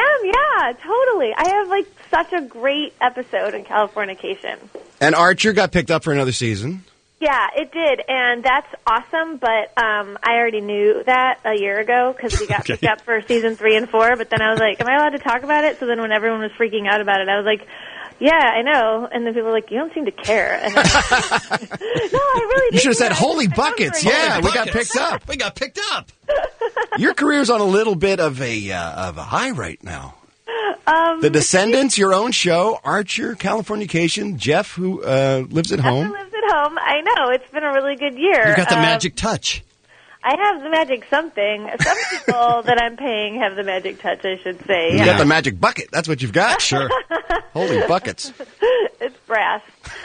totally. I have like such a great episode in Californication. And Archer got picked up for another season. Yeah, it did, and that's awesome, but um, I already knew that a year ago because we got Okay. picked up for season three and four, but then I was like, am I allowed to talk about it? So then when everyone was freaking out about it, I was like, yeah, I know. And then people were like, you don't seem to care. And I was like, no, I really You should have do. said, I holy just buckets. remember Yeah, it. we got picked up. We got picked up. Your career's on a little bit of a uh, of a high right now. Um, The Descendants, your own show, Archer, Californication, Jeff, who uh, lives at home. lives at home. I know. It's been a really good year. You got the Um, magic touch. I have the magic something. Some people that I'm paying have the magic touch, I should say. You got the magic bucket. That's what you've got. Sure. Holy buckets. It's brass.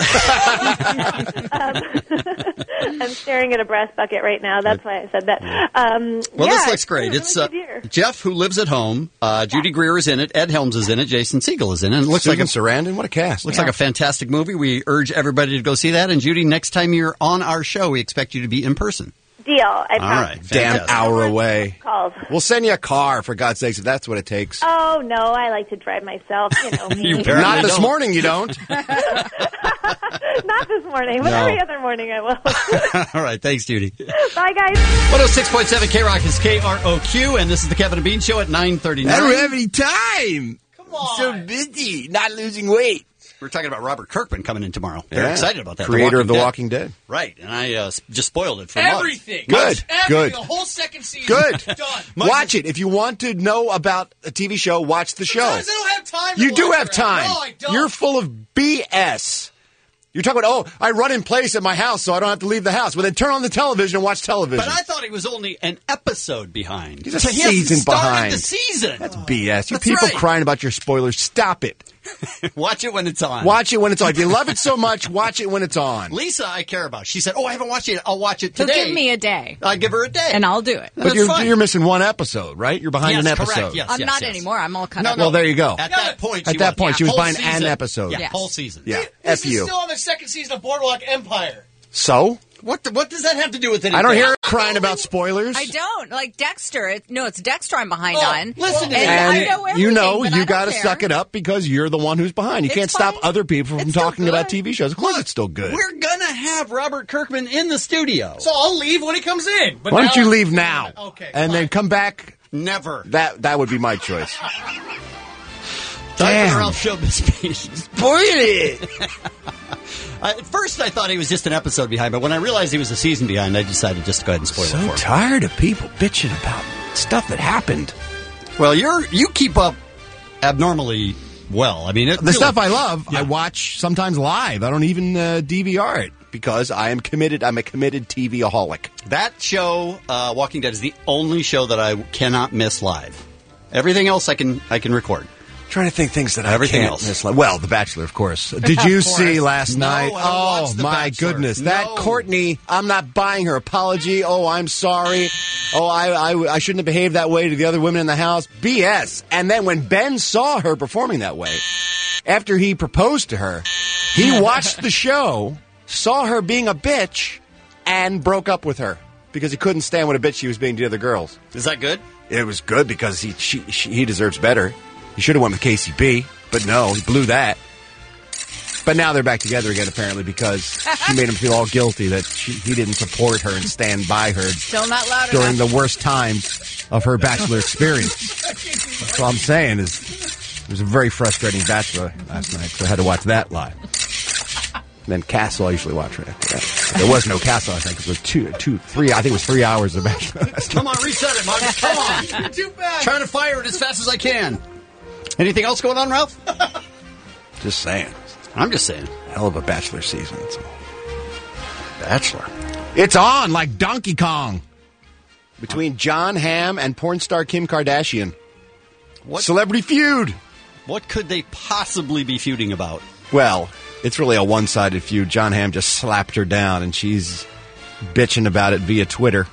um, I'm staring at a brass bucket right now. That's why I said that. Um, Well, yeah, this looks great. been a It's really uh, good year. Jeff, who lives at home. Uh, Judy Greer is in it. Ed Helms is in it. Jason Segel is in it. And it looks Susan like a Sarandon. What a cast. Looks Yeah. like a fantastic movie. We urge everybody to go see that. And Judy, next time you're on our show, we expect you to be in person. Deal. I All promise. right. Damn Fantastic. hour away. Called. We'll send you a car, for God's sakes, if that's what it takes. Oh, no, I like to drive myself. You know me. You apparently Not this don't. morning, you don't. Not this morning, but No. every other morning I will. All right. Thanks, Judy. Bye, guys. one oh six point seven K-Rock is K R O Q, and this is the Kevin and Bean Show at nine thirty-nine. I don't have any time. Come on. So busy, not losing weight. We're talking about Robert Kirkman coming in tomorrow. Very Yeah. excited about that. Creator of The Dead. Walking Dead. Right, and I uh, s- just spoiled it for months. Everything. Good, Everything. good. The whole second season. Good. Done. Watch it. If you want to know about a T V show, watch the show. Sometimes I don't have time to You do watch have it. time. No, I don't. You're full of B S. You're talking about, oh, I run in place at my house so I don't have to leave the house. Well, then turn on the television and watch television. But I thought he was only an episode behind. He's a He hasn't season started behind. the season. That's B S. You That's people right. crying about your spoilers, stop it. Watch it when it's on. Watch it when it's on. If you love it so much, watch it when it's on. Lisa, I care about. She said, "Oh, I haven't watched it. I'll watch it So today." give me a day, I give her a day, and I'll do it. But That's you're, fine. you're missing one episode, right? You're behind Yes, an correct. episode. Yes, I'm yes, not yes. anymore. I'm all caught No, up. Well, there you go. At that point, At she that was, point, yeah, she was whole behind season. an episode. Yeah, Yes. whole season. Yeah, This F is you. still on the second season of Boardwalk Empire. So? What? The, what does that have to do with anything? I don't hear her crying about spoilers. I don't like Dexter. It, no, it's Dexter I'm behind Oh, on. listen to and me. And I know everything, you know, but I you don't got to care. suck it up because you're the one who's behind. You It's can't stop fine. other people from It's still talking about good. T V shows. Of course, it's still good. We're gonna have Robert Kirkman in the studio. So I'll leave when he comes in. But Why don't now- you leave now? Okay. And then come back. Never. That that would be my choice. Time for the Damn. Ralph Showbiz Bean. Spoil it. I, at first, I thought he was just an episode behind, but when I realized he was a season behind, I decided just to go ahead and spoil it So for him. tired of people bitching about stuff that happened. Well, you're you keep up abnormally well. I mean, it The really- stuff I love, I watch sometimes live. I don't even uh, D V R it because I am committed. I'm a committed T V-aholic. That show, uh, Walking Dead, is the only show that I cannot miss live. Everything else I can I can record. Trying to think things that I Everything can't else. miss. Like, well, The Bachelor, of course. Did you Of course. see last No, night? I don't oh watch The my Bachelor. goodness! No. That Courtney, I'm not buying her apology. Oh, I'm sorry. Oh, I, I I shouldn't have behaved that way to the other women in the house. B S. And then when Ben saw her performing that way, after he proposed to her, he watched the show, saw her being a bitch, and broke up with her because he couldn't stand what a bitch she was being to the other girls. Is that good? It was good because he she, she, he deserves better. He should have went with K C B, but no, he blew that. But now they're back together again, apparently, because she made him feel all guilty that she, he didn't support her and stand by her Still not loud during enough. the worst times of her Bachelor experience. That's all I'm saying is it was a very frustrating Bachelor last night, so I had to watch that live. And then Castle, I usually watch right after that. There was no Castle, I think. It was two, two, three, I think it was three hours of Bachelor. Come on, reset it, Marcus. Come on. Too bad. Trying to fire it as fast as I can. Anything else going on, Ralph? Just saying. I'm just saying. Hell of a Bachelor season. That's all. Bachelor. It's on like Donkey Kong. Between John Hamm and porn star Kim Kardashian. What? Celebrity feud. What could they possibly be feuding about? Well, it's really a one-sided feud. John Hamm just slapped her down, and she's bitching about it via Twitter.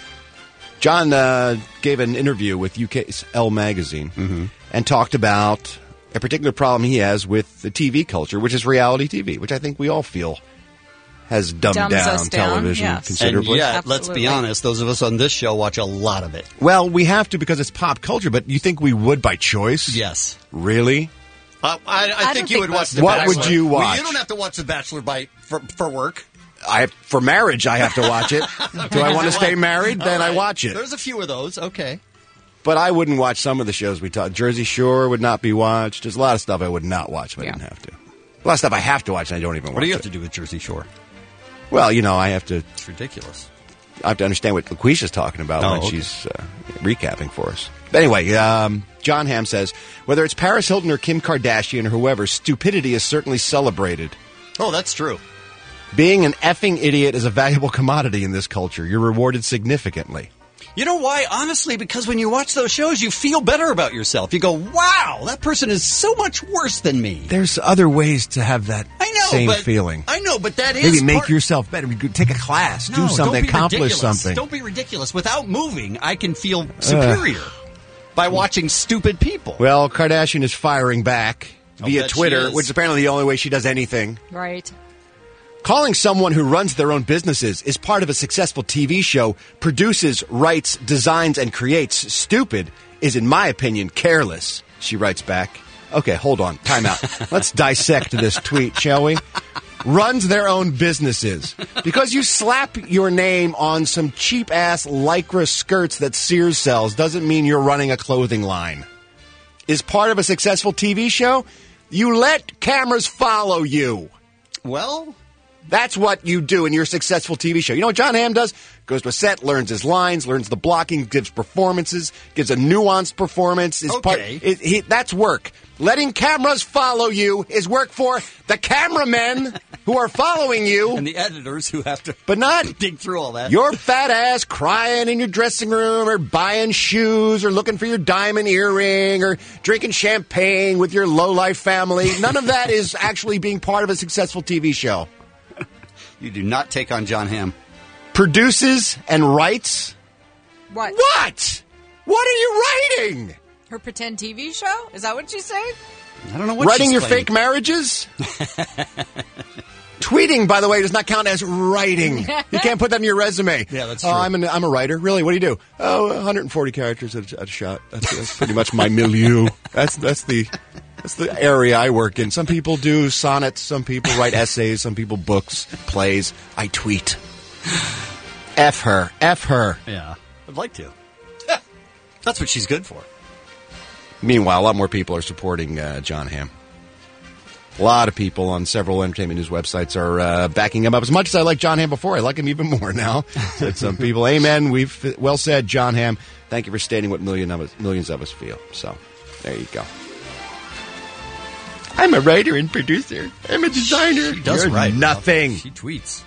John uh, gave an interview with U K's Elle magazine Mm-hmm. and talked about a particular problem he has with the T V culture, which is reality T V, which I think we all feel has dumbed Dumbs down us down, television yes. considerably. And yet, let's Absolutely. be honest, those of us on this show watch a lot of it. Well, we have to because it's pop culture, but you think we would by choice? Yes. Really? Uh, I, I, I think don't you think would watch that's- The What Bachelor. would you Well, watch? you don't have to watch The Bachelor by for, for work. I for marriage, I have to watch it. Do I want to stay married? Then All I right. watch it. There's a few of those. Okay. But I wouldn't watch some of the shows we talked. Jersey Shore would not be watched. There's a lot of stuff I would not watch if I Yeah. didn't have to. A lot of stuff I have to watch and I don't even watch What do you it. have to do with Jersey Shore? Well, you know, I have to It's ridiculous. I have to understand what LaQuisha's talking about Oh, when okay. she's uh, recapping for us. But anyway, um, John Hamm says, whether it's Paris Hilton or Kim Kardashian or whoever, stupidity is certainly celebrated. Oh, that's true. Being an effing idiot is a valuable commodity in this culture. You're rewarded significantly. You know why? Honestly, because when you watch those shows, you feel better about yourself. You go, wow, that person is so much worse than me. There's other ways to have that I know, same but, feeling. I know, but that is Maybe make part- yourself better. You could Take a class, No, do don't something, be accomplish ridiculous. something. Don't be ridiculous. Without moving, I can feel superior by watching stupid people. Well, Kardashian is firing back I'll via bet she Twitter, is. which is apparently the only way she does anything. Right. Calling someone who runs their own businesses, is part of a successful T V show, produces, writes, designs, and creates stupid is, in my opinion, careless, she writes back. Okay, hold on. Time out. Let's dissect this tweet, shall we? Runs their own businesses. Because you slap your name on some cheap-ass Lycra skirts that Sears sells doesn't mean you're running a clothing line. Is part of a successful T V show? You let cameras follow you. Well, that's what you do in your successful T V show. You know what John Hamm does? Goes to a set, learns his lines, learns the blocking, gives performances, gives a nuanced performance. Is part, Okay. it, he, that's work. Letting cameras follow you is work for the cameramen who are following you. And the editors who have to but not dig through all that. your fat ass crying in your dressing room or buying shoes or looking for your diamond earring or drinking champagne with your low-life family. None of that is actually being part of a successful T V show. You do not take on John Hamm. Produces and writes? What? What? What are you writing? Her pretend T V show? Is that what you say? I don't know what Writing she's your claiming. fake marriages? Tweeting, by the way, does not count as writing. You can't put that in your resume. Yeah, that's Oh, true. I'm, an, I'm a writer. Really? What do you do? Oh, one hundred forty characters at a, at a shot. That's, that's pretty much my milieu. That's that's the that's the area I work in. Some people do sonnets. Some people write essays. Some people books, plays. I tweet. F her. F her. Yeah, I'd like to. That's what she's good for. Meanwhile, a lot more people are supporting uh, John Hamm. A lot of people on several entertainment news websites are uh, backing him up. As much as I like John Hamm before, I like him even more now. Said some people, amen. We've well said, John Hamm. Thank you for stating what million of us, millions of us feel. So, there you go. I'm a writer and producer. I'm a designer. She does You're write. nothing. She tweets.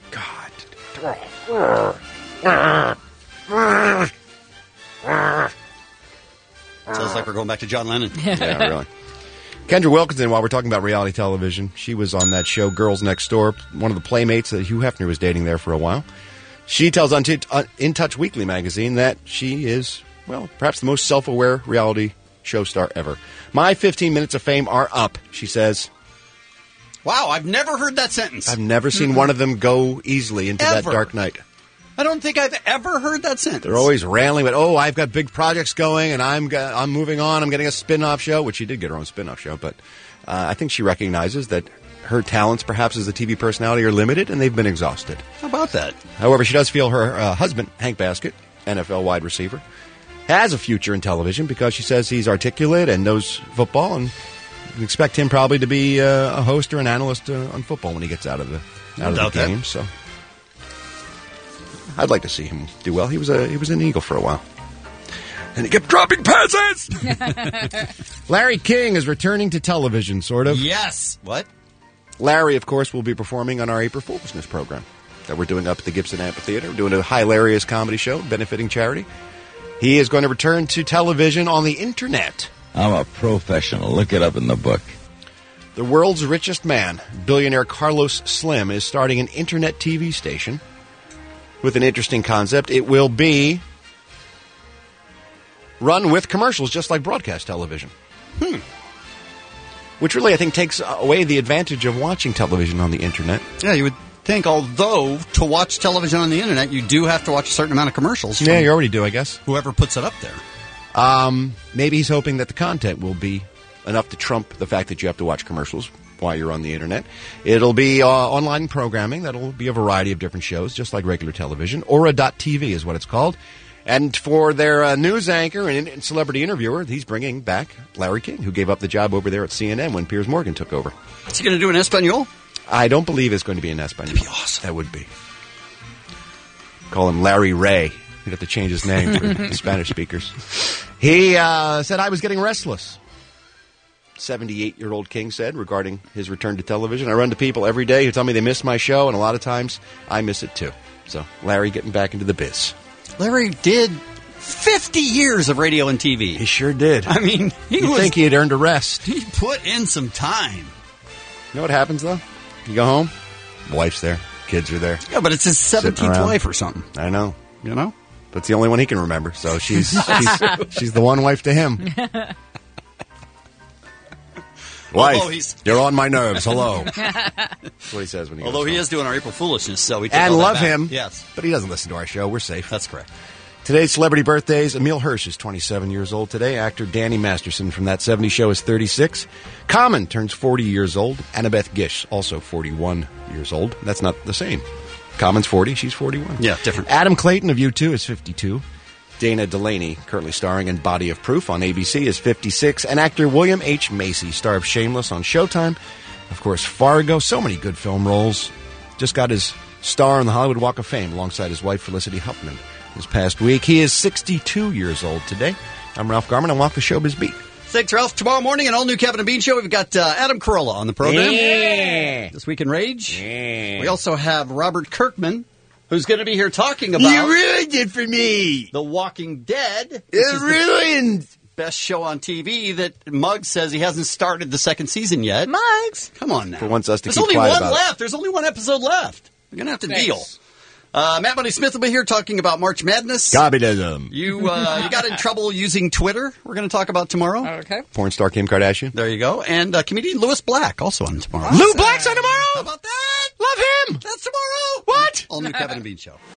Sounds like we're going back to John Lennon. Yeah, really. Kendra Wilkinson, while we're talking about reality television, she was on that show Girls Next Door, one of the playmates that Hugh Hefner was dating there for a while. She tells on uh, In Touch Weekly magazine that she is, well, perhaps the most self-aware reality show star ever. My fifteen minutes of fame are up, she says. Wow, I've never heard that sentence. I've never seen one of them go easily into Ever. that dark night. I don't think I've ever heard that sentence. They're always railing, but oh, I've got big projects going, and I'm go- I'm moving on. I'm getting a spin-off show, which she did get her own spin-off show, but uh, I think she recognizes that her talents, perhaps as a T V personality, are limited, and they've been exhausted. How about that? However, she does feel her uh, husband, Hank Baskett, N F L wide receiver, has a future in television because she says he's articulate and knows football, and you expect him probably to be uh, a host or an analyst uh, on football when he gets out of the No out of doubt the that. game. So, I'd like to see him do well. He was a he was an Eagle for a while, and he kept dropping passes. Larry King is returning to television, sort of. Yes. What? Larry, of course, will be performing on our April Foolishness program that we're doing up at the Gibson Amphitheater. We're doing a hilarious comedy show benefiting charity. He is going to return to television on the internet. I'm a professional. Look it up in the book. The world's richest man, billionaire Carlos Slim, is starting an internet T V station with an interesting concept. It will be run with commercials, just like broadcast television. Hmm. Which really, I think, takes away the advantage of watching television on the internet. Yeah, you would think, although to watch television on the internet, you do have to watch a certain amount of commercials. Yeah, from you already do, I guess. Whoever puts it up there. Um, maybe he's hoping that the content will be enough to trump the fact that you have to watch commercials while you're on the internet. It'll be uh, online programming. That'll be a variety of different shows, just like regular television. Aura dot T V is what it's called. And for their uh, news anchor and, and celebrity interviewer, he's bringing back Larry King, who gave up the job over there at C N N when Piers Morgan took over. Is he going to do an Espanol? I don't believe it's going to be an Espanol. That'd be awesome. That would be. Call him Larry Ray. He'd have to change his name for the Spanish speakers. He uh, said, I was getting restless. seventy-eight-year-old King said regarding his return to television. I run to people every day who tell me they miss my show, and a lot of times I miss it too. So Larry getting back into the biz. Larry did fifty years of radio and T V. He sure did. I mean, he You'd was, think he had earned a rest. He put in some time. You know what happens, though? You go home, wife's there, kids are there. Yeah, but it's his seventeenth wife or something. I know. You know? But it's the only one he can remember, so she's she's, she's the one wife to him. Wife, he's- you're on my nerves. Hello. That's what he says when he Although goes he home. is doing our April foolishness, so we take And all that love back. him. Yes. But he doesn't listen to our show. We're safe. That's correct. Today's celebrity birthdays. Emil Hirsch is twenty-seven years old today. Actor Danny Masterson from That seventies Show is thirty-six. Common turns forty years old. Annabeth Gish, also forty-one years old. That's not the same. Common's forty. She's forty-one. Yeah, different. Adam Clayton of U two is fifty-two. Dana Delaney, currently starring in Body of Proof on A B C, is fifty-six. And actor William H. Macy, star of Shameless on Showtime. Of course, Fargo. So many good film roles. Just got his star on the Hollywood Walk of Fame alongside his wife, Felicity Huffman, this past week. He is sixty-two years old today. I'm Ralph Garman. I walk the showbiz beat. Thanks, Ralph. Tomorrow morning, an all-new Kevin and Bean show. We've got uh, Adam Carolla on the program. Yeah. This Week in Rage. Yeah. We also have Robert Kirkman, who's going to be here talking about... You ruined it for me. The Walking Dead. which It is the ruined. best show on T V that Muggs says he hasn't started the second season yet. Muggs. Come on now. For wants us to There's keep only quiet one about it. left. There's only one episode left. We're going to have to Thanks. deal. Uh, Matt Money Smith will be here talking about March Madness. Gobbyism. You uh, you got in trouble using Twitter. We're going to talk about tomorrow. Okay. Porn star Kim Kardashian. There you go. And uh, comedian Louis Black also on tomorrow. Lou Black's on tomorrow. How about that? Love him. That's tomorrow. What? All new Kevin and Bean show.